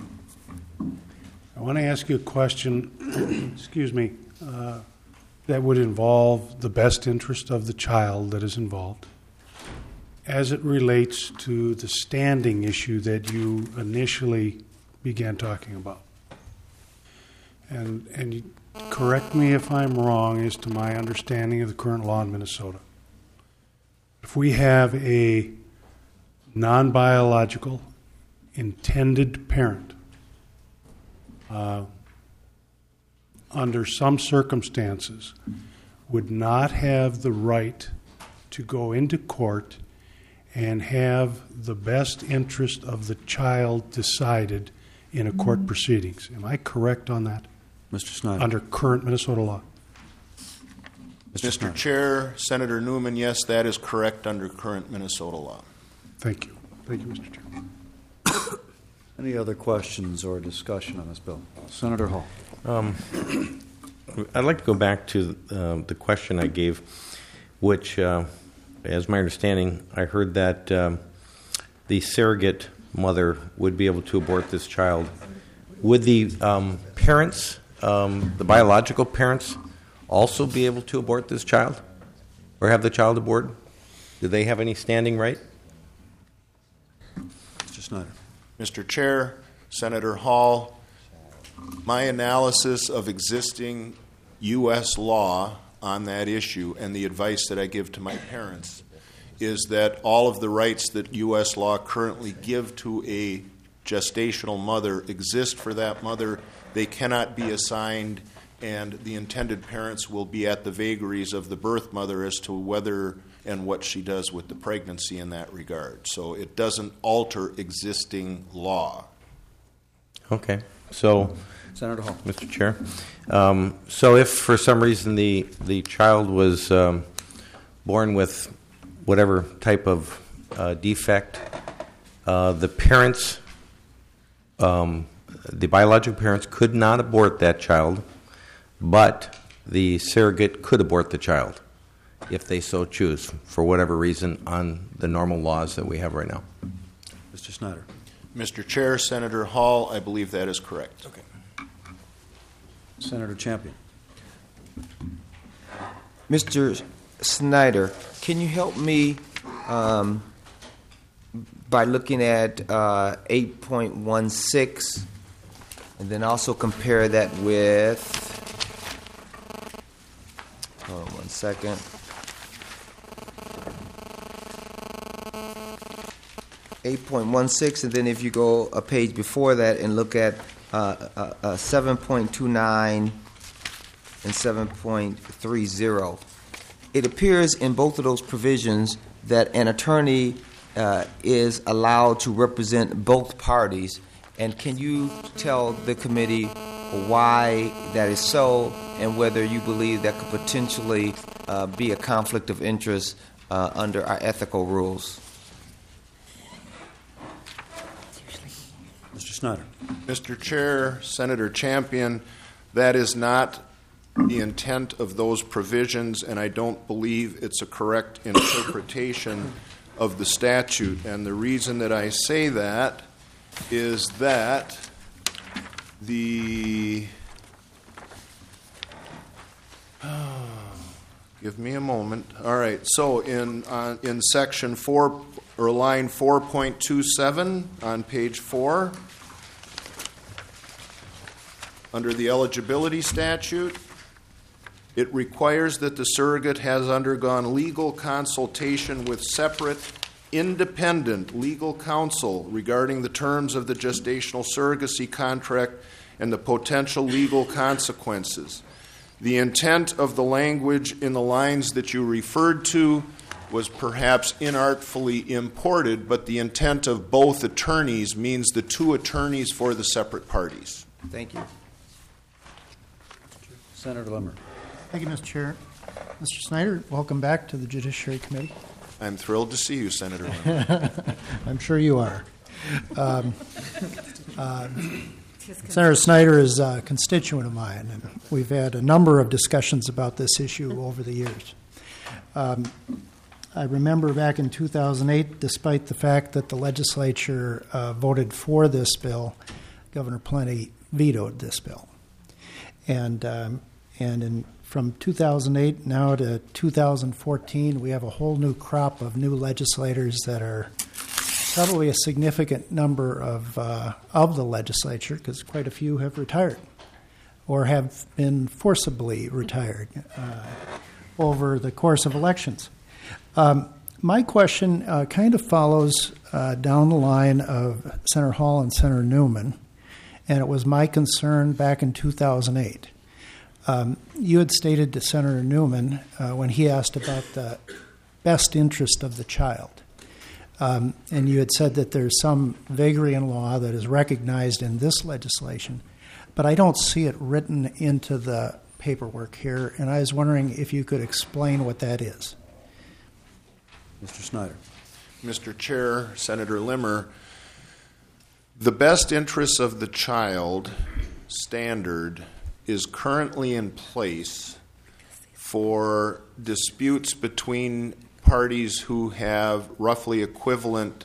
I want to ask you a question, excuse me, uh, that would involve the best interest of the child that is involved as it relates to the standing issue that you initially began talking about. And, and you correct me if I'm wrong as to my understanding of the current law in Minnesota. If we have a non-biological intended parent, uh, under some circumstances, would not have the right to go into court and have the best interest of the child decided in a court proceedings. Am I correct on that? Mister Snyder. Under current Minnesota law. Mister Mister Chair, Senator Newman, yes, that is correct under current Minnesota law. Thank you. Thank you, Mister Chairman. Any other questions or discussion on this bill? Senator Hall. Um, I'd like to go back to uh, the question I gave, which, uh, as my understanding, I heard that um, the surrogate mother would be able to abort this child. Would the um, parents, um, the biological parents, also be able to abort this child or have the child aborted? Do they have any standing right? Mister Snyder. Mister Chair, Senator Hall, my analysis of existing U S law on that issue and the advice that I give to my parents is that all of the rights that U S law currently give to a gestational mother exist for that mother. They cannot be assigned, and the intended parents will be at the vagaries of the birth mother as to whether and what she does with the pregnancy in that regard. So it doesn't alter existing law. Okay. So, Senator Hall. Mister Chair, um, so if for some reason the, the child was um, born with whatever type of uh, defect, uh, the parents, um, the biological parents could not abort that child, but the surrogate could abort the child if they so choose, for whatever reason, on the normal laws that we have right now. Mister Snyder. Mister Chair, Senator Hall, I believe that is correct. Okay. Senator Champion. Mister Snyder, can you help me um, by looking at uh, eight point one six and then also compare that with, hold on one second. eight point one six, and then if you go a page before that and look at uh, uh, uh, seven point two nine and seven point three zero. It appears in both of those provisions that an attorney uh, is allowed to represent both parties. And can you tell the committee why that is so, and whether you believe that could potentially uh, be a conflict of interest uh, under our ethical rules? Mister Snyder. Mister Chair, Senator Champion, that is not the intent of those provisions, and I don't believe it's a correct interpretation of the statute. And the reason that I say that is that the oh, give me a moment. All right. So in uh, in section four or line four point two seven on page four, under the eligibility statute, it requires that the surrogate has undergone legal consultation with separate, independent legal counsel regarding the terms of the gestational surrogacy contract and the potential legal consequences. The intent of the language in the lines that you referred to was perhaps inartfully imported, but the intent of both attorneys means the two attorneys for the separate parties. Thank you. Senator Limmer. Thank you, Mister Chair. Mister Snyder, welcome back to the Judiciary Committee. I'm thrilled to see you, Senator Limmer. I'm sure you are. Um, uh, Senator Snyder is a constituent of mine, and we've had a number of discussions about this issue over the years. Um, I remember back in two thousand eight, despite the fact that the legislature uh, voted for this bill, Governor Plenty vetoed this bill. And um, and in, from two thousand eight now to two thousand fourteen, we have a whole new crop of new legislators that are probably a significant number of uh, of the legislature, because quite a few have retired or have been forcibly retired uh, over the course of elections. Um, my question uh, kind of follows uh, down the line of Senator Hall and Senator Newman, and it was my concern back in two thousand eight. Um, you had stated to Senator Newman uh, when he asked about the best interest of the child, um, and you had said that there's some vagary in law that is recognized in this legislation, but I don't see it written into the paperwork here, and I was wondering if you could explain what that is. Mister Snyder. Mister Chair, Senator Limmer, the best interests of the child standard is currently in place for disputes between parties who have roughly equivalent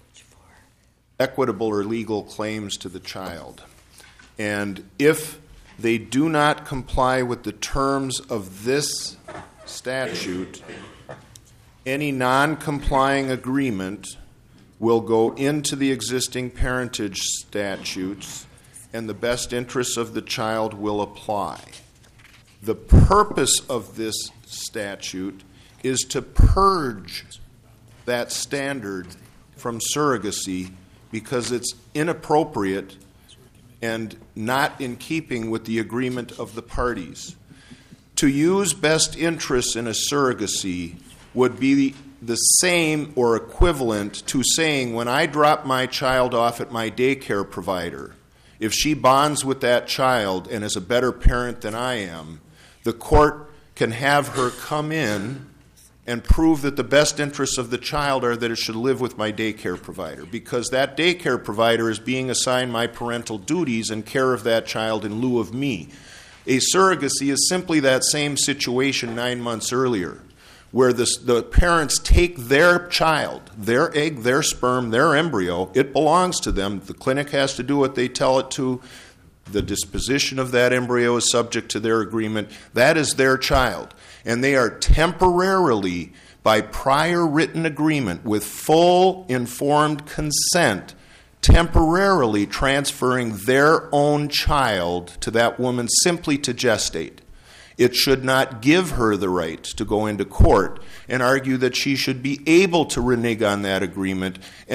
equitable or legal claims to the child. And if they do not comply with the terms of this statute, any non-complying agreement will go into the existing parentage statutes, and the best interests of the child will apply. The purpose of this statute is to purge that standard from surrogacy because it's inappropriate and not in keeping with the agreement of the parties. To use best interests in a surrogacy would be the same or equivalent to saying, when I drop my child off at my daycare provider, if she bonds with that child and is a better parent than I am, the court can have her come in and prove that the best interests of the child are that it should live with my daycare provider, because that daycare provider is being assigned my parental duties and care of that child in lieu of me. A surrogacy is simply that same situation nine months earlier, where the, the parents take their child, their egg, their sperm, their embryo. It belongs to them. The clinic has to do what they tell it to. The disposition of that embryo is subject to their agreement. That is their child. And they are temporarily, by prior written agreement with full informed consent, temporarily transferring their own child to that woman simply to gestate. It should not give her the right to go into court and argue that she should be able to renege on that agreement and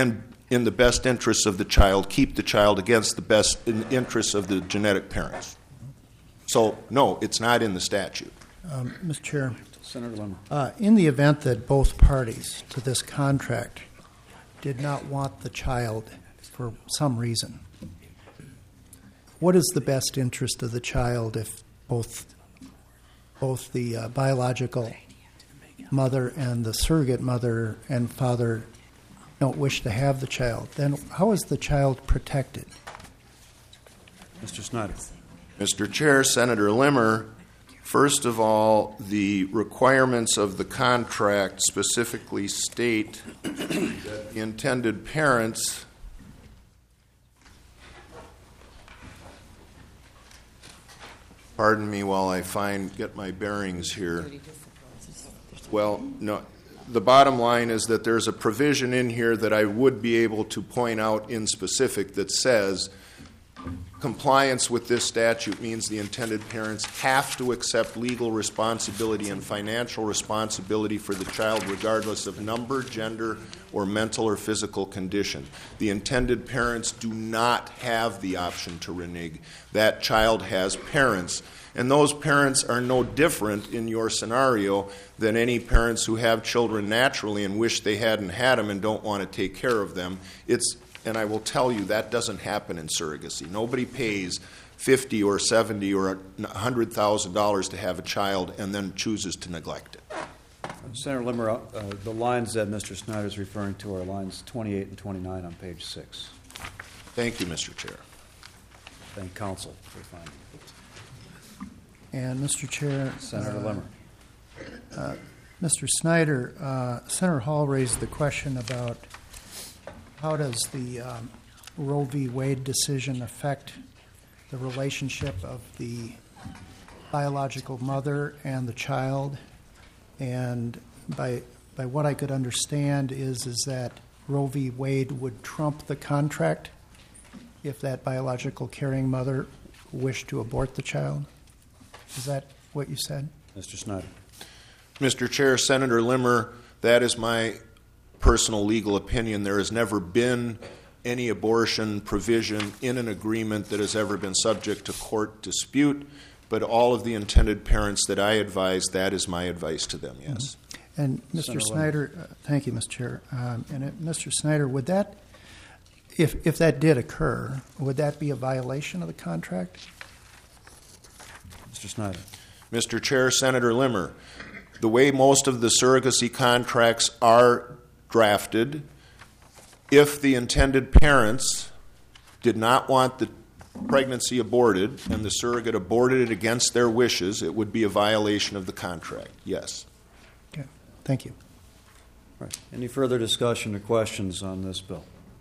in the best interests of the child, keep the child against the best interests of the genetic parents. So, no, it's not in the statute. Um, Mister Chair, Senator Lemmer. Uh, in the event that both parties to this contract did not want the child for some reason, what is the best interest of the child if both both the uh, biological mother and the surrogate mother and father don't wish to have the child? Then how is the child protected? Mister Snyder. Mister Chair, Senator Limmer, first of all, the requirements of the contract specifically state that the intended parents pardon me while I find get my bearings here. Well, no. The bottom line is that there's a provision in here that I would be able to point out in specific that says compliance with this statute means the intended parents have to accept legal responsibility and financial responsibility for the child regardless of number, gender, or mental or physical condition. The intended parents do not have the option to renege. That child has parents. And those parents are no different in your scenario than any parents who have children naturally and wish they hadn't had them and don't want to take care of them. It's And I will tell you, that doesn't happen in surrogacy. Nobody pays fifty or seventy or one hundred thousand dollars to have a child and then chooses to neglect it. Senator Limmer, uh, the lines that Mister Snyder is referring to are lines twenty-eight and twenty-nine on page six. Thank you, Mister Chair. Thank counsel for finding. And Mister Chair, Senator uh, Limmer. Uh, Mister Snyder, uh, Senator Hall raised the question about how does the um, Roe v. Wade decision affect the relationship of the biological mother and the child? And by by what I could understand is is that Roe v. Wade would trump the contract if that biological carrying mother wished to abort the child. Is that what you said? Mister Snyder. Mister Chair, Senator Limmer, that is my personal legal opinion. There has never been any abortion provision in an agreement that has ever been subject to court dispute, but all of the intended parents that I advise, that is my advice to them, yes. Mm-hmm. And Mister Snyder, uh, thank you, Mister Chair. Um, and uh, Mister Snyder, would that, if if that did occur, would that be a violation of the contract? Mister Snyder. Mister Chair, Senator Limmer, the way most of the surrogacy contracts are drafted, if the intended parents did not want the pregnancy aborted and the surrogate aborted it against their wishes, it would be a violation of the contract, yes. Okay, thank you. All right. Any further discussion or questions on this bill?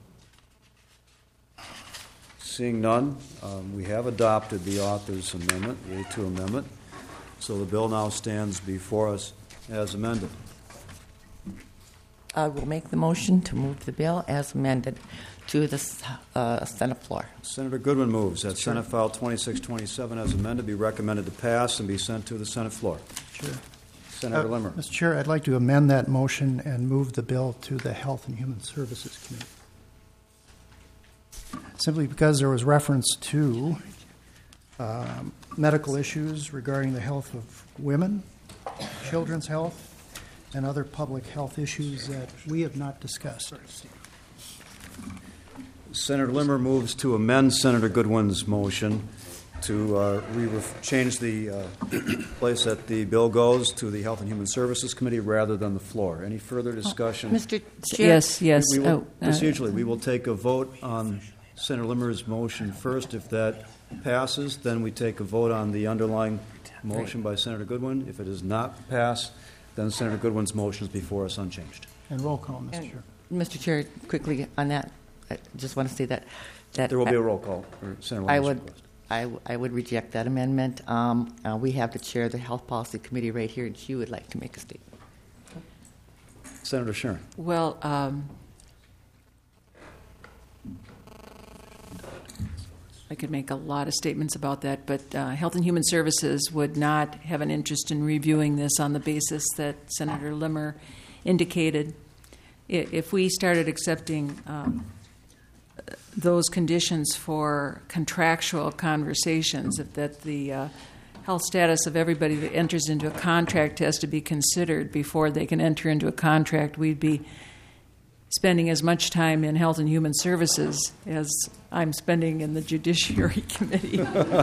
Seeing none, um, we have adopted the author's amendment, the A two amendment, so the bill now stands before us as amended. I will make the motion to move the bill as amended to the uh, Senate floor. Senator Goodwin moves that sure. Senate File twenty-six twenty-seven as amended be recommended to pass and be sent to the Senate floor. Sure. Senator uh, Limmer. Mister Chair, I'd like to amend that motion and move the bill to the Health and Human Services Committee. Simply because there was reference to um, medical issues regarding the health of women, children's health, and other public health issues that we have not discussed. Senator Limmer moves to amend Senator Goodwin's motion to uh, re- change the uh, place that the bill goes to the Health and Human Services Committee rather than the floor. Any further discussion? Oh, Mister Chair? Yes, yes. We will, oh, uh, procedurally, we will take a vote on Senator Limmer's motion first. If that passes, then we take a vote on the underlying motion by Senator Goodwin. If it does not pass, then Senator Goodwin's motion is before us unchanged. And roll call, Mister And, Chair. Mister Chair, quickly on that, I just want to say that, that there will be I, a roll call for Senator Limmer's I would, request. I, w- I would reject that amendment. Um, uh, we have the chair of the Health Policy Committee right here, and she would like to make a statement. Senator Sharon. Well, um, I could make a lot of statements about that, but uh, Health and Human Services would not have an interest in reviewing this on the basis that Senator Limmer indicated. If we started accepting um, those conditions for contractual conversations, if that the uh, health status of everybody that enters into a contract has to be considered before they can enter into a contract, we'd be spending as much time in Health and Human Services as I'm spending in the Judiciary Committee.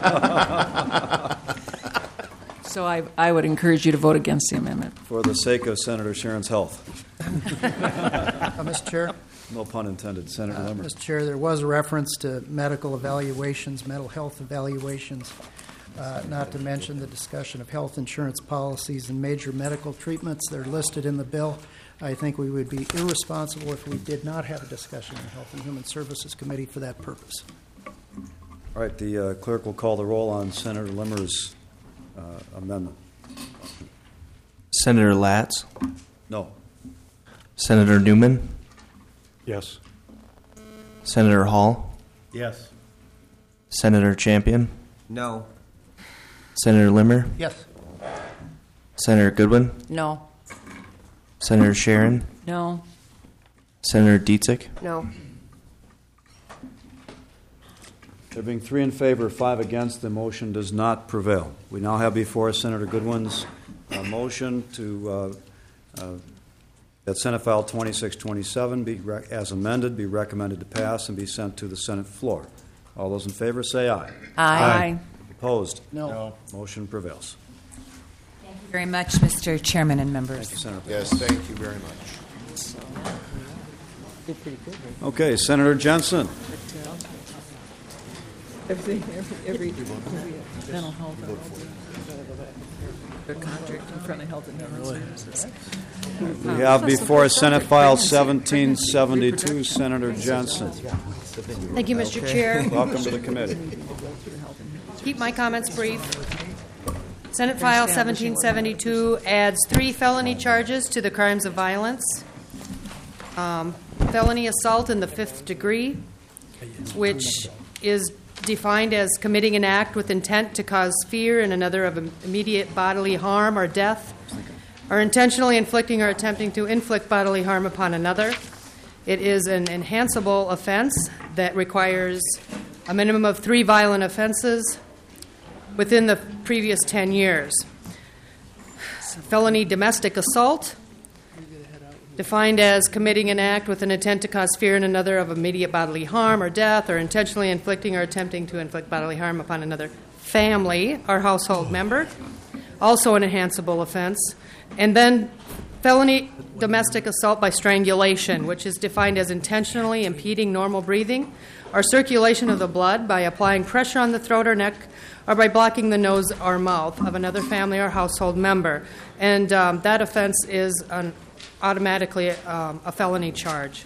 So I, I would encourage you to vote against the amendment. For the sake of Senator Sharon's health. Uh, Mister Chair? No pun intended. Senator Uh, Limmer. Mister Chair, there was a reference to medical evaluations, mental health evaluations, uh, not to mention the discussion of health insurance policies and major medical treatments that are listed in the bill. I think we would be irresponsible if we did not have a discussion in the Health and Human Services Committee for that purpose. All right, the uh, clerk will call the roll on Senator Limmer's uh, amendment. Senator Latz? No. Senator Newman? Yes. Senator Hall? Yes. Senator Champion? No. Senator Limmer? Yes. Senator Goodwin? No. Senator Sharon? No. Senator Dietzick? No. There being three in favor, five against, the motion does not prevail. We now have before us Senator Goodwin's uh, motion to uh, uh, that Senate File twenty-six twenty-seven be re- as amended be recommended to pass and be sent to the Senate floor. All those in favor say aye. Aye. Aye. Opposed? No. No. Motion prevails. Thank you very much, Mister Chairman and members. Thank you, Senator. Yes, thank you very much. Okay, Senator Jensen. Everything, every, every, mental health, the contract in front of Health and Human Services. We have before us Senate File seventeen seventy-two, Senator Jensen. Thank you, Mister Chair. Welcome to the committee. Keep my comments brief. Senate File seventeen seventy-two adds three felony charges to the crimes of violence. Um, felony assault in the fifth degree, which is defined as committing an act with intent to cause fear in another of immediate bodily harm or death, or intentionally inflicting or attempting to inflict bodily harm upon another. It is an enhanceable offense that requires a minimum of three violent offenses within the previous ten years. Felony domestic assault, defined as committing an act with an intent to cause fear in another of immediate bodily harm or death, or intentionally inflicting or attempting to inflict bodily harm upon another family or household member, also an enhanceable offense. And then felony domestic assault by strangulation, which is defined as intentionally impeding normal breathing or circulation of the blood by applying pressure on the throat or neck or by blocking the nose or mouth of another family or household member. And um, that offense is an automatically um, a felony charge.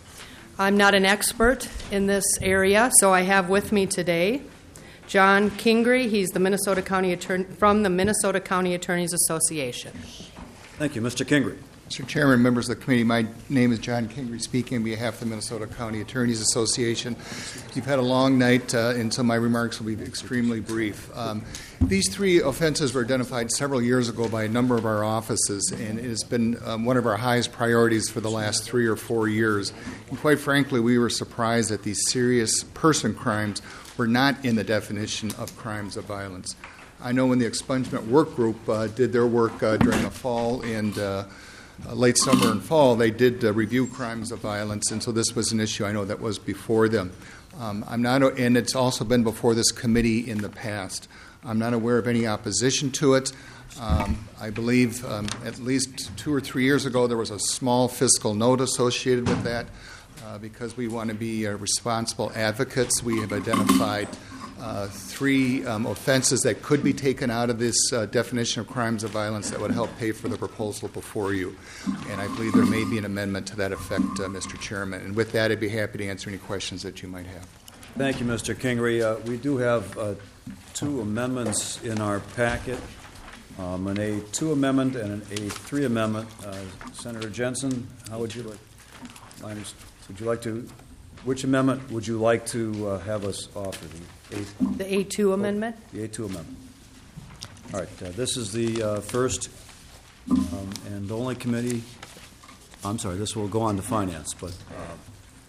I'm not an expert in this area, so I have with me today John Kingery. He's the Minnesota County Attorney from the Minnesota County Attorneys Association. Thank you, Mister Kingery. Mister Chairman, members of the committee, my name is John Kingery, speaking on behalf of the Minnesota County Attorneys Association. You've had a long night, uh, and so my remarks will be extremely brief. Um, these three offenses were identified several years ago by a number of our offices, and it has been um, one of our highest priorities for the last three or four years. And quite frankly, we were surprised that these serious person crimes were not in the definition of crimes of violence. I know when the expungement work group uh, did their work uh, during the fall and uh, Uh, late summer and fall, they did uh, review crimes of violence, and so this was an issue I know that was before them. Um, I'm not, and it's also been before this committee in the past. I'm not aware of any opposition to it. Um, I believe um, at least two or three years ago there was a small fiscal note associated with that. Uh, because we want to be uh, responsible advocates, we have identified Uh, three um, offenses that could be taken out of this uh, definition of crimes of violence that would help pay for the proposal before you. And I believe there may be an amendment to that effect, uh, Mister Chairman. And with that, I'd be happy to answer any questions that you might have. Thank you, Mister Kingery. Uh, we do have uh, two amendments in our packet, um, an A two amendment and an A three amendment. Uh, Senator Jensen, how would you like? Would you like to? Which amendment would you like to uh, have us offer? The A, the A two amendment? The A two amendment. All right. Uh, this is the uh, first um, and only committee. I'm sorry, this will go on to finance, but uh,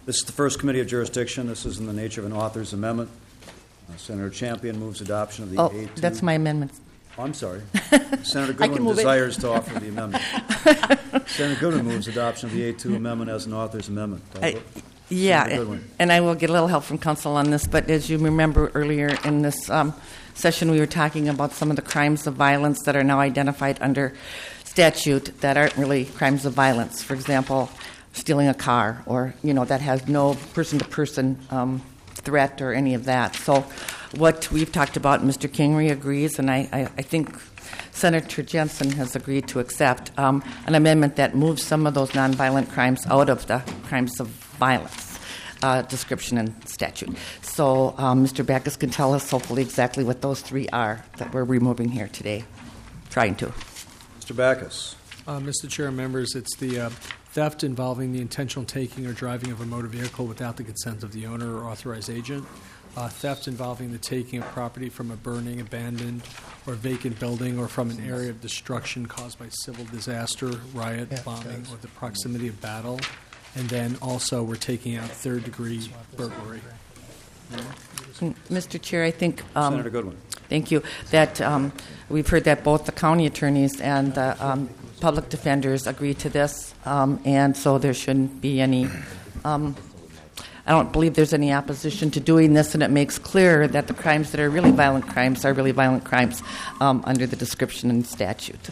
This is the first committee of jurisdiction. This is in the nature of an author's amendment. Uh, Senator Champion moves adoption of the Oh, A two. that's my amendment. Oh, I'm sorry. Senator I can Goodwin move it. desires to offer the amendment. Senator Goodwin moves adoption of the A two amendment as an author's amendment. Uh, I- Yeah, Senator Goodwin. and I will get a little help from council on this, but as you remember earlier in this um, session, we were talking about some of the crimes of violence that are now identified under statute that aren't really crimes of violence. For example, stealing a car, or, you know, that has no person-to-person um, threat or any of that. So what we've talked about, Mister Kingery agrees, and I, I, I think Senator Jensen has agreed to accept um, an amendment that moves some of those nonviolent crimes out of the crimes of violence uh, description and statute. So um, Mister Backus can tell us hopefully exactly what those three are that we're removing here today, trying to. Mister Backus. Uh, Mister Chair and members, it's the uh, theft involving the intentional taking or driving of a motor vehicle without the consent of the owner or authorized agent. Uh, theft involving the taking of property from a burning, abandoned, or vacant building, or from an area of destruction caused by civil disaster, riot, Yeah, bombing, yes. or the proximity of battle. And then also we're taking out third-degree burglary. Mm, Mister Chair, I think. Um, Senator Goodwin. Thank you. That um, we've heard that both the county attorneys and the um, public defenders agree to this, um, and so there shouldn't be any. Um, I don't believe there's any opposition to doing this, and it makes clear that the crimes that are really violent crimes are really violent crimes um, under the description in statute.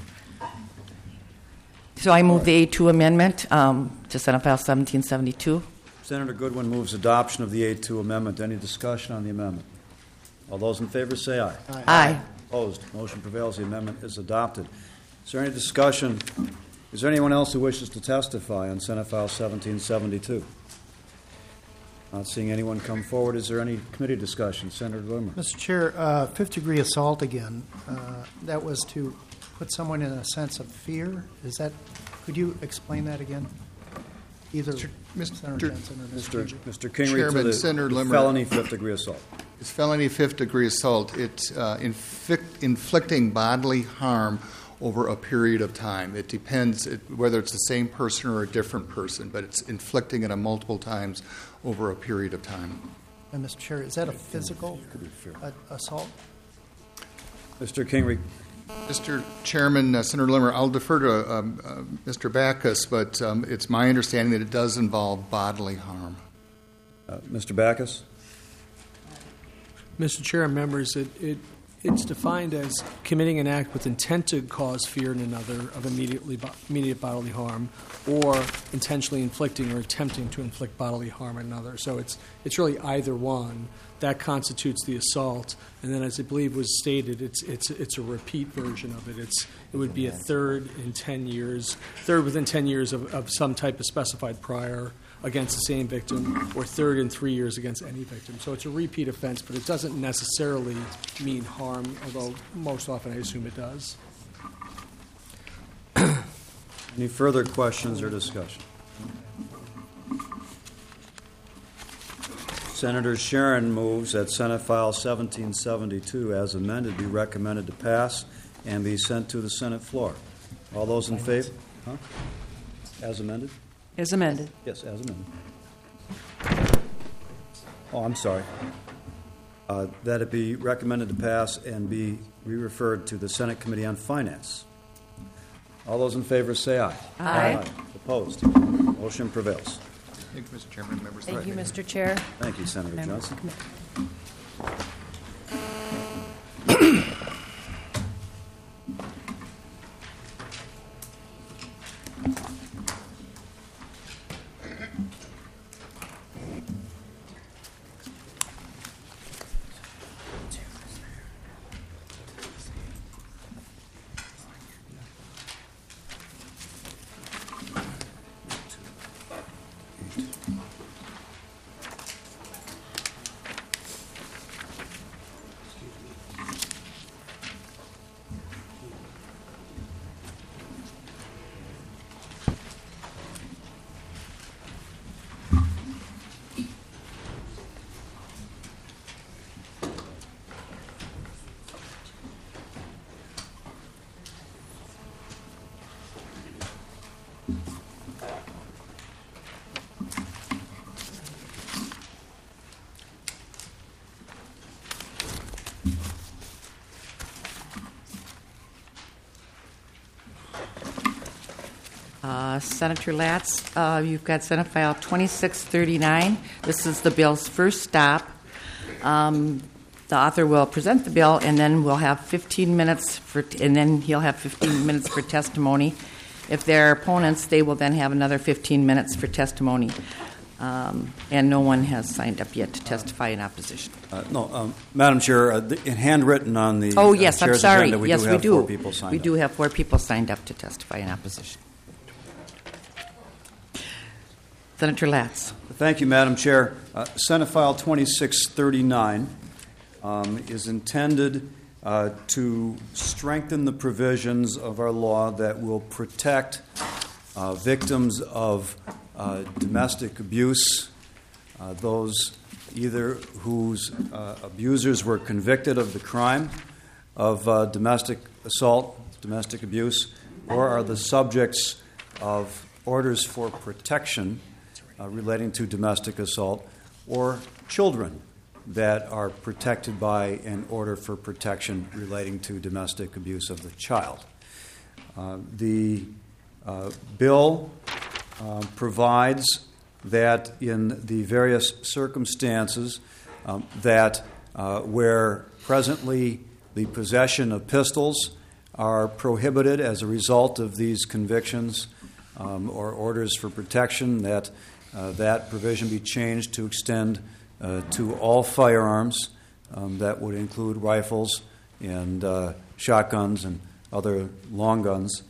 So I move the A two amendment um, to Senate File seventeen seventy-two. Senator Goodwin moves adoption of the A two amendment. Any discussion on the amendment? All those in favor say aye. Aye. Aye. Opposed? Motion prevails. The amendment is adopted. Is there any discussion? Is there anyone else who wishes to testify on Senate File seventeen seventy-two? Not seeing anyone come forward. Is there any committee discussion? Senator Limmer. Mister Chair, uh, fifth-degree assault again, uh, that was to put someone in a sense of fear. Is that, could you explain that again? Either Mister Senator Jensen or Mister Mister Mister Kingery, Chairman, to the, Senator the Limmer. felony fifth-degree assault. It's felony fifth-degree assault. It's uh, inflict, inflicting bodily harm over a period of time. It depends it, whether it's the same person or a different person, but it's inflicting it multiple times over a period of time. And Mister Chair, is that a physical uh, assault? Mister Kingery. Mister Chairman, uh, Senator Limmer, I'll defer to um, uh, Mister Backus, but um, it's my understanding that it does involve bodily harm. Uh, Mister Backus. Mister Chair and members, it, it, it's defined as committing an act with intent to cause fear in another of immediately bo- immediate bodily harm, or intentionally inflicting or attempting to inflict bodily harm on another. So it's it's really either one. That constitutes the assault, and then, as I believe was stated, it's it's it's a repeat version of it. It's it would be a third in ten years, third within ten years of, of some type of specified prior against the same victim, or third in three years against any victim. So it's a repeat offense, but it doesn't necessarily mean harm, although most often I assume it does. Any further questions or discussion? Senator Sharon moves that Senate File seventeen seventy-two, as amended, be recommended to pass and be sent to the Senate floor. All those in favor? Huh? As amended? As amended. Yes, as amended. Oh, I'm sorry. Uh, that it be recommended to pass and be re-referred to the Senate Committee on Finance. All those in favor say aye. Aye. Aye. Opposed? Motion prevails. Thank you, Mister Chairman. Members, Thank you, Mister Chair. Thank you, Senator Members Johnson. of the committee. Uh, Senator Latz, uh, you've got Senate File twenty-six thirty-nine. This is the bill's first stop. Um, the author will present the bill, and then we'll have fifteen minutes for, and then he'll have fifteen minutes for testimony. If there are opponents, they will then have another fifteen minutes for testimony. Um, and no one has signed up yet to testify in opposition. Uh, no, um, Madam Chair, uh, the, in handwritten on the oh yes, uh, I'm chair's sorry. agenda, we yes, do we have do. four people signed we up. do have four people signed up to testify in opposition. Senator Latz. Thank you, Madam Chair. Uh, Senate File twenty-six thirty-nine um, is intended uh, to strengthen the provisions of our law that will protect uh, victims of uh, domestic abuse, uh, those either whose uh, abusers were convicted of the crime of uh, domestic assault, domestic abuse, or are the subjects of orders for protection Uh, relating to domestic assault, or children that are protected by an order for protection relating to domestic abuse of the child. Uh, the uh, bill uh, provides that in the various circumstances um, that uh, where presently the possession of pistols are prohibited as a result of these convictions um, or orders for protection, that Uh, that provision be changed to extend uh, to all firearms. Um, that would include rifles and uh, shotguns and other long guns.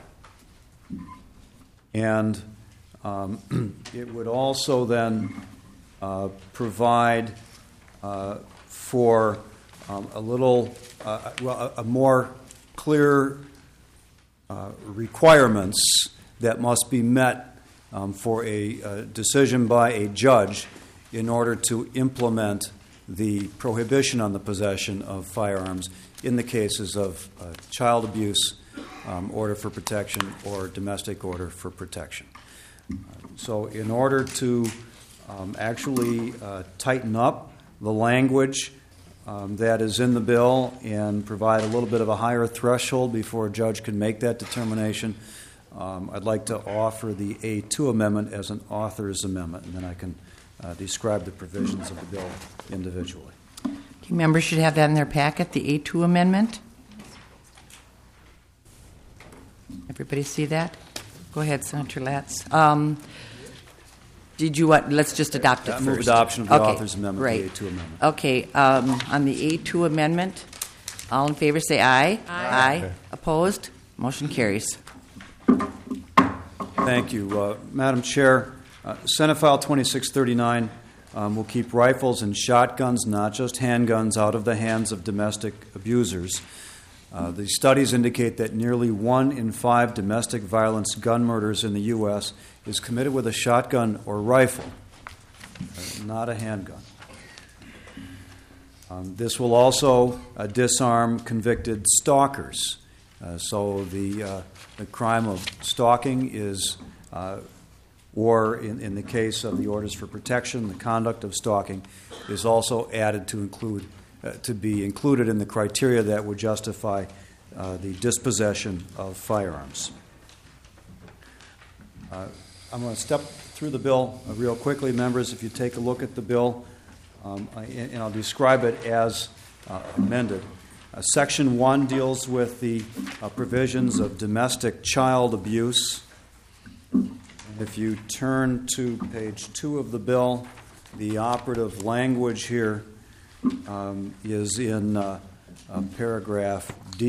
And um, it would also then uh, provide uh, for um, a little, uh, well, a, a more clear uh, requirements that must be met Um, for a uh, decision by a judge in order to implement the prohibition on the possession of firearms in the cases of uh, child abuse, um, order for protection, or domestic order for protection. Uh, so in order to um, actually uh, tighten up the language um, that is in the bill and provide a little bit of a higher threshold before a judge can make that determination, Um, I'd like to offer the A two amendment as an author's amendment, and then I can uh, describe the provisions of the bill individually. Okay, members should have that in their packet, the A two amendment. Everybody see that? Go ahead, Senator Latz. Um, did you want, let's just adopt it I first. move adoption of the okay, author's amendment, right. the A two amendment. Okay, um, on the A two amendment, all in favor say aye. Aye. Aye. Opposed? Motion carries. Thank you. Uh, Madam Chair, uh, Senate File twenty-six thirty-nine um, will keep rifles and shotguns, not just handguns, out of the hands of domestic abusers. Uh, the studies indicate that nearly one in five domestic violence gun murders in the U S is committed with a shotgun or rifle, uh, not a handgun. Um, this will also uh, disarm convicted stalkers. Uh, so the uh, the crime of stalking is, uh, or in, in the case of the orders for protection, the conduct of stalking is also added to include uh, to be included in the criteria that would justify uh, the dispossession of firearms. Uh, I'm going to step through the bill uh, real quickly, members. If you take a look at the bill, um, I, and I'll describe it as uh, amended. Uh, Section one deals with the uh, provisions of domestic child abuse. And if you turn to page two of the bill, the operative language here um, is in uh, uh, paragraph D,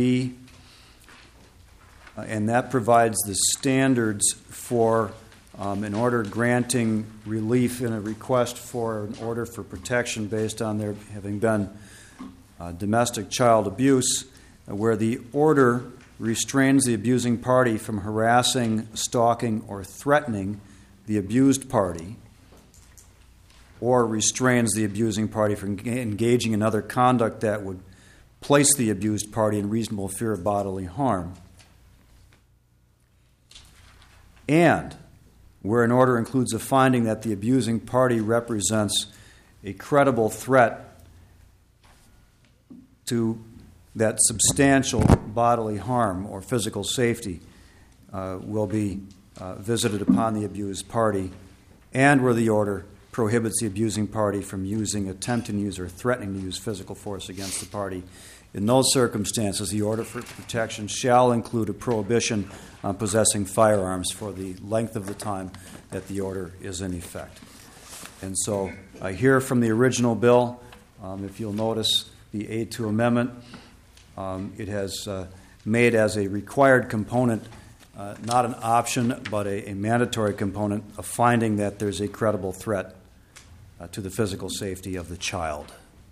uh, and that provides the standards for um, an order granting relief in a request for an order for protection based on there having been Uh, domestic child abuse, uh, where the order restrains the abusing party from harassing, stalking, or threatening the abused party, or restrains the abusing party from engaging in other conduct that would place the abused party in reasonable fear of bodily harm, and where an order includes a finding that the abusing party represents a credible threat to that substantial bodily harm or physical safety uh, will be uh, visited upon the abused party, and where the order prohibits the abusing party from using, attempting to use, or threatening to use physical force against the party. In those circumstances, the order for protection shall include a prohibition on possessing firearms for the length of the time that the order is in effect. And so I hear from the original bill, um, if you'll notice the A two amendment, um, it has uh, made as a required component, uh, not an option, but a, a mandatory component, a finding that there's a credible threat uh, to the physical safety of the child.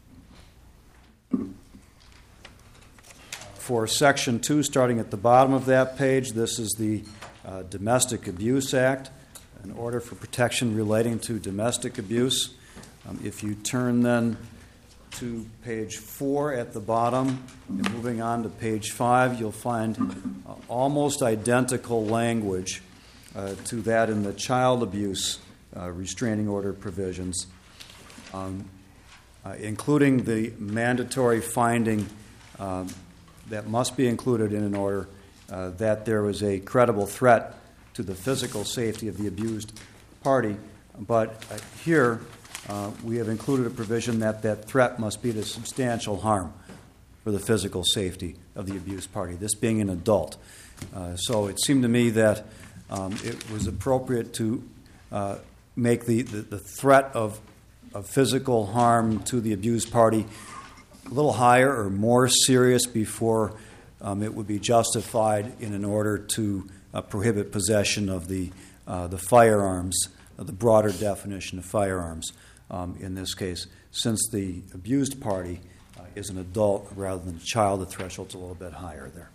For Section two, starting at the bottom of that page, this is the uh, Domestic Abuse Act, an order for protection relating to domestic abuse. Um, if you turn then to page four at the bottom, and moving on to page five, you'll find uh, almost identical language uh, to that in the child abuse uh, restraining order provisions, um, uh, including the mandatory finding um, that must be included in an order uh, that there was a credible threat to the physical safety of the abused party. But uh, here uh, we have included a provision that that threat must be to substantial harm for the physical safety of the abused party, this being an adult. Uh, so it seemed to me that um, it was appropriate to uh, make the, the, the threat of, of physical harm to the abused party a little higher or more serious before um, it would be justified in an order to uh, prohibit possession of the uh, the firearms, uh, the broader definition of firearms um, in this case. Since the abused party uh, is an adult rather than a child, the threshold's a little bit higher there.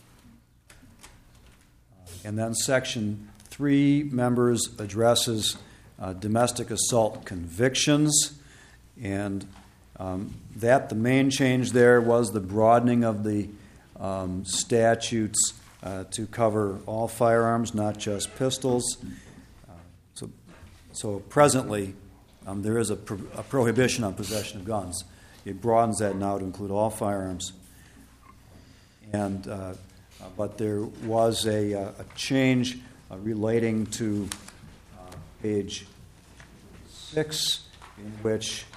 Uh, and then Section three, members, addresses uh, domestic assault convictions, and Um, that the main change there was the broadening of the um, statutes uh, to cover all firearms, not just pistols. Uh, so, so presently, um, there is a, pro- a prohibition on possession of guns. It broadens that now to include all firearms. And uh, uh, but there was a, uh, a change uh, relating to uh, page six, in which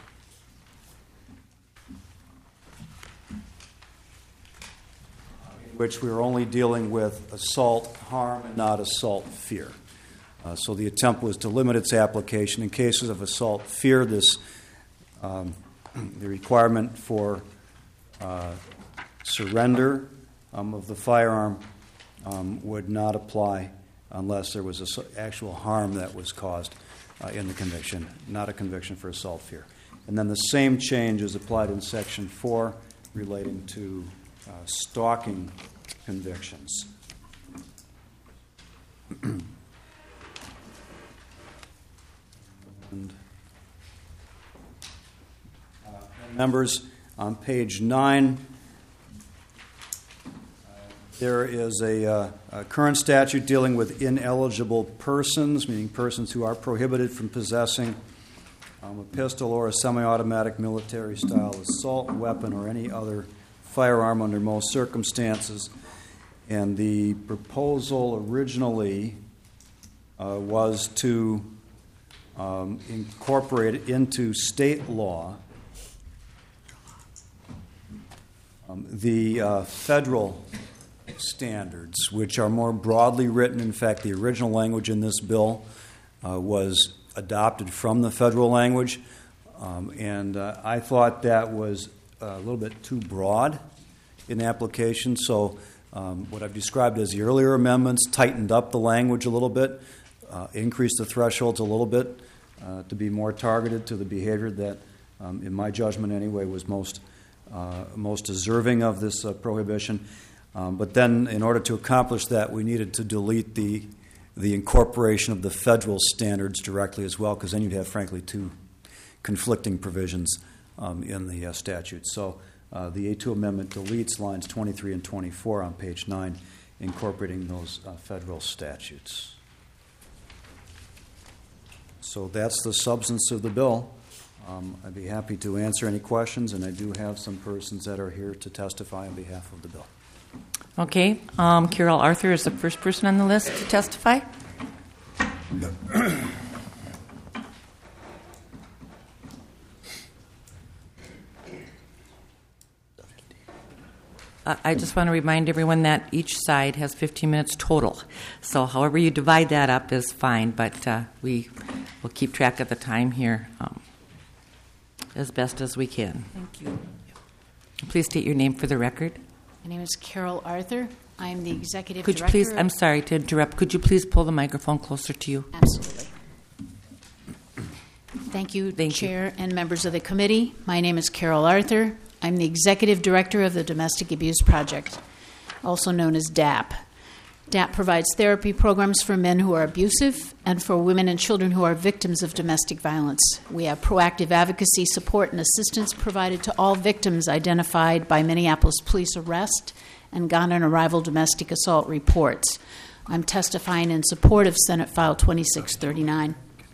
which we were only dealing with assault harm and not assault fear. Uh, so the attempt was to limit its application in cases of assault fear. This um, the requirement for uh, surrender um, of the firearm um, would not apply unless there was an actual harm that was caused uh, in the conviction, not a conviction for assault fear. And then the same change is applied in Section four relating to Uh, stalking convictions. and, uh, members, on page nine, uh, there is a, uh, a current statute dealing with ineligible persons, meaning persons who are prohibited from possessing um, a pistol or a semi-automatic military-style assault weapon or any other firearm under most circumstances. And the proposal originally uh, was to um, incorporate into state law um, the uh, federal standards, which are more broadly written. In fact, the original language in this bill uh, was adopted from the federal language, um, and uh, I thought that was a little bit too broad in application. So um, what I've described as the earlier amendments tightened up the language a little bit, uh, increased the thresholds a little bit uh, to be more targeted to the behavior that, um, in my judgment anyway, was most uh, most deserving of this uh, prohibition. Um, but then in order to accomplish that, we needed to delete the the incorporation of the federal standards directly as well, because then you'd have, frankly, two conflicting provisions Um, in the uh, statute. So uh, the A two amendment deletes lines twenty-three and twenty-four on page nine, incorporating those uh, federal statutes. So that's the substance of the bill. Um, I'd be happy to answer any questions, and I do have some persons that are here to testify on behalf of the bill. Okay. Um, Carol Arthur is the first person on the list to testify. I just want to remind everyone that each side has fifteen minutes total. So however you divide that up is fine, but uh, we will keep track of the time here um, as best as we can. Thank you. Please state your name for the record. My name is Carol Arthur. I am the executive Could you director. please, I'm sorry to interrupt, could you please pull the microphone closer to you? Absolutely. Thank you, Thank Chair you. and members of the committee. My name is Carol Arthur. I'm the executive director of the Domestic Abuse Project, also known as D A P. D A P provides therapy programs for men who are abusive and for women and children who are victims of domestic violence. We have proactive advocacy, support, and assistance provided to all victims identified by Minneapolis police arrest and gone on arrival domestic assault reports. I'm testifying in support of Senate File twenty-six thirty-nine.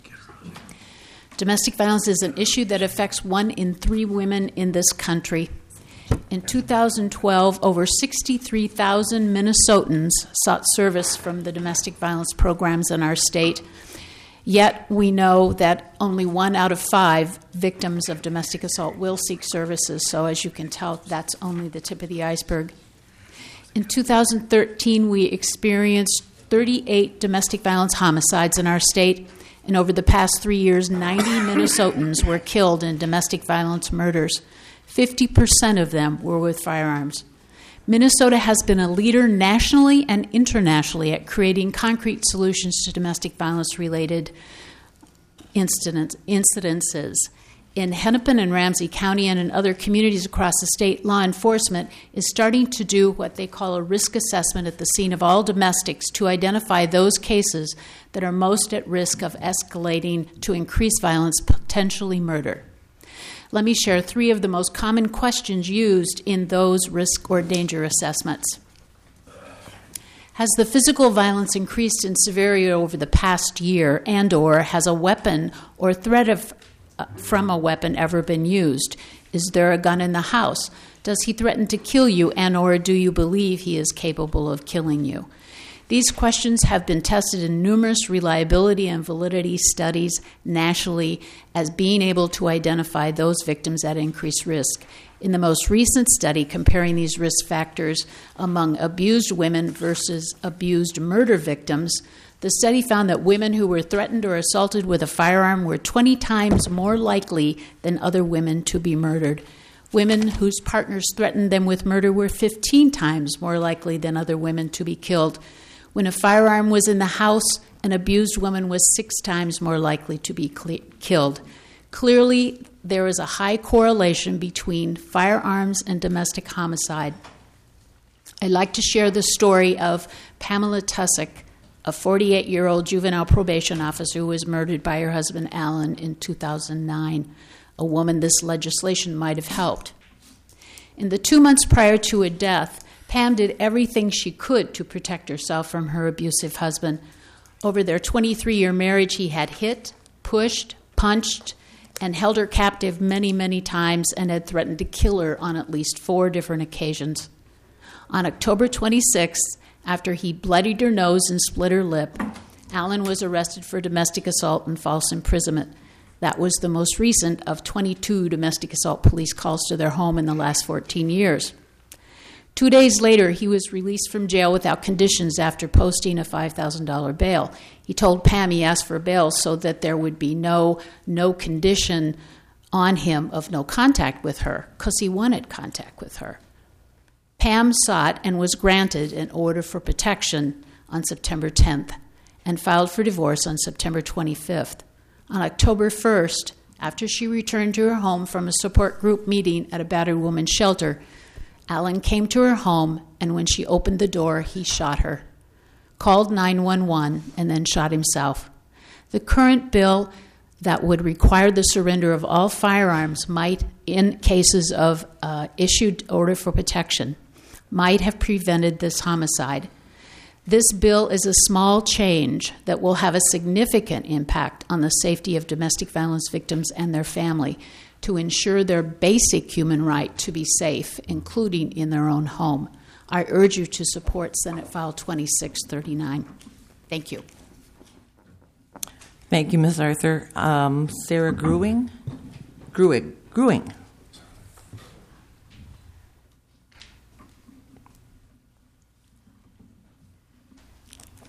Domestic violence is an issue that affects one in three women in this country. In two thousand twelve, over sixty-three thousand Minnesotans sought service from the domestic violence programs in our state. Yet we know that only one out of five victims of domestic assault will seek services. So as you can tell, that's only the tip of the iceberg. In two thousand thirteen, we experienced thirty-eight domestic violence homicides in our state. And over the past three years, ninety Minnesotans were killed in domestic violence murders. fifty percent of them were with firearms. Minnesota has been a leader nationally and internationally at creating concrete solutions to domestic violence-related incidents, incidences. In Hennepin and Ramsey County and in other communities across the state, law enforcement is starting to do what they call a risk assessment at the scene of all domestics to identify those cases that are most at risk of escalating to increased violence, potentially murder. Let me share three of the most common questions used in those risk or danger assessments. Has the physical violence increased in severity over the past year, and or has a weapon or threat of Uh, from a weapon ever been used? Is there a gun in the house? Does he threaten to kill you, and or do you believe he is capable of killing you? These questions have been tested in numerous reliability and validity studies nationally as being able to identify those victims at increased risk. In the most recent study comparing these risk factors among abused women versus abused murder victims, the study found that women who were threatened or assaulted with a firearm were twenty times more likely than other women to be murdered. Women whose partners threatened them with murder were fifteen times more likely than other women to be killed. When a firearm was in the house, an abused woman was six times more likely to be cle- killed. Clearly, there is a high correlation between firearms and domestic homicide. I'd like to share the story of Pamela Tussick, a forty-eight-year-old juvenile probation officer who was murdered by her husband, Alan, in two thousand nine, a woman this legislation might have helped. In the two months prior to her death, Pam did everything she could to protect herself from her abusive husband. Over their twenty-three-year marriage, he had hit, pushed, punched, and held her captive many, many times and had threatened to kill her on at least four different occasions. On October twenty-sixth, after he bloodied her nose and split her lip, Alan was arrested for domestic assault and false imprisonment. That was the most recent of twenty-two domestic assault police calls to their home in the last fourteen years. Two days later, he was released from jail without conditions after posting a five thousand dollars bail. He told Pam he asked for bail so that there would be no, no condition on him of no contact with her, because he wanted contact with her. Pam sought and was granted an order for protection on September tenth and filed for divorce on September twenty-fifth. On October first, after she returned to her home from a support group meeting at a battered woman's shelter, Alan came to her home, and when she opened the door, he shot her, called nine one one, and then shot himself. The current bill that would require the surrender of all firearms might, in cases of uh, issued order for protection, might have prevented this homicide. This bill is a small change that will have a significant impact on the safety of domestic violence victims and their family to ensure their basic human right to be safe, including in their own home. I urge you to support Senate File twenty-six thirty-nine. Thank you. Thank you, Miz Arthur. Um, Sarah Gruing? Gruig. Gruing.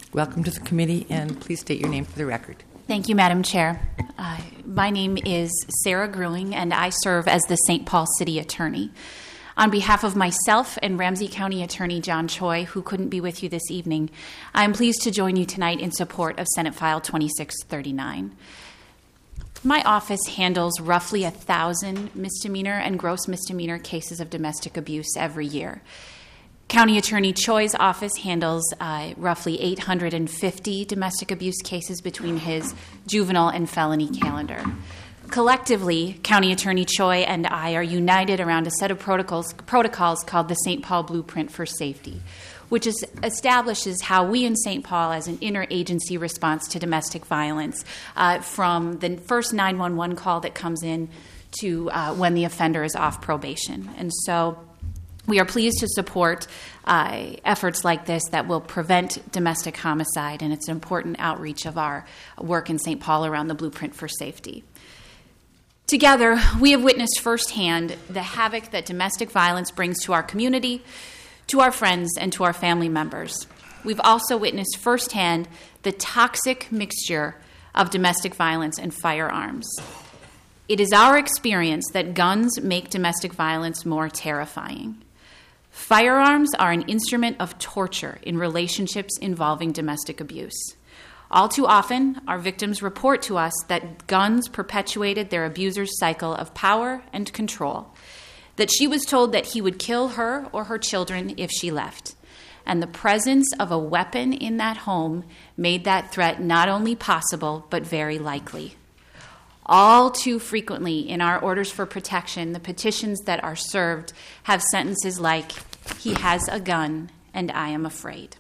Welcome to the committee, and please state your name for the record. Thank you, Madam Chair. Uh, my name is Sarah Gruing, and I serve as the Saint Paul City Attorney. On behalf of myself and Ramsey County Attorney John Choi, who couldn't be with you this evening, I'm pleased to join you tonight in support of Senate File twenty-six thirty-nine. My office handles roughly a thousand misdemeanor and gross misdemeanor cases of domestic abuse every year. County Attorney Choi's office handles uh, roughly eight hundred fifty domestic abuse cases between his juvenile and felony calendar. Collectively, County Attorney Choi and I are united around a set of protocols, protocols called the Saint Paul Blueprint for Safety, which is, establishes how we in Saint Paul, as an interagency response to domestic violence, uh, from the first nine one one call that comes in to uh, when the offender is off probation. And so we are pleased to support uh, efforts like this that will prevent domestic homicide, and it's an important outreach of our work in Saint Paul around the Blueprint for Safety. Together, we have witnessed firsthand the havoc that domestic violence brings to our community, to our friends, and to our family members. We've also witnessed firsthand the toxic mixture of domestic violence and firearms. It is our experience that guns make domestic violence more terrifying. Firearms are an instrument of torture in relationships involving domestic abuse. All too often, our victims report to us that guns perpetuated their abuser's cycle of power and control, that she was told that he would kill her or her children if she left, and the presence of a weapon in that home made that threat not only possible, but very likely. All too frequently in our orders for protection, the petitions that are served have sentences like, "He has a gun and I am afraid."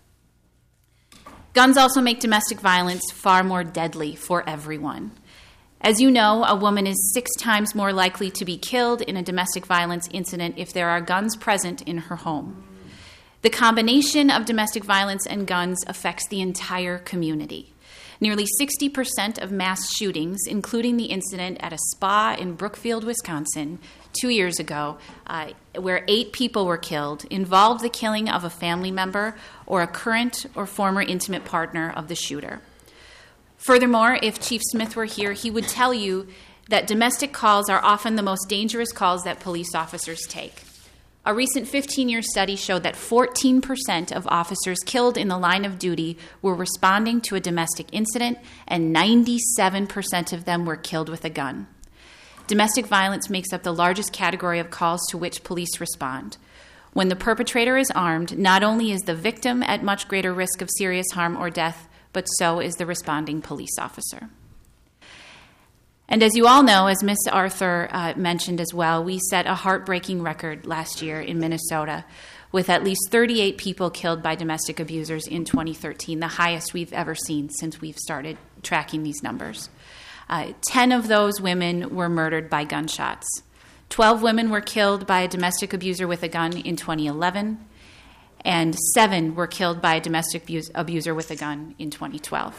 Guns also make domestic violence far more deadly for everyone. As you know, a woman is six times more likely to be killed in a domestic violence incident if there are guns present in her home. The combination of domestic violence and guns affects the entire community. Nearly sixty percent of mass shootings, including the incident at a spa in Brookfield, Wisconsin, two years ago, uh, where eight people were killed, involved the killing of a family member or a current or former intimate partner of the shooter. Furthermore, if Chief Smith were here, he would tell you that domestic calls are often the most dangerous calls that police officers take. A recent fifteen-year study showed that fourteen percent of officers killed in the line of duty were responding to a domestic incident, and ninety-seven percent of them were killed with a gun. Domestic violence makes up the largest category of calls to which police respond. When the perpetrator is armed, not only is the victim at much greater risk of serious harm or death, but so is the responding police officer. And as you all know, as Miz Arthur uh, mentioned as well, we set a heartbreaking record last year in Minnesota with at least thirty-eight people killed by domestic abusers in twenty thirteen, the highest we've ever seen since we've started tracking these numbers. Uh, ten of those women were murdered by gunshots. twelve women were killed by a domestic abuser with a gun in twenty eleven, and seven were killed by a domestic abuse, abuser with a gun in twenty twelve.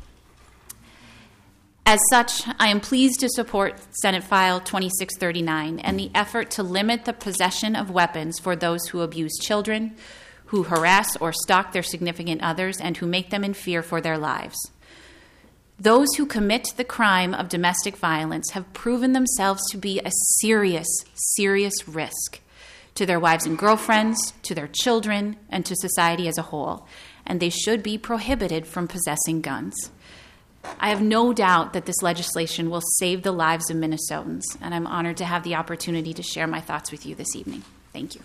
As such, I am pleased to support Senate File twenty-six thirty-nine and the effort to limit the possession of weapons for those who abuse children, who harass or stalk their significant others, and who make them in fear for their lives. Those who commit the crime of domestic violence have proven themselves to be a serious, serious risk to their wives and girlfriends, to their children, and to society as a whole, and they should be prohibited from possessing guns. I have no doubt that this legislation will save the lives of Minnesotans, and I'm honored to have the opportunity to share my thoughts with you this evening. Thank you.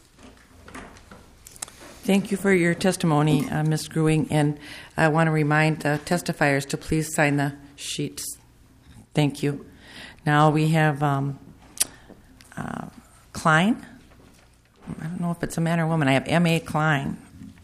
Thank you for your testimony, uh, Miz Gruing, and I want to remind the testifiers to please sign the sheets. Thank you. Now we have um, uh, Klein. I don't know if it's a man or woman. I have M A Klein.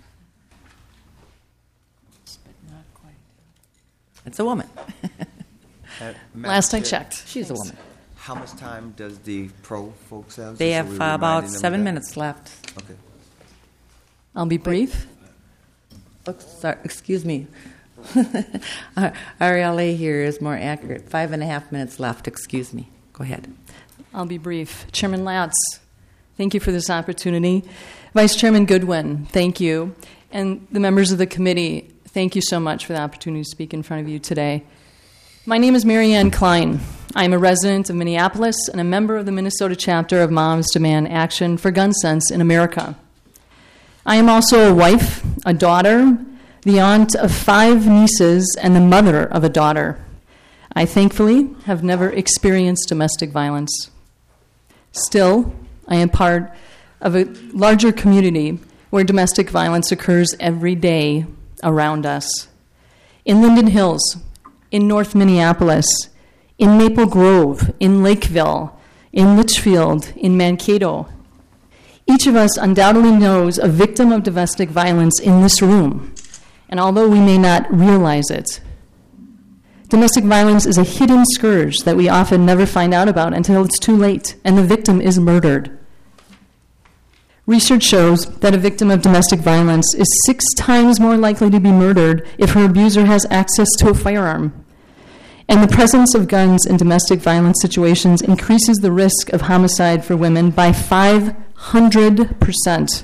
It's a woman. Uh, Last I checked. She's Thanks. a woman. How much time does the pro folks have? They So have we uh, about reminding them seven of that? minutes left. Okay. I'll be brief. Oh, sorry, excuse me. R L A here is more accurate. Five and a half minutes left. Excuse me. Go ahead. I'll be brief. Chairman Latz, thank you for this opportunity. Vice Chairman Goodwin, thank you. and the members of the committee, thank you so much for the opportunity to speak in front of you today. My name is Mary Ann Klein. I am a resident of Minneapolis and a member of the Minnesota chapter of Moms Demand Action for Gun Sense in America. I am also a wife, a daughter, the aunt of five nieces, and the mother of a daughter. I thankfully have never experienced domestic violence. Still, I am part of a larger community where domestic violence occurs every day around us. In Linden Hills, in North Minneapolis, in Maple Grove, in Lakeville, in Litchfield, in Mankato. Each of us undoubtedly knows a victim of domestic violence in this room, and although we may not realize it, domestic violence is a hidden scourge that we often never find out about until it's too late and the victim is murdered. Research shows that a victim of domestic violence is six times more likely to be murdered if her abuser has access to a firearm. And the presence of guns in domestic violence situations increases the risk of homicide for women by five hundred percent.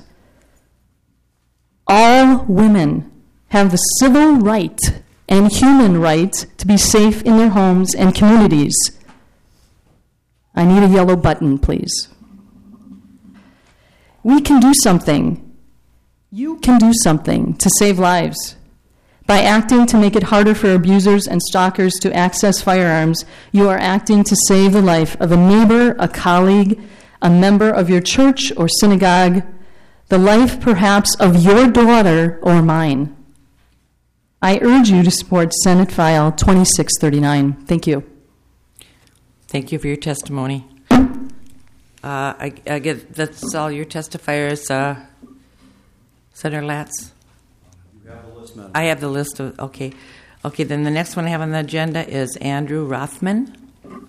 All women have the civil right and human right to be safe in their homes and communities. I need a yellow button, please. We can do something. You can do something to save lives. By acting to make it harder for abusers and stalkers to access firearms, you are acting to save the life of a neighbor, a colleague, a member of your church or synagogue, the life perhaps of your daughter or mine. I urge you to support Senate File twenty-six thirty-nine. Thank you. Thank you for your testimony. Uh, I, I get that's all your testifiers, uh, Senator Latz. You have the list, Madam. I have the list of okay, okay. Then the next one I have on the agenda is Andrew Rothman.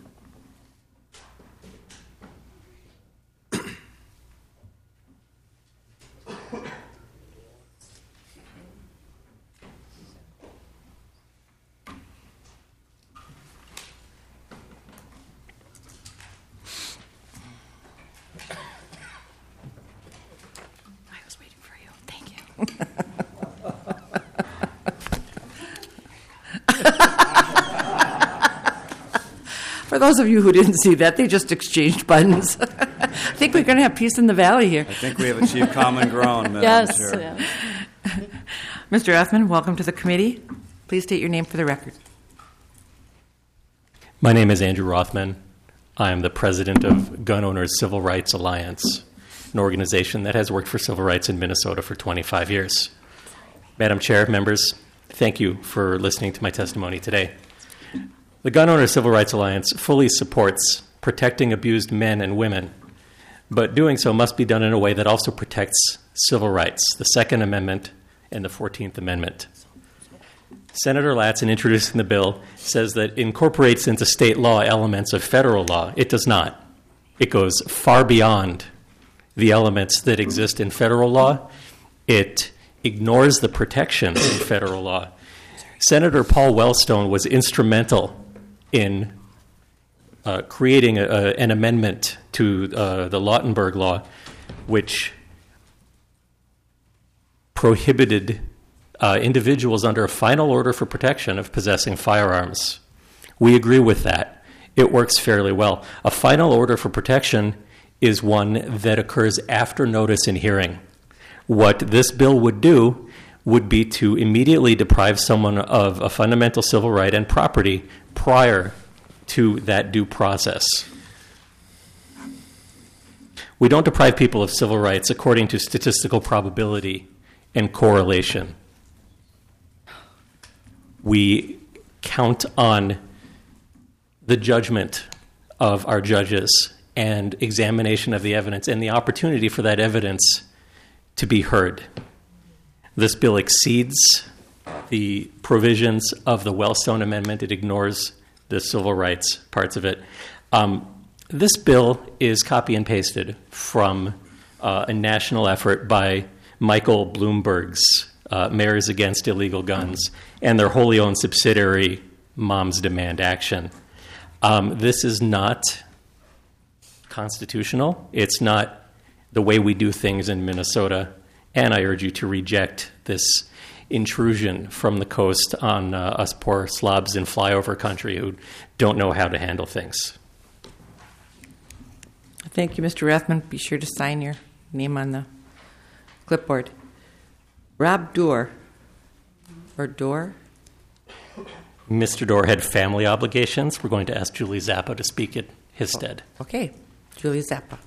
For those of you who didn't see that, they just exchanged buttons. I think we're going to have peace in the valley here. I think we have achieved common ground, Madam Yes. Chair. Yeah. Mister Rothman, welcome to the committee. Please state your name for the record. My name is Andrew Rothman. I am the president of Gun Owners Civil Rights Alliance, an organization that has worked for civil rights in Minnesota for twenty-five years. Madam Chair, members, thank you for listening to my testimony today. The Gun Owners Civil Rights Alliance fully supports protecting abused men and women, but doing so must be done in a way that also protects civil rights, the Second Amendment and the fourteenth Amendment. Senator Latz, in introducing the bill, says that it incorporates into state law elements of federal law. It does not. It goes far beyond the elements that exist in federal law. It ignores the protections in federal law. Senator Paul Wellstone was instrumental in uh, creating a, a, an amendment to uh, the Lautenberg Law, which prohibited uh, individuals under a final order for protection of possessing firearms. We agree with that. It works fairly well. A final order for protection is one that occurs after notice and hearing. What this bill would do would be to immediately deprive someone of a fundamental civil right and property prior to that due process. We don't deprive people of civil rights according to statistical probability and correlation. We count on the judgment of our judges and examination of the evidence and the opportunity for that evidence to be heard. This bill exceeds the provisions of the Wellstone Amendment. It ignores the civil rights parts of it. Um, this bill is copy and pasted from uh, a national effort by Michael Bloomberg's uh, Mayors Against Illegal Guns and their wholly owned subsidiary, Moms Demand Action. Um, this is not constitutional. It's not the way we do things in Minnesota. And I urge you to reject this intrusion from the coast on uh, us poor slobs in flyover country who don't know how to handle things. Thank you, Mister Rathman. Be sure to sign your name on the clipboard. Rob Dorr. Or Dorr? Mister Dorr had family obligations. We're going to ask Julie Zappa to speak at his stead. Okay, Julie Zappa.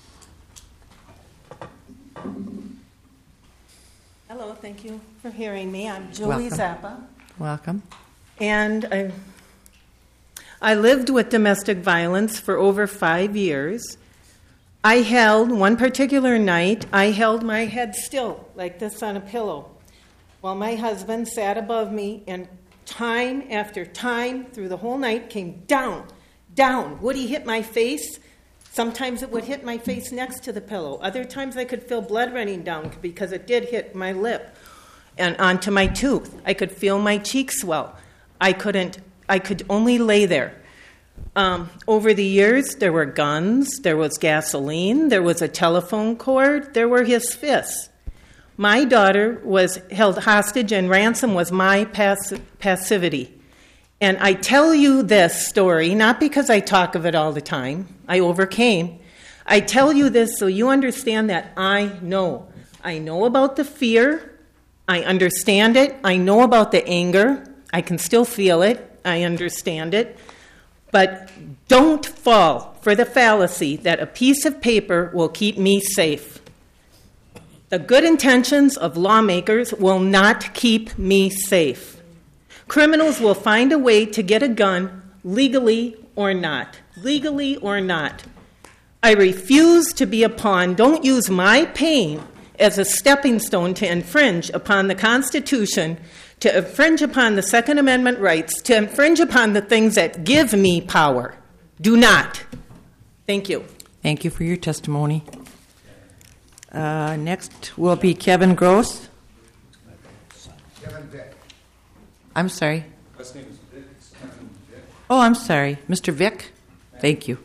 Hello, thank you for hearing me. I'm Julie Welcome. Zappa. Welcome. And I, I lived with domestic violence for over five years. I held, one particular night, I held my head still, like this on a pillow, while my husband sat above me, and time after time through the whole night came down, down. Would he hit my face? Sometimes it would hit my face next to the pillow. Other times I could feel blood running down because it did hit my lip and onto my tooth. I could feel my cheek swell. I couldn't, I could only lay there. Um, over the years, there were guns, there was gasoline, there was a telephone cord, there were his fists. My daughter was held hostage, and ransom was my pass- passivity. And I tell you this story, not because I talk of it all the time. I overcame. I tell you this so you understand that I know. I know about the fear. I understand it. I know about the anger. I can still feel it. I understand it. But don't fall for the fallacy that a piece of paper will keep me safe. The good intentions of lawmakers will not keep me safe. Criminals will find a way to get a gun, legally or not. Legally or not. I refuse to be a pawn. Don't use my pain as a stepping stone to infringe upon the Constitution, to infringe upon the Second Amendment rights, to infringe upon the things that give me power. Do not. Thank you. Thank you for your testimony. Uh, next will be Kevin Gross. Kevin Vick. I'm sorry. Last name is Vick. It's Kevin Vick. Oh, I'm sorry. Mister Vick? Thank you.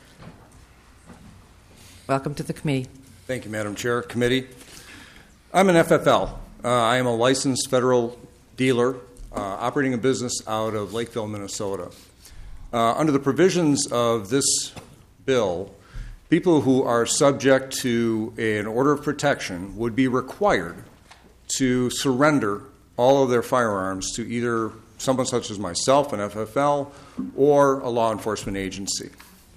Welcome to the committee. Thank you, Madam Chair. Committee. I'm an F F L. Uh, I am a licensed federal dealer uh, operating a business out of Lakeville, Minnesota. Uh, under the provisions of this bill, people who are subject to an order of protection would be required to surrender all of their firearms to either someone such as myself, an F F L, or a law enforcement agency.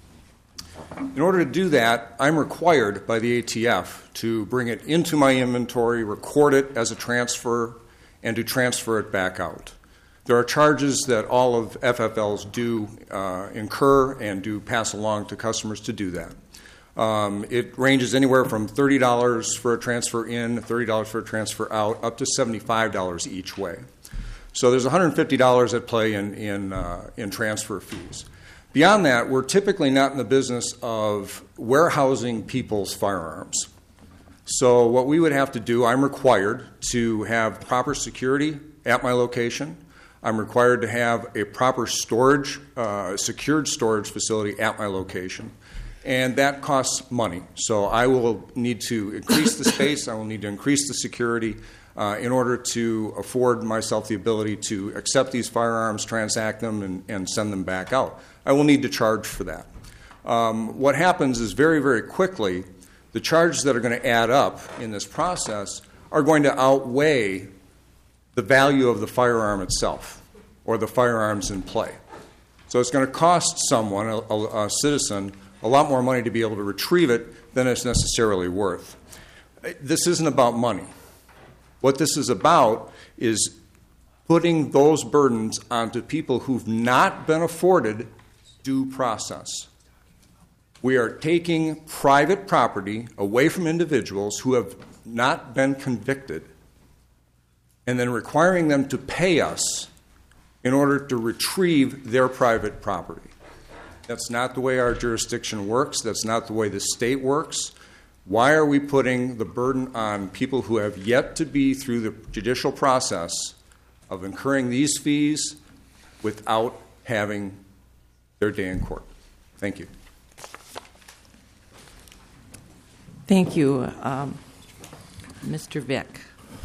In order to do that, I'm required by the A T F to bring it into my inventory, record it as a transfer, and to transfer it back out. There are charges that all of F F Ls do uh, incur and do pass along to customers to do that. Um, it ranges anywhere from thirty dollars for a transfer in, thirty dollars for a transfer out, up to seventy-five dollars each way. So there's one hundred fifty dollars at play in, in, uh, in transfer fees. Beyond that, we're typically not in the business of warehousing people's firearms. So what we would have to do, I'm required to have proper security at my location. I'm required to have a proper storage, uh, secured storage facility at my location. And that costs money. So I will need to increase the space, I will need to increase the security uh, in order to afford myself the ability to accept these firearms, transact them, and, and send them back out. I will need to charge for that. Um, what happens is very, very quickly, the charges that are going to add up in this process are going to outweigh the value of the firearm itself or the firearms in play. So it's going to cost someone, a, a, a citizen, a lot more money to be able to retrieve it than it's necessarily worth. This isn't about money. What this is about is putting those burdens onto people who've not been afforded due process. We are taking private property away from individuals who have not been convicted and then requiring them to pay us in order to retrieve their private property. That's not the way our jurisdiction works. That's not the way the state works. Why are we putting the burden on people who have yet to be through the judicial process of incurring these fees without having their day in court? Thank you. Thank you. Um, Mister Vick.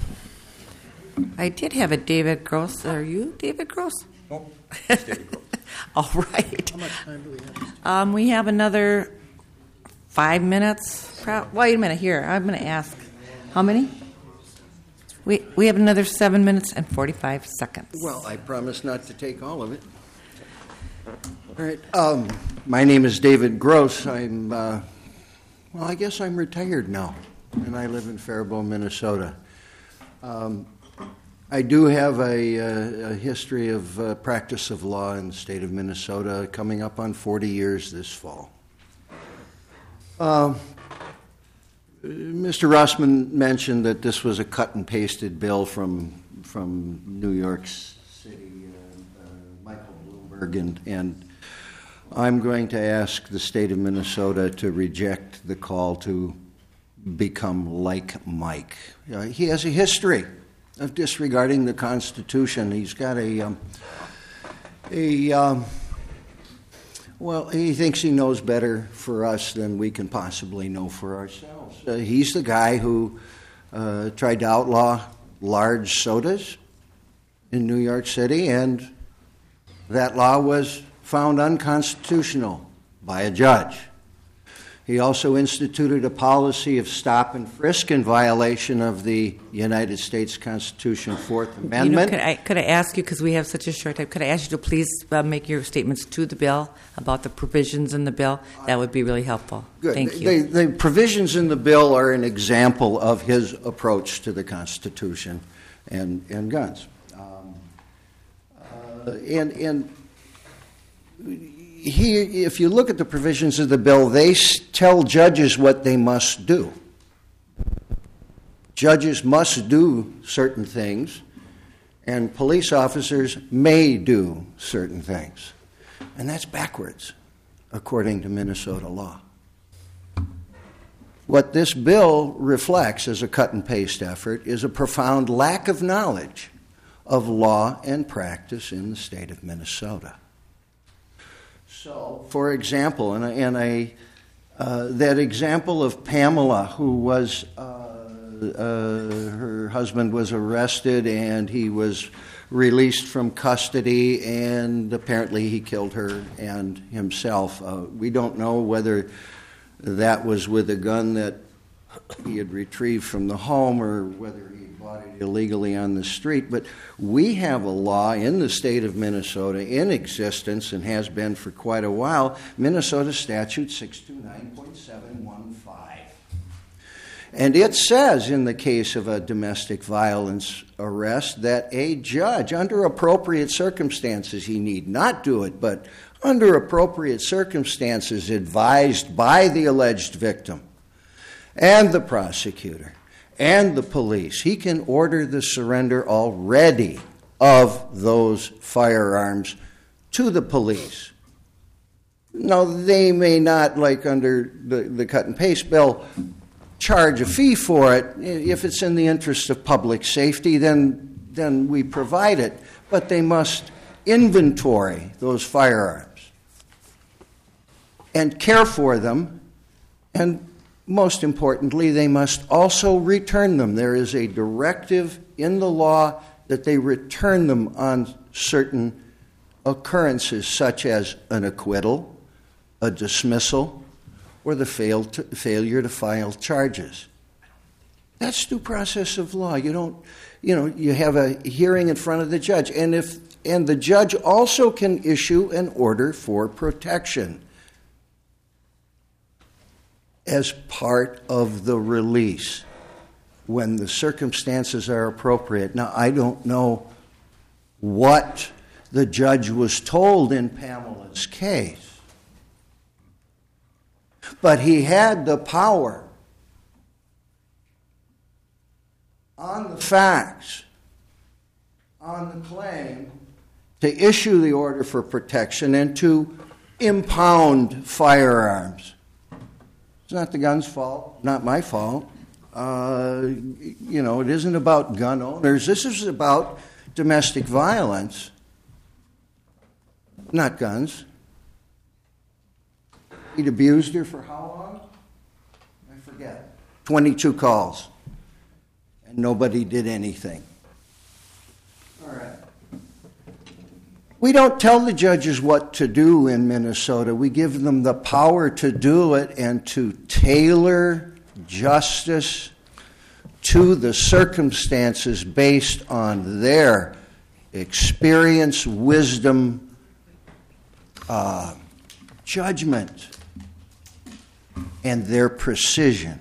I did have a David Gross. Are you David Gross? Nope. David Gross. All right. How much time do we have? Um, we have another five minutes. Pro- Wait a minute. Here, I'm going to ask. How many? We we have another seven minutes and forty-five seconds. Well, I promise not to take all of it. All right. Um, my name is David Gross. I'm, uh, well, I guess I'm retired now, and I live in Faribault, Minnesota. Um, I do have a, a, a history of uh, practice of law in the state of Minnesota, coming up on forty years this fall. Uh, Mister Rossman mentioned that this was a cut and pasted bill from from New York City, uh, uh, Michael Bloomberg, and, and I'm going to ask the state of Minnesota to reject the call to become like Mike. Uh, he has a history of disregarding the Constitution. He's got a um, a um, well, he thinks he knows better for us than we can possibly know for ourselves. Uh, he's the guy who uh, tried to outlaw large sodas in New York City, and that law was found unconstitutional by a judge. He also instituted a policy of stop and frisk in violation of the United States Constitution, Fourth Amendment. You know, could I could I ask you, because we have such a short time, could I ask you to please uh, make your statements to the bill about the provisions in the bill? That would be really helpful. Good. Thank you. The, the provisions in the bill are an example of his approach to the Constitution and, and guns. Um, uh, and and he, if you look at the provisions of the bill, they tell judges what they must do. Judges must do certain things, and police officers may do certain things. And that's backwards, according to Minnesota law. What this bill reflects as a cut and paste effort is a profound lack of knowledge of law and practice in the state of Minnesota. So, for example, and, and I, uh, that example of Pamela, who was, uh, uh, her husband was arrested and he was released from custody, and apparently he killed her and himself. Uh, we don't know whether that was with a gun that he had retrieved from the home or whether he bought it illegally on the street. But we have a law in the state of Minnesota in existence and has been for quite a while, Minnesota Statute six two nine point seven one five. And it says in the case of a domestic violence arrest that a judge, under appropriate circumstances, he need not do it, but under appropriate circumstances advised by the alleged victim and the prosecutor and the police, he can order the surrender already of those firearms to the police. Now, they may not, like under the, the cut and paste bill, charge a fee for it. If it's in the interest of public safety, then, then we provide it. But they must inventory those firearms and care for them, and most importantly, they must also return them. There is a directive in the law that they return them on certain occurrences, such as an acquittal, a dismissal, or the fail to, failure to file charges. That's due process of law. You don't, you know, you have a hearing in front of the judge, and if and the judge also can issue an order for protection as part of the release when the circumstances are appropriate. Now, I don't know what the judge was told in Pamela's case, but he had the power on the facts, on the claim, to issue the order for protection and to impound firearms. It's not the gun's fault, not my fault. Uh, you know, it isn't about gun owners. This is about domestic violence, not guns. He'd abused her for how long? I forget. twenty-two calls. and nobody did anything. All right. We don't tell the judges what to do in Minnesota. We give them the power to do it and to tailor justice to the circumstances based on their experience, wisdom, uh, judgment, and their precision.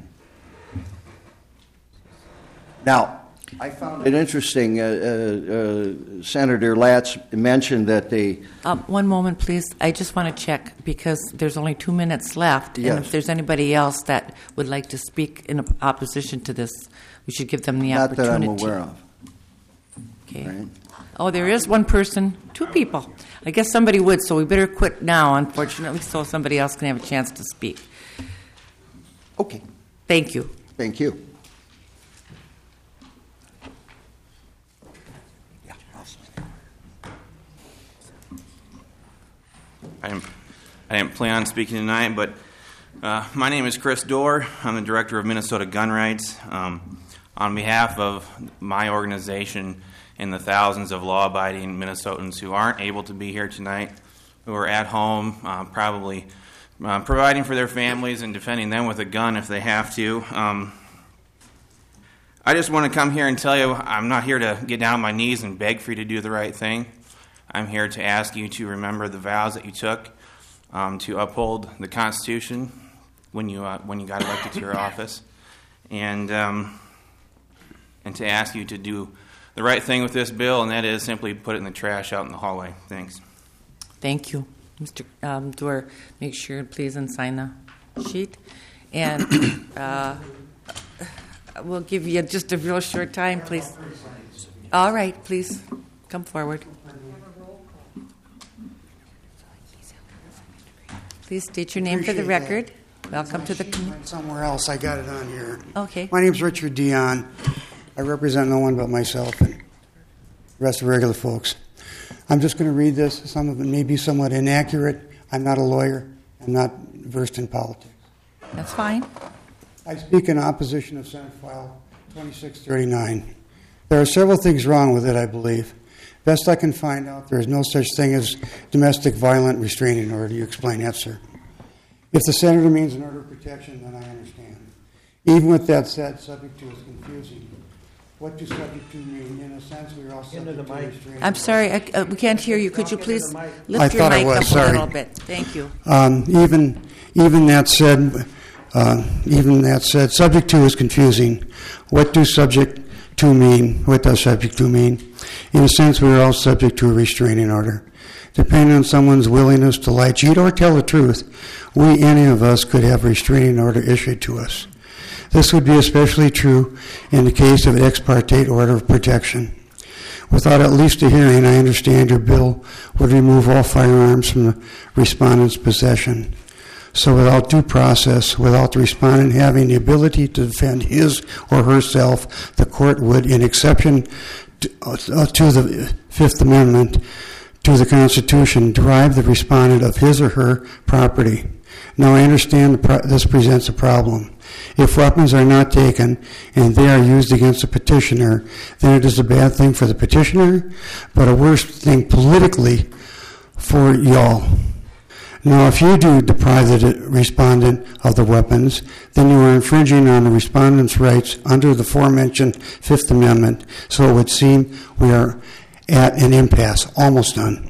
Now, I found it interesting. Uh, uh, uh, Senator Latz mentioned that they. Um, one moment, please. I just want to check because there's only two minutes left, Yes. and if there's anybody else that would like to speak in opposition to this, we should give them the Not opportunity. that I'm aware of. Okay. Right. Oh, there is one person, two people. I guess somebody would, so we better quit now, unfortunately, so somebody else can have a chance to speak. Okay. Thank you. Thank you. I didn't, I didn't plan on speaking tonight, but uh, my name is Chris Dorr. I'm the director of Minnesota Gun Rights. Um, on behalf of my organization and the thousands of law-abiding Minnesotans who aren't able to be here tonight, who are at home, uh, probably uh, providing for their families and defending them with a gun if they have to, um, I just want to come here and tell you I'm not here to get down on my knees and beg for you to do the right thing. I'm here to ask you to remember the vows that you took um, to uphold the Constitution when you uh, when you got elected to your office, and um, and to ask you to do the right thing with this bill, and that is simply put it in the trash out in the hallway. Thanks. Thank you. Mister Um, Dorr, make sure, please, and sign the sheet. And uh, we'll give you just a real short time, please. All right, please, come forward. Please state your name for the Appreciate record. Welcome to the committee. Somewhere else, I got it on here. Okay. My name's Richard Dion. I represent no one but myself and the rest of the regular folks. I'm just going to read this. Some of it may be somewhat inaccurate. I'm not a lawyer. I'm not versed in politics. That's fine. I speak in opposition of Senate File twenty-six thirty-nine. There are several things wrong with it, I believe. Best I can find out, there is no such thing as domestic violent restraining order. You explain that, sir. If the senator means an order of protection, then I understand. Even with that said, subject to is confusing. What do subject to mean? In a sense, we're all subject to restraining. I'm sorry, I, uh, we can't hear you. Could you please lift I your thought I mic was, up sorry. a little bit? Thank you. Um, even, even that said, uh, even that said, subject to is confusing. What do subject to mean? What does subject to mean? In a sense, we're all subject to a restraining order. Depending on someone's willingness to lie, cheat, or tell the truth, we, any of us, could have a restraining order issued to us. This would be especially true in the case of an ex parte order of protection. Without at least a hearing, I understand your bill would remove all firearms from the respondent's possession. So without due process, without the respondent having the ability to defend his or herself, the court would, in exception to, uh, to the Fifth Amendment to the Constitution, deprive the respondent of his or her property. Now, I understand the pro- this presents a problem. If weapons are not taken and they are used against the petitioner, then it is a bad thing for the petitioner, but a worse thing politically for y'all. Now, if you do deprive the respondent of the weapons, then you are infringing on the respondent's rights under the aforementioned Fifth Amendment, so it would seem we are at an impasse, almost done.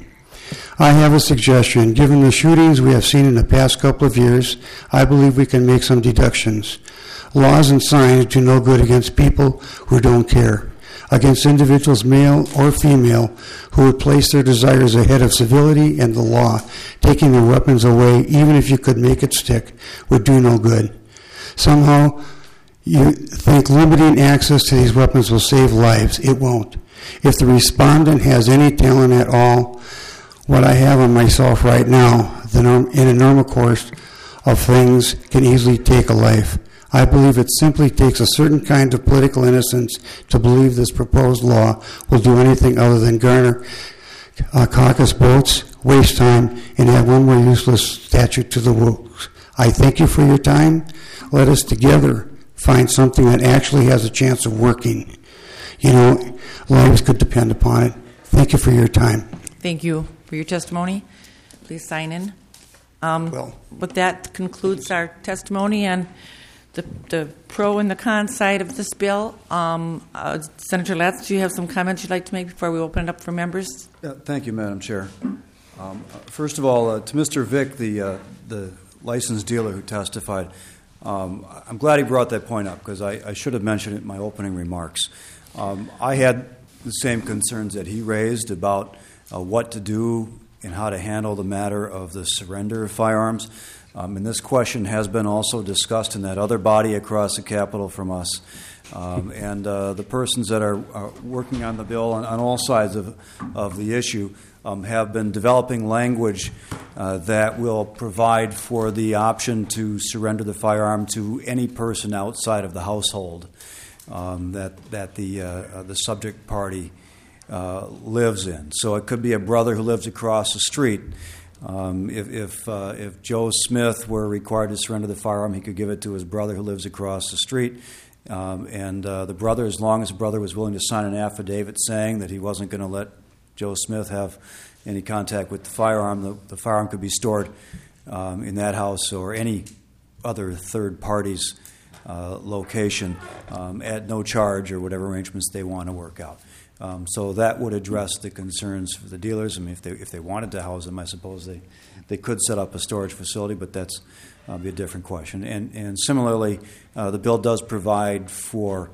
I have a suggestion. Given the shootings we have seen in the past couple of years, I believe we can make some deductions. Laws and signs do no good against people who don't care, against individuals, male or female, who would place their desires ahead of civility and the law. Taking their weapons away, even if you could make it stick, would do no good. Somehow, you think limiting access to these weapons will save lives. It won't. If the respondent has any talent at all, what I have on myself right now, the norm, in a normal course of things, can easily take a life. I believe it simply takes a certain kind of political innocence to believe this proposed law will do anything other than garner uh, caucus votes, waste time, and add one more useless statute to the books. I thank you for your time. Let us together find something that actually has a chance of working. You know, lives could depend upon it. Thank you for your time. Thank you for your testimony. Please sign in. Um, well, with that concludes our testimony on the, the pro and the con side of this bill. Um, uh, Senator Latz, do you have some comments you'd like to make before we open it up for members? Yeah, thank you, Madam Chair. Um, first of all, uh, to Mister Vick, the uh, the licensed dealer who testified, um, I'm glad he brought that point up because I, I should have mentioned it in my opening remarks. Um, I had the same concerns that he raised about uh, what to do and how to handle the matter of the surrender of firearms. Um, and this question has been also discussed in that other body across the Capitol from us. Um, and uh, the persons that are, are working on the bill on, on all sides of, of the issue um, have been developing language uh, that will provide for the option to surrender the firearm to any person outside of the household um, that, that the, uh, the subject party Uh, lives in. So it could be a brother who lives across the street. Um, if if, uh, if Joe Smith were required to surrender the firearm, he could give it to his brother who lives across the street. Um, and uh, the brother, as long as the brother was willing to sign an affidavit saying that he wasn't going to let Joe Smith have any contact with the firearm, the, the firearm could be stored um, in that house or any other third party's uh, location um, at no charge or whatever arrangements they want to work out. Um, so that would address the concerns for the dealers. I mean, if they if they wanted to house them, I suppose they, they could set up a storage facility, but that's uh, be a different question. And and similarly, uh, the bill does provide for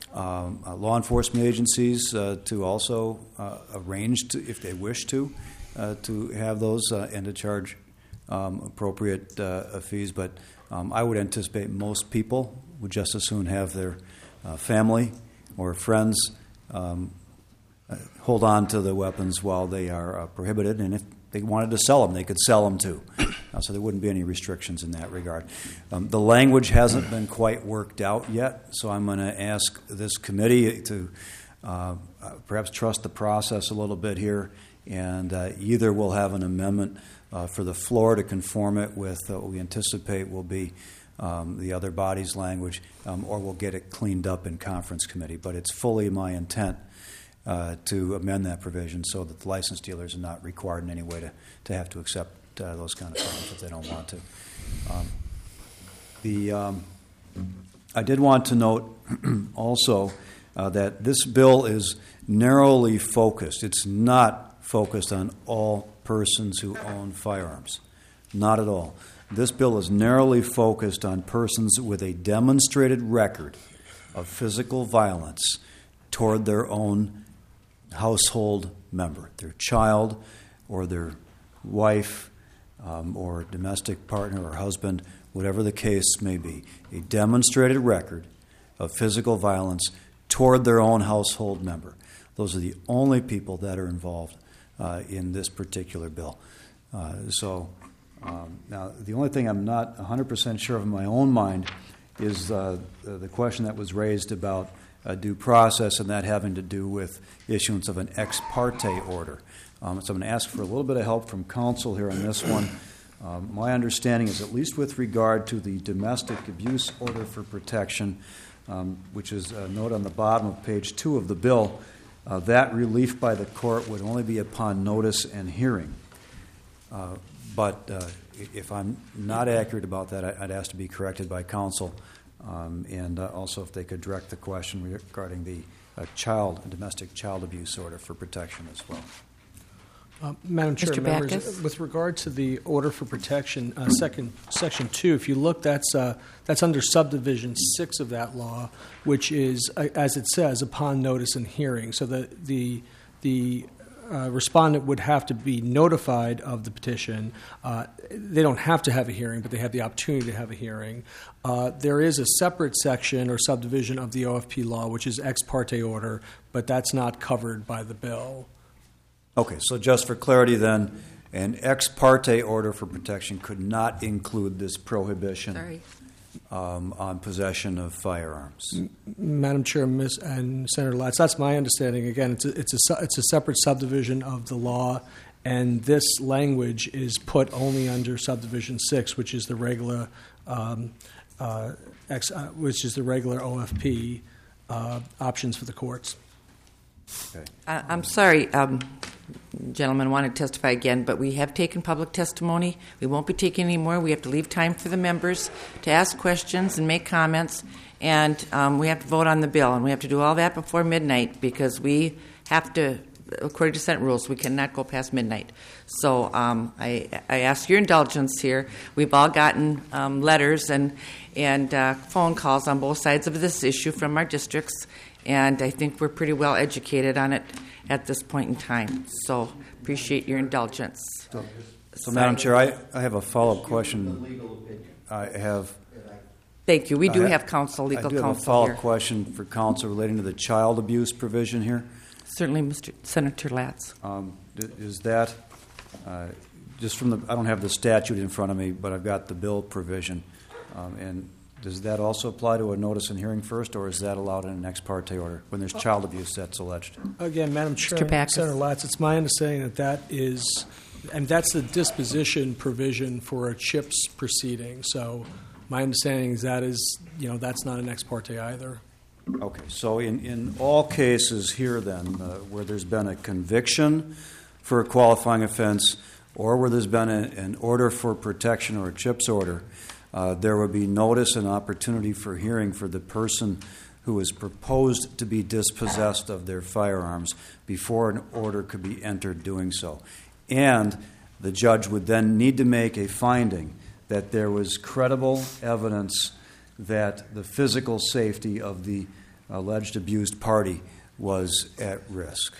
um, uh, law enforcement agencies uh, to also uh, arrange, to, if they wish to, uh, to have those uh, and to charge um, appropriate uh, fees. But um, I would anticipate most people would just as soon have their uh, family or friends um, Uh, hold on to the weapons while they are uh, prohibited, and if they wanted to sell them, they could sell them too. Uh, so there wouldn't be any restrictions in that regard. Um, the language hasn't been quite worked out yet, so I'm going to ask this committee to uh, perhaps trust the process a little bit here, and uh, either we'll have an amendment uh, for the floor to conform it with uh, what we anticipate will be um, the other body's language, um, or we'll get it cleaned up in conference committee. But it's fully my intent Uh, to amend that provision so that the licensed dealers are not required in any way to, to have to accept uh, those kind of firearms if they don't want to. Um, the um, I did want to note also uh, that this bill is narrowly focused. It's not focused on all persons who own firearms. Not at all. This bill is narrowly focused on persons with a demonstrated record of physical violence toward their own household member, their child or their wife um, or domestic partner or husband, whatever the case may be, a demonstrated record of physical violence toward their own household member. Those are the only people that are involved uh, in this particular bill. Uh, so um, now the only thing I'm not one hundred percent sure of in my own mind is uh, the question that was raised about a due process, and that having to do with issuance of an ex parte order. Um, so I'm going to ask for a little bit of help from counsel here on this one. Um, my understanding is, at least with regard to the domestic abuse order for protection, um, which is a note on the bottom of page two of the bill, uh, that relief by the court would only be upon notice and hearing. Uh, but uh, if I'm not accurate about that, I'd ask to be corrected by counsel. Um, and uh, also if they could direct the question regarding the uh, child, domestic child abuse order for protection as well. Uh, Madam Chair, Mister members, Backus? with regard to the order for protection, uh, second section two, if you look, that's uh, that's under subdivision six of that law, which is, uh, as it says, upon notice and hearing. So the the the uh, respondent would have to be notified of the petition. Uh, they don't have to have a hearing, but they have the opportunity to have a hearing. Uh, there is a separate section or subdivision of the O F P law, which is ex parte order, but that's not covered by the bill. Okay, so just for clarity then, an ex parte order for protection could not include this prohibition um, on possession of firearms. M- Madam Chair, Miz and Senator Latz, that's my understanding. Again, it's a, it's a it's a separate subdivision of the law, and this language is put only under subdivision six, which is the regular um, uh, ex, uh, which is the regular O F P uh, options for the courts. Okay. Uh, I'm sorry, um, gentlemen, want to testify again, but we have taken public testimony. We won't be taking any more. We have to leave time for the members to ask questions and make comments, and um, we have to vote on the bill, and we have to do all that before midnight because we have to, according to Senate rules, we cannot go past midnight. So um, I, I ask your indulgence here. We've all gotten um, letters and, and uh, phone calls on both sides of this issue from our districts, and I think we're pretty well educated on it at this point in time. So appreciate your indulgence. So, so Madam Chair, I, I have a follow-up question. I have. Thank you. We do I, have counsel, legal I do have counsel a follow-up here. question for counsel relating to the child abuse provision here. Certainly, Mister Senator Latz. Um, is that uh, just from the? I don't have the statute in front of me, but I've got the bill provision, um, and. Does that also apply to a notice and hearing first, or is that allowed in an ex parte order when there's child abuse that's alleged? Again, Madam Chair, Senator Latz, it's my understanding that that is, and that's the disposition provision for a CHIPS proceeding. So my understanding is that is, you know, that's not an ex parte either. Okay, so in, in all cases here then, uh, where there's been a conviction for a qualifying offense or where there's been a, an order for protection or a CHIPS order, Uh, there would be notice and opportunity for hearing for the person who is proposed to be dispossessed of their firearms before an order could be entered doing so. And the judge would then need to make a finding that there was credible evidence that the physical safety of the alleged abused party was at risk.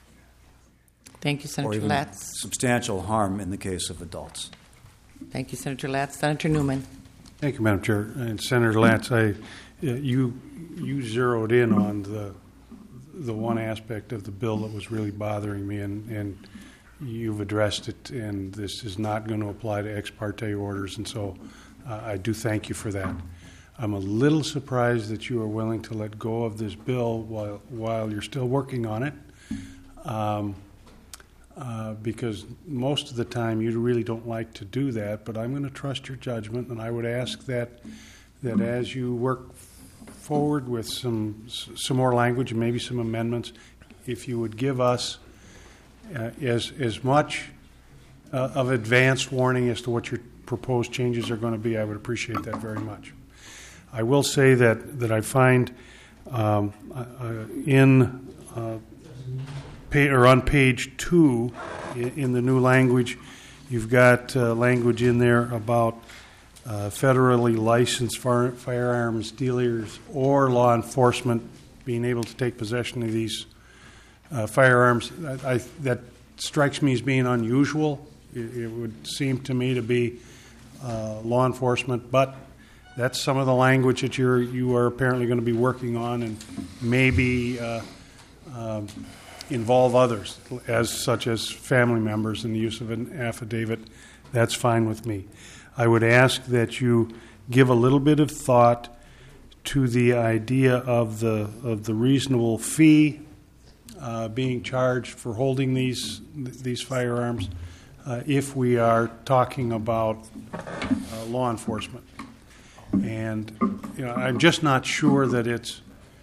Thank you, Senator or even Latz. Substantial harm in the case of adults. Thank you, Senator Latz. Senator Newman. Thank you, Madam Chair. And Senator Latz, I, you you zeroed in on the the one aspect of the bill that was really bothering me, and, and you've addressed it, and this is not going to apply to ex parte orders, and so uh, I do thank you for that. I'm a little surprised that you are willing to let go of this bill while while you're still working on it. Um, Uh, because most of the time you really don't like to do that, but I'm going to trust your judgment, and I would ask that that as you work forward with some some more language and maybe some amendments, if you would give us uh, as as much uh, of advanced warning as to what your proposed changes are going to be, I would appreciate that very much. I will say that that I find um, uh, in uh, Pay, or on page two in the new language, you've got uh, language in there about uh, federally licensed fire, firearms dealers or law enforcement being able to take possession of these uh, firearms. I, I, that strikes me as being unusual. It, it would seem to me to be uh, law enforcement, but that's some of the language that you're you are apparently going to be working on, and maybe. Uh, um, involve others, as such as family members in the use of an affidavit. That's fine with me. I would ask that you give a little bit of thought to the idea of the of the reasonable fee uh, being charged for holding these these firearms uh, if we are talking about uh, law enforcement. And you know, I'm just not sure that it's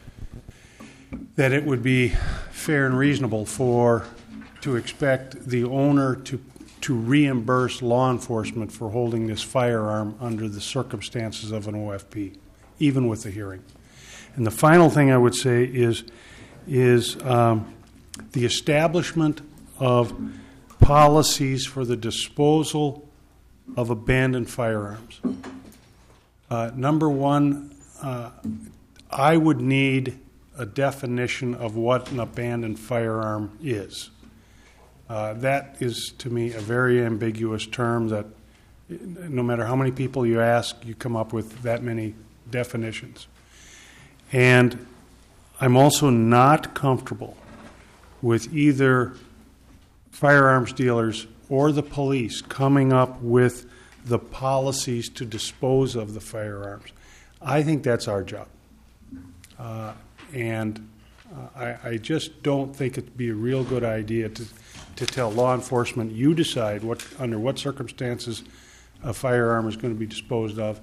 that it would be fair and reasonable for to expect the owner to to reimburse law enforcement for holding this firearm under the circumstances of an O F P, even with the hearing. And the final thing I would say is is um, the establishment of policies for the disposal of abandoned firearms. Uh, number one, uh, I would need a definition of what an abandoned firearm is. Uh, that is, to me, a very ambiguous term that no matter how many people you ask, you come up with that many definitions. And I'm also not comfortable with either firearms dealers or the police coming up with the policies to dispose of the firearms. I think that's our job. Uh, And uh, I, I just don't think it'd be a real good idea to, to tell law enforcement, you decide what under what circumstances a firearm is going to be disposed of.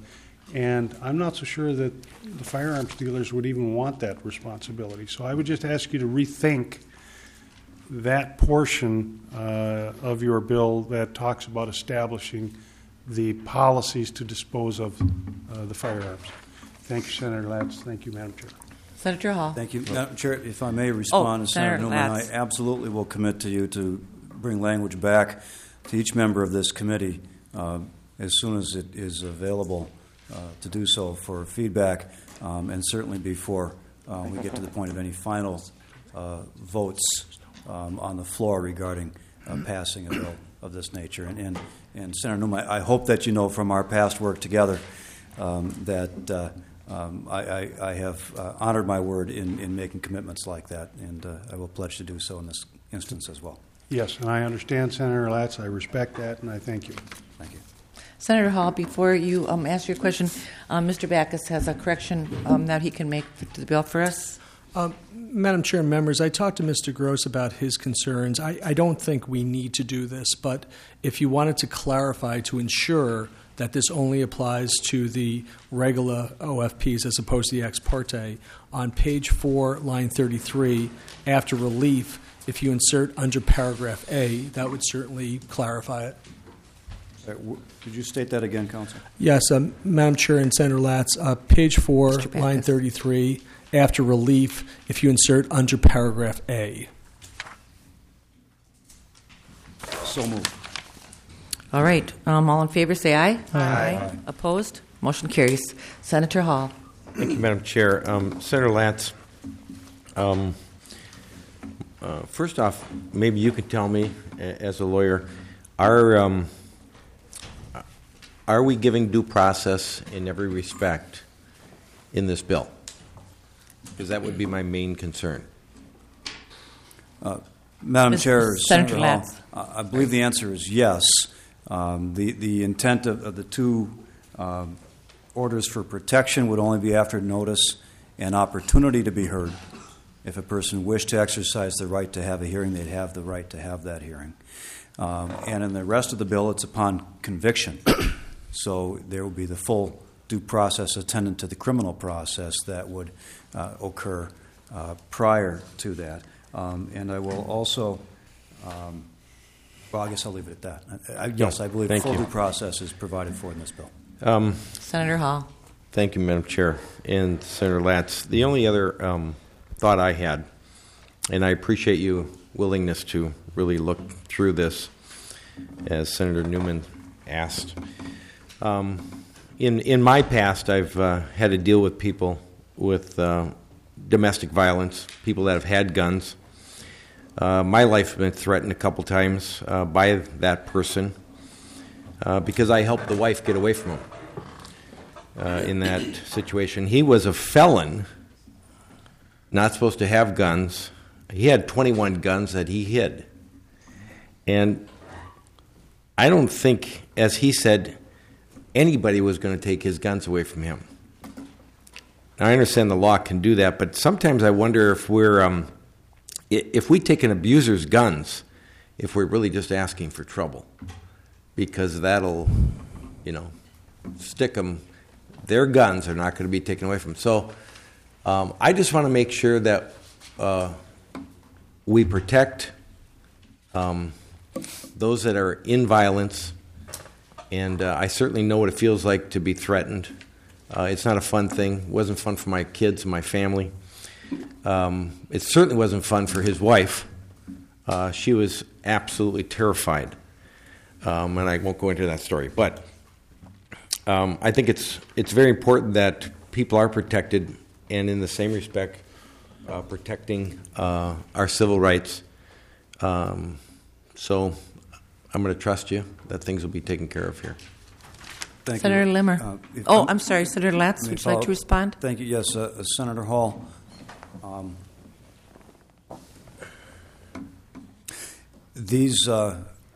And I'm not so sure that the firearms dealers would even want that responsibility. So I would just ask you to rethink that portion uh, of your bill that talks about establishing the policies to dispose of uh, the firearms. Thank you, Senator Latz. Thank you, Madam Chair. Senator Hall. Thank you. Madam Chair, if I may respond Oh, to Senator Senator Newman, Latz. I absolutely will commit to you to bring language back to each member of this committee uh, as soon as it is available uh, to do so for feedback, um, and certainly before uh, we get to the point of any final uh, votes um, on the floor regarding uh, passing a bill of this nature. And, and, and Senator Newman, I hope that you know from our past work together um, that uh, Um, I, I, I have uh, honored my word in, in making commitments like that, and uh, I will pledge to do so in this instance as well. Yes, and I understand, Senator Latz. I respect that, and I thank you. Thank you. Senator Hall, before you um, ask your question, um, Mister Backus has a correction um, that he can make to the bill for us. Um, Madam Chair, members, I talked to Mister Gross about his concerns. I, I don't think we need to do this, but if you wanted to clarify to ensure that this only applies to the regular O F Ps as opposed to the ex parte, on page four, line thirty-three, after relief, if you insert under paragraph A, that would certainly clarify it. Uh, w- Could you state that again, Counsel? Yes, um, Madam Chair and Senator Latz, uh, page four, line thirty-three, after relief, if you insert under paragraph A. So moved. All right. Um, all in favor, say aye. Aye. Aye. Opposed? Motion carries. Senator Hall. Thank you, Madam Chair. Um, Senator Latz, um, uh, first off, maybe you could tell me, a- as a lawyer, are um, are we giving due process in every respect in this bill? Because that would be my main concern. Uh, Madam Mister Chair, Senator Senator Hall, Latz. uh, I believe the answer is yes. Um, the, the intent of, of the two um, orders for protection would only be after notice and opportunity to be heard. If a person wished to exercise the right to have a hearing, they'd have the right to have that hearing. Um, and in the rest of the bill, it's upon conviction. So there will be the full due process attendant to the criminal process that would uh, occur uh, prior to that. Um, and I will also, um, well, I guess I'll leave it at that. I, I, yes, I believe Thank full you. due process is provided for in this bill. Um, Senator Hall. Thank you, Madam Chair. And Senator Latz, the only other um, thought I had, and I appreciate your willingness to really look through this, as Senator Newman asked. Um, in, in my past, I've uh, had to deal with people with uh, domestic violence, people that have had guns. Uh, my life has been threatened a couple times uh, by that person uh, because I helped the wife get away from him uh, in that situation. He was a felon, not supposed to have guns. He had twenty-one guns that he hid. And I don't think, as he said, anybody was going to take his guns away from him. Now, I understand the law can do that, but sometimes I wonder if we're, um, if we take an abuser's guns, if we're really just asking for trouble, because that'll, you know, stick them. Their guns are not going to be taken away from them. So um, I just want to make sure that uh, we protect um, those that are in violence, and uh, I certainly know what it feels like to be threatened. Uh, it's not a fun thing. It wasn't fun for my kids and my family. Um, it certainly wasn't fun for his wife. Uh, she was absolutely terrified, um, and I won't go into that story. But um, I think it's it's very important that people are protected, and in the same respect, uh, protecting uh, our civil rights. Um, so I'm going to trust you that things will be taken care of here. Thank Senator you. Limmer. Uh, if oh, I'm- I'm sorry, Senator Latz. May Would you like follow- to respond? Thank you. Yes, uh, uh, Senator Hall. Um, these, uh,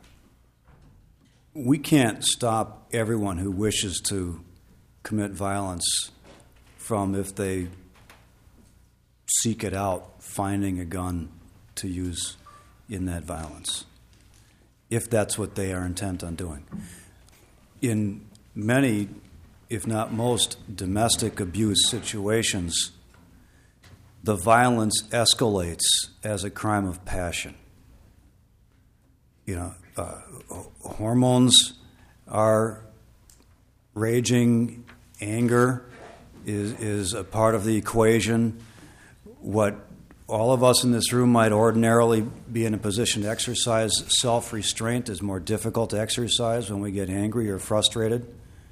we can't stop everyone who wishes to commit violence from, if they seek it out, finding a gun to use in that violence, if that's what they are intent on doing. In many if not most, domestic abuse situations, the violence escalates as a crime of passion. You know, uh, hormones are raging, anger is is a part of the equation. What all of us in this room might ordinarily be in a position to exercise self-restraint is more difficult to exercise when we get angry or frustrated.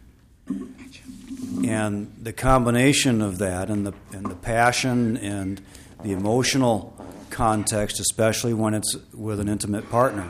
And the combination of that and the and the passion and the emotional context, especially when it's with an intimate partner,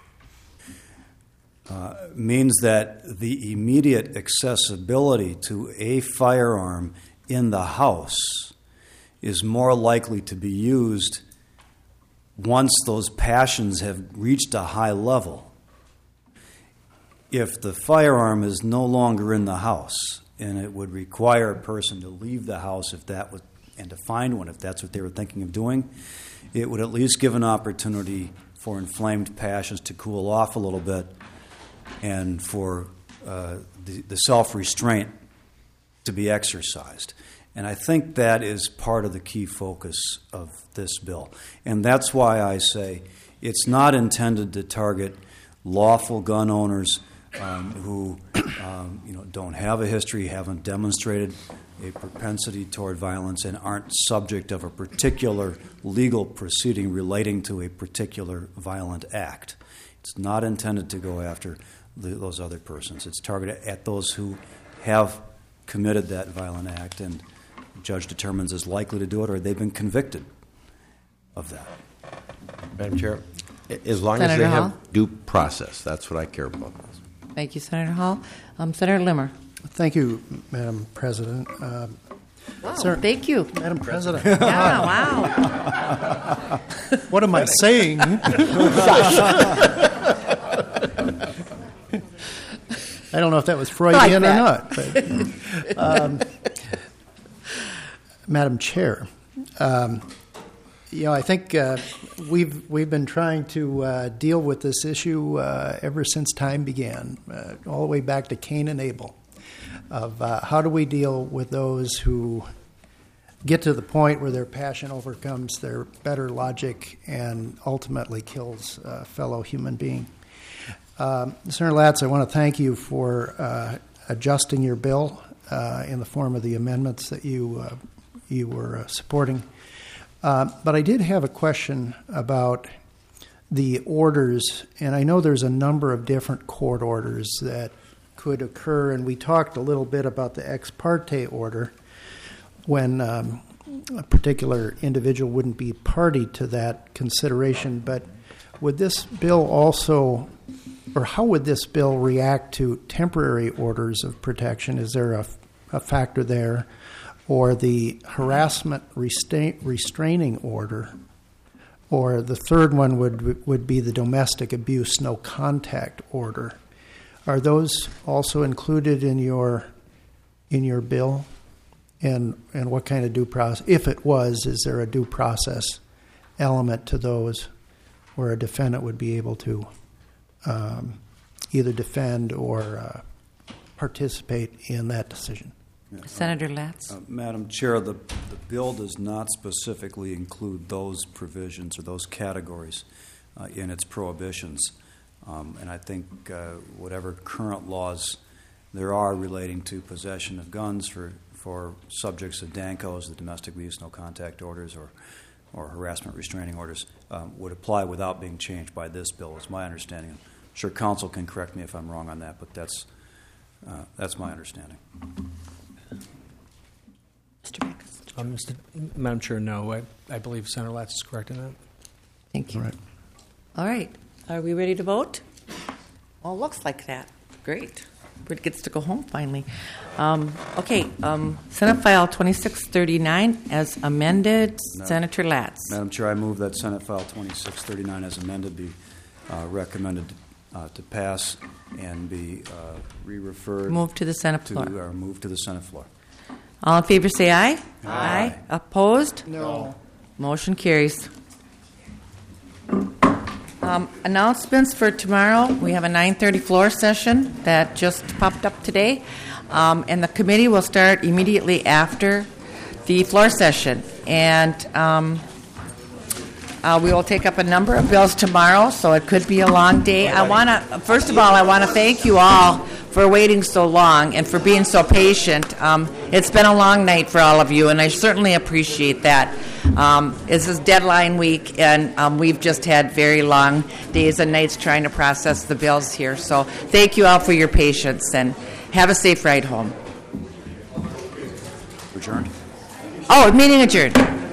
uh, means that the immediate accessibility to a firearm in the house is more likely to be used once those passions have reached a high level. If the firearm is no longer in the house, and it would require a person to leave the house if that was, and to find one if that's what they were thinking of doing, it would at least give an opportunity for inflamed passions to cool off a little bit, and for uh, the, the self-restraint to be exercised. And I think that is part of the key focus of this bill. And that's why I say it's not intended to target lawful gun owners um, who um, you know, don't have a history, haven't demonstrated a propensity toward violence, and aren't subject of a particular legal proceeding relating to a particular violent act. It's not intended to go after the, those other persons. It's targeted at those who have committed that violent act and the judge determines is likely to do it, or they've been convicted of that. Madam Chair, as long Senator as they Hall? have due process, that's what I care about. Thank you, Senator Hall. Um, Senator Limmer. Thank you, Madam President. Uh, Wow, Sir- thank you. Madam President. Yeah, wow. What am I saying? I don't know if that was Freudian Like or that. not. But, um, Madam Chair, um, you know, I think uh, we've we've been trying to uh, deal with this issue uh, ever since time began, uh, all the way back to Cain and Abel, of uh, how do we deal with those who get to the point where their passion overcomes their better logic and ultimately kills a fellow human being. Um, Senator Latz, I want to thank you for uh, adjusting your bill uh, in the form of the amendments that you uh, you were uh, supporting. Uh, but I did have a question about the orders, and I know there's a number of different court orders that could occur, and we talked a little bit about the ex parte order when um, a particular individual wouldn't be party to that consideration. But would this bill also, or how would this bill react to temporary orders of protection? Is there a, a factor there? Or the harassment restain, restraining order? Or the third one would would be the domestic abuse no contact order. Are those also included in your in your bill? And and what kind of due process? If it was, is there a due process element to those where a defendant would be able to um, either defend or uh, participate in that decision? Yeah. Senator Latz. Uh, Madam Chair, the, the bill does not specifically include those provisions or those categories uh, in its prohibitions. Um, and I think uh, whatever current laws there are relating to possession of guns for, for subjects of D A N C Os, the domestic abuse no contact orders, or, or harassment restraining orders, um, would apply without being changed by this bill, is my understanding. I'm sure counsel can correct me if I'm wrong on that, but that's, uh, that's my understanding. Mister Backus. Um, Mister Madam Chair, no. I, I believe Senator Latz is correct in that. Thank you. All right. All right. Are we ready to vote? Well, looks like that. Great. Britt gets to go home finally. Um, okay. Um, Senate File twenty-six thirty-nine as amended. No. Senator Latz. Madam Chair, I move that Senate File twenty-six thirty-nine as amended be uh, recommended uh, to pass and be uh, re-referred. Move to the Senate to, floor. Or move to the Senate floor. All in favor say aye. Aye. Opposed? No. Motion carries. Um, announcements for tomorrow. We have a nine thirty floor session that just popped up today, um, and the committee will start immediately after the floor session. And um, uh, we will take up a number of bills tomorrow, so it could be a long day. I want to, first of all, I want to thank you all for waiting so long and for being so patient. Um, it's been a long night for all of you, and I certainly appreciate that. Um, this is deadline week, and um, we've just had very long days and nights trying to process the bills here. So thank you all for your patience, and have a safe ride home. Adjourned. Oh, meeting adjourned.